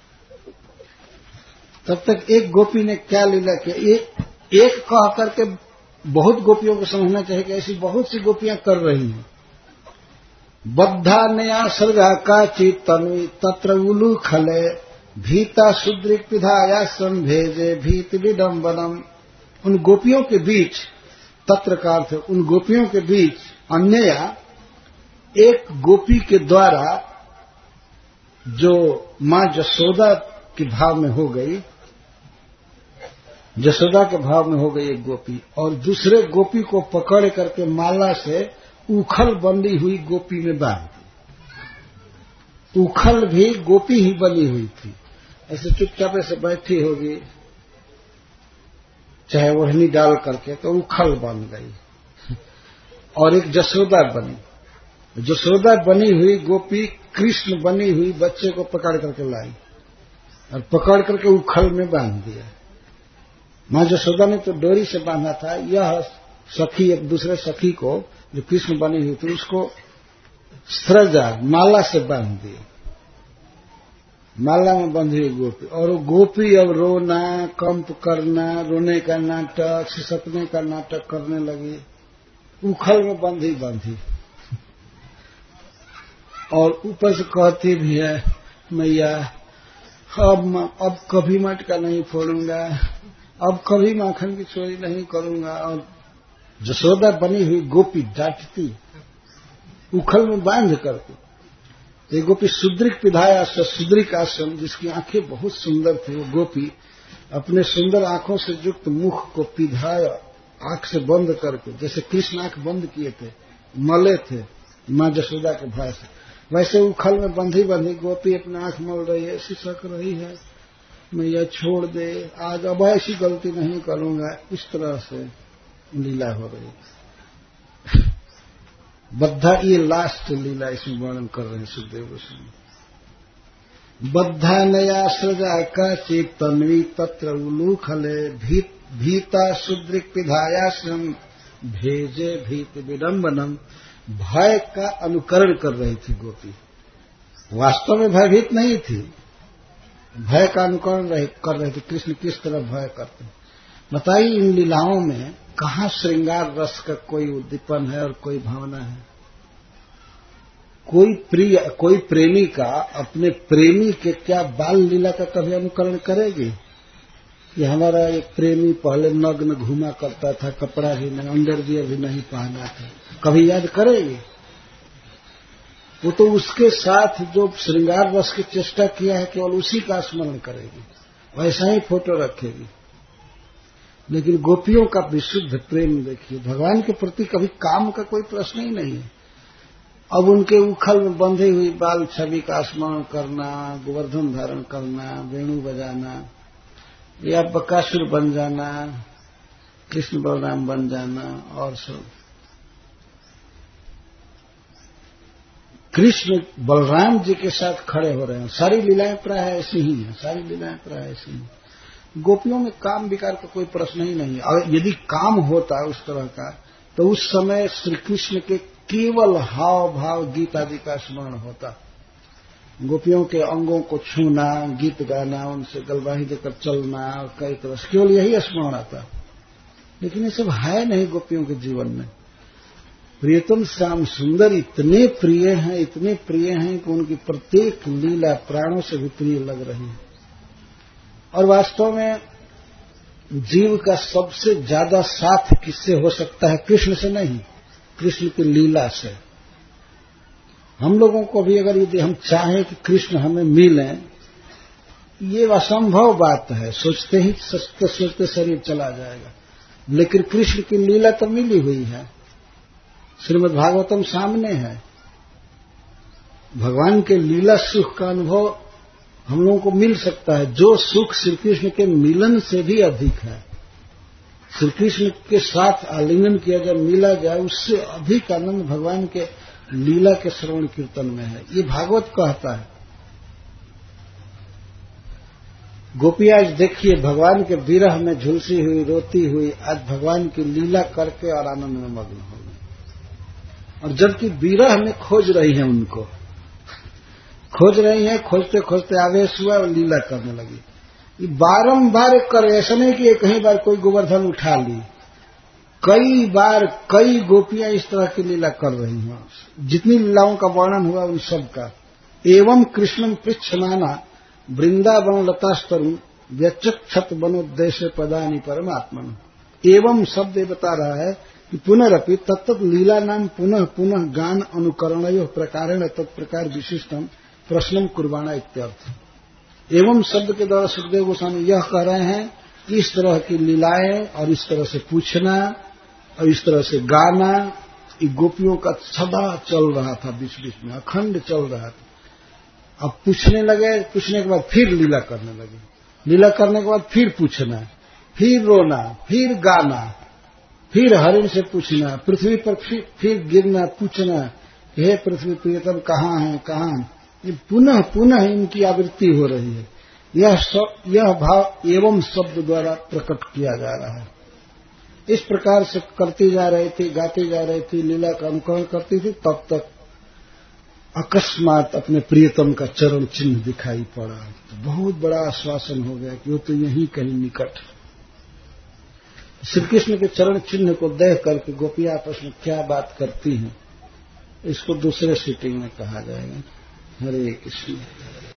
तब तक एक गोपी ने क्या लीला किया, एक कह करके बहुत गोपियों को समझना चाहिए कि ऐसी बहुत सी गोपियां कर रही हैं। बद्धा नया सर्गा का चित्तनु तत्र उलू खले भीता सुद्रिक पिधाया संभेजे भीत विडम्बनम। उन गोपियों के बीच, तत्र का अर्थ उन गोपियों के बीच, अन्यया एक गोपी के द्वारा जो मां जसोदा के भाव में हो गई, जसोदा के भाव में हो गई एक गोपी, और दूसरे गोपी को पकड़ करके माला से उखल बंधी हुई गोपी में बांध दी। उखल भी गोपी ही बनी हुई थी, ऐसे चुपचाप ऐसे बैठी होगी, चाहे ओढ़नी डाल करके, तो उखल बन गई। और एक जसोदा बनी, जसोदा बनी हुई गोपी कृष्ण बनी हुई बच्चे को पकड़ करके लाई और पकड़ करके उखल में बांध दिया। मां जसोदा ने तो डोरी से बांधा था, यह सखी एक दूसरे सखी को जो कृष्ण बनी हुई थी उसको सृजा माला से बांध दिया, माला में बंधी हुई गोपी। और वो गोपी अब रोना, कंप करना, रोने का नाटक, सिसकने का नाटक करने लगी, उखल में बंधी बंधी। और ऊपर से कहती भी है, मैया अब कभी मटका नहीं फोड़ूंगा, अब कभी माखन की चोरी नहीं करूंगा। और जसोदा बनी हुई गोपी डांटती उखल में बांध करके। ये गोपी सुद्रिक पिधाया सुद्रिक आश्रम, जिसकी आंखें बहुत सुंदर थी, वो गोपी अपने सुंदर आंखों से युक्त मुख को पिधाया, आंख से बंद करके, जैसे कृष्ण आंख बंद किए थे, मले थे मां जसोदा के भय से, वैसे उखल में बंधी बंधी गोपी अपनी आंख मल रही है, सिसक रही है, मैया छोड़ दे, आज अब ऐसी गलती नहीं करूंगा। इस तरह से लीला हो रही है। बद्धा, ये लास्ट लीला इसमें वर्णन कर रहे हैं सुखदेव गोस्वामी। बद्धा नया सृजा का चित तन्वी तत्र उलूखले भीता सुद्रिक पिधायाश्रम भेजे भीत विडम्बनम। भय का अनुकरण कर रही थी गोपी, वास्तव में भयभीत नहीं थी, भय का अनुकरण कर रहे थे। कृष्ण किस तरह भय करते हैं बताइए। इन लीलाओं में कहाँ श्रृंगार रस का कोई उद्दीपन है और कोई भावना है? कोई प्रेमी का अपने प्रेमी के क्या बाल लीला का कभी अनुकरण करेगी? कि हमारा एक प्रेमी पहले नग्न घूमा करता था, कपड़ा भी नहीं, अंडरवियर भी नहीं पहना था, कभी याद करेगी? वो तो उसके साथ जो श्रृंगार रस की चेष्टा किया है केवल उसी का स्मरण करेगी, वैसा ही फोटो रखेगी। लेकिन गोपियों का विशुद्ध प्रेम देखिए, भगवान के प्रति कभी काम का कोई प्रश्न ही नहीं है। अब उनके उखल में बंधी हुई बाल छवि का स्मरण करना, गोवर्धन धारण करना, वेणु बजाना, या बकासुर बन जाना, कृष्ण बलराम बन जाना, और सब कृष्ण बलराम जी के साथ खड़े हो रहे हैं। सारी लीलाएं प्राय ऐसी ही हैं, सारी लीलाएं प्राय ऐसी हैं। गोपियों में काम विकार का कोई प्रश्न ही नहीं है। और यदि काम होता उस तरह का तो उस समय श्री कृष्ण के केवल हाव भाव गीत आदि का स्मरण होता। गोपियों के अंगों को छूना, गीत गाना, उनसे गलबाही देकर चलना, और कई तरह से केवल यही स्मरण आता। लेकिन ये सब है नहीं गोपियों के जीवन में। प्रियतम श्याम सुंदर इतने प्रिय हैं, इतने प्रिय हैं कि उनकी प्रत्येक लीला प्राणों से भी प्रिय लग रही है। और वास्तव में जीव का सबसे ज्यादा साथ किससे हो सकता है? कृष्ण से नहीं, कृष्ण की लीला से। हम लोगों को भी अगर यदि हम चाहें कि कृष्ण हमें मिलें, ये असंभव बात है। सोचते ही सोचते सोचते शरीर चला जाएगा। लेकिन कृष्ण की लीला तो मिली हुई है, श्रीमद् भागवतम सामने है। भगवान के लीला सुख का अनुभव हम लोगों को मिल सकता है, जो सुख श्री कृष्ण के मिलन से भी अधिक है। श्री कृष्ण के साथ आलिंगन किया जाए, मिला जाए, उससे अधिक आनंद भगवान के लीला के श्रवण कीर्तन में है। ये भागवत कहता है। गोपियां आज देखिए भगवान के विरह में झुलसी हुई, रोती हुई, आज भगवान की लीला करके और आनंद में मग्न हो गई। और जबकि विरह में खोज रही है, उनको खोज रही है, खोजते खोजते आवेश हुआ और लीला करने लगी। ये बारंबार कर, ऐसा नहीं कि कहीं बार कोई गोवर्धन उठा ली, कई बार कई गोपियां इस तरह की लीला कर रही हैं। जितनी लीलाओं का वर्णन हुआ उन सब का। एवं कृष्णम पृच्छमाना वृंदावन लतास्तरु व्यचक्षत बनोद्देश्य पदानि परमात्मन। एवं शब्द बता रहा है कि पुनरपि तत्त लीला नाम पुनः पुनः गान अनुकरणयो प्रकारेण तत्प्रकार विशिष्टम प्रश्नम कुर्बाणा इत्यर्थ। एवं शब्द के द्वारा सुखदेव गोस्वामी यह कह रहे हैं कि इस तरह की लीलाएं और इस तरह से पूछना और इस तरह से गाना, ये गोपियों का सदा चल रहा था, बीच बीच में अखंड चल रहा था। अब पूछने लगे, पूछने के बाद फिर लीला करने लगे, लीला करने के बाद फिर पूछना, फिर रोना, फिर गाना, फिर हरिण से पूछना, पृथ्वी पर फिर गिरना, पूछना, हे पृथ्वी प्रियतम कहाँ है, कहाँ है। ये पुनः पुनः इनकी आवृत्ति हो रही है। यह भाव एवं शब्द द्वारा प्रकट किया जा रहा है। इस प्रकार से करती जा रही थी, गाती जा रही थी, लीला का अनुकरण करती थी। तब तक अकस्मात अपने प्रियतम का चरण चिन्ह दिखाई पड़ा। तो बहुत बड़ा आश्वासन हो गया कि वो तो यहीं कहीं निकट। श्री कृष्ण के चरण चिन्ह को देख करके गोपियां आपस में क्या बात करती हैं, इसको दूसरे सीटिंग में कहा जाएगा। हरे कृष्ण।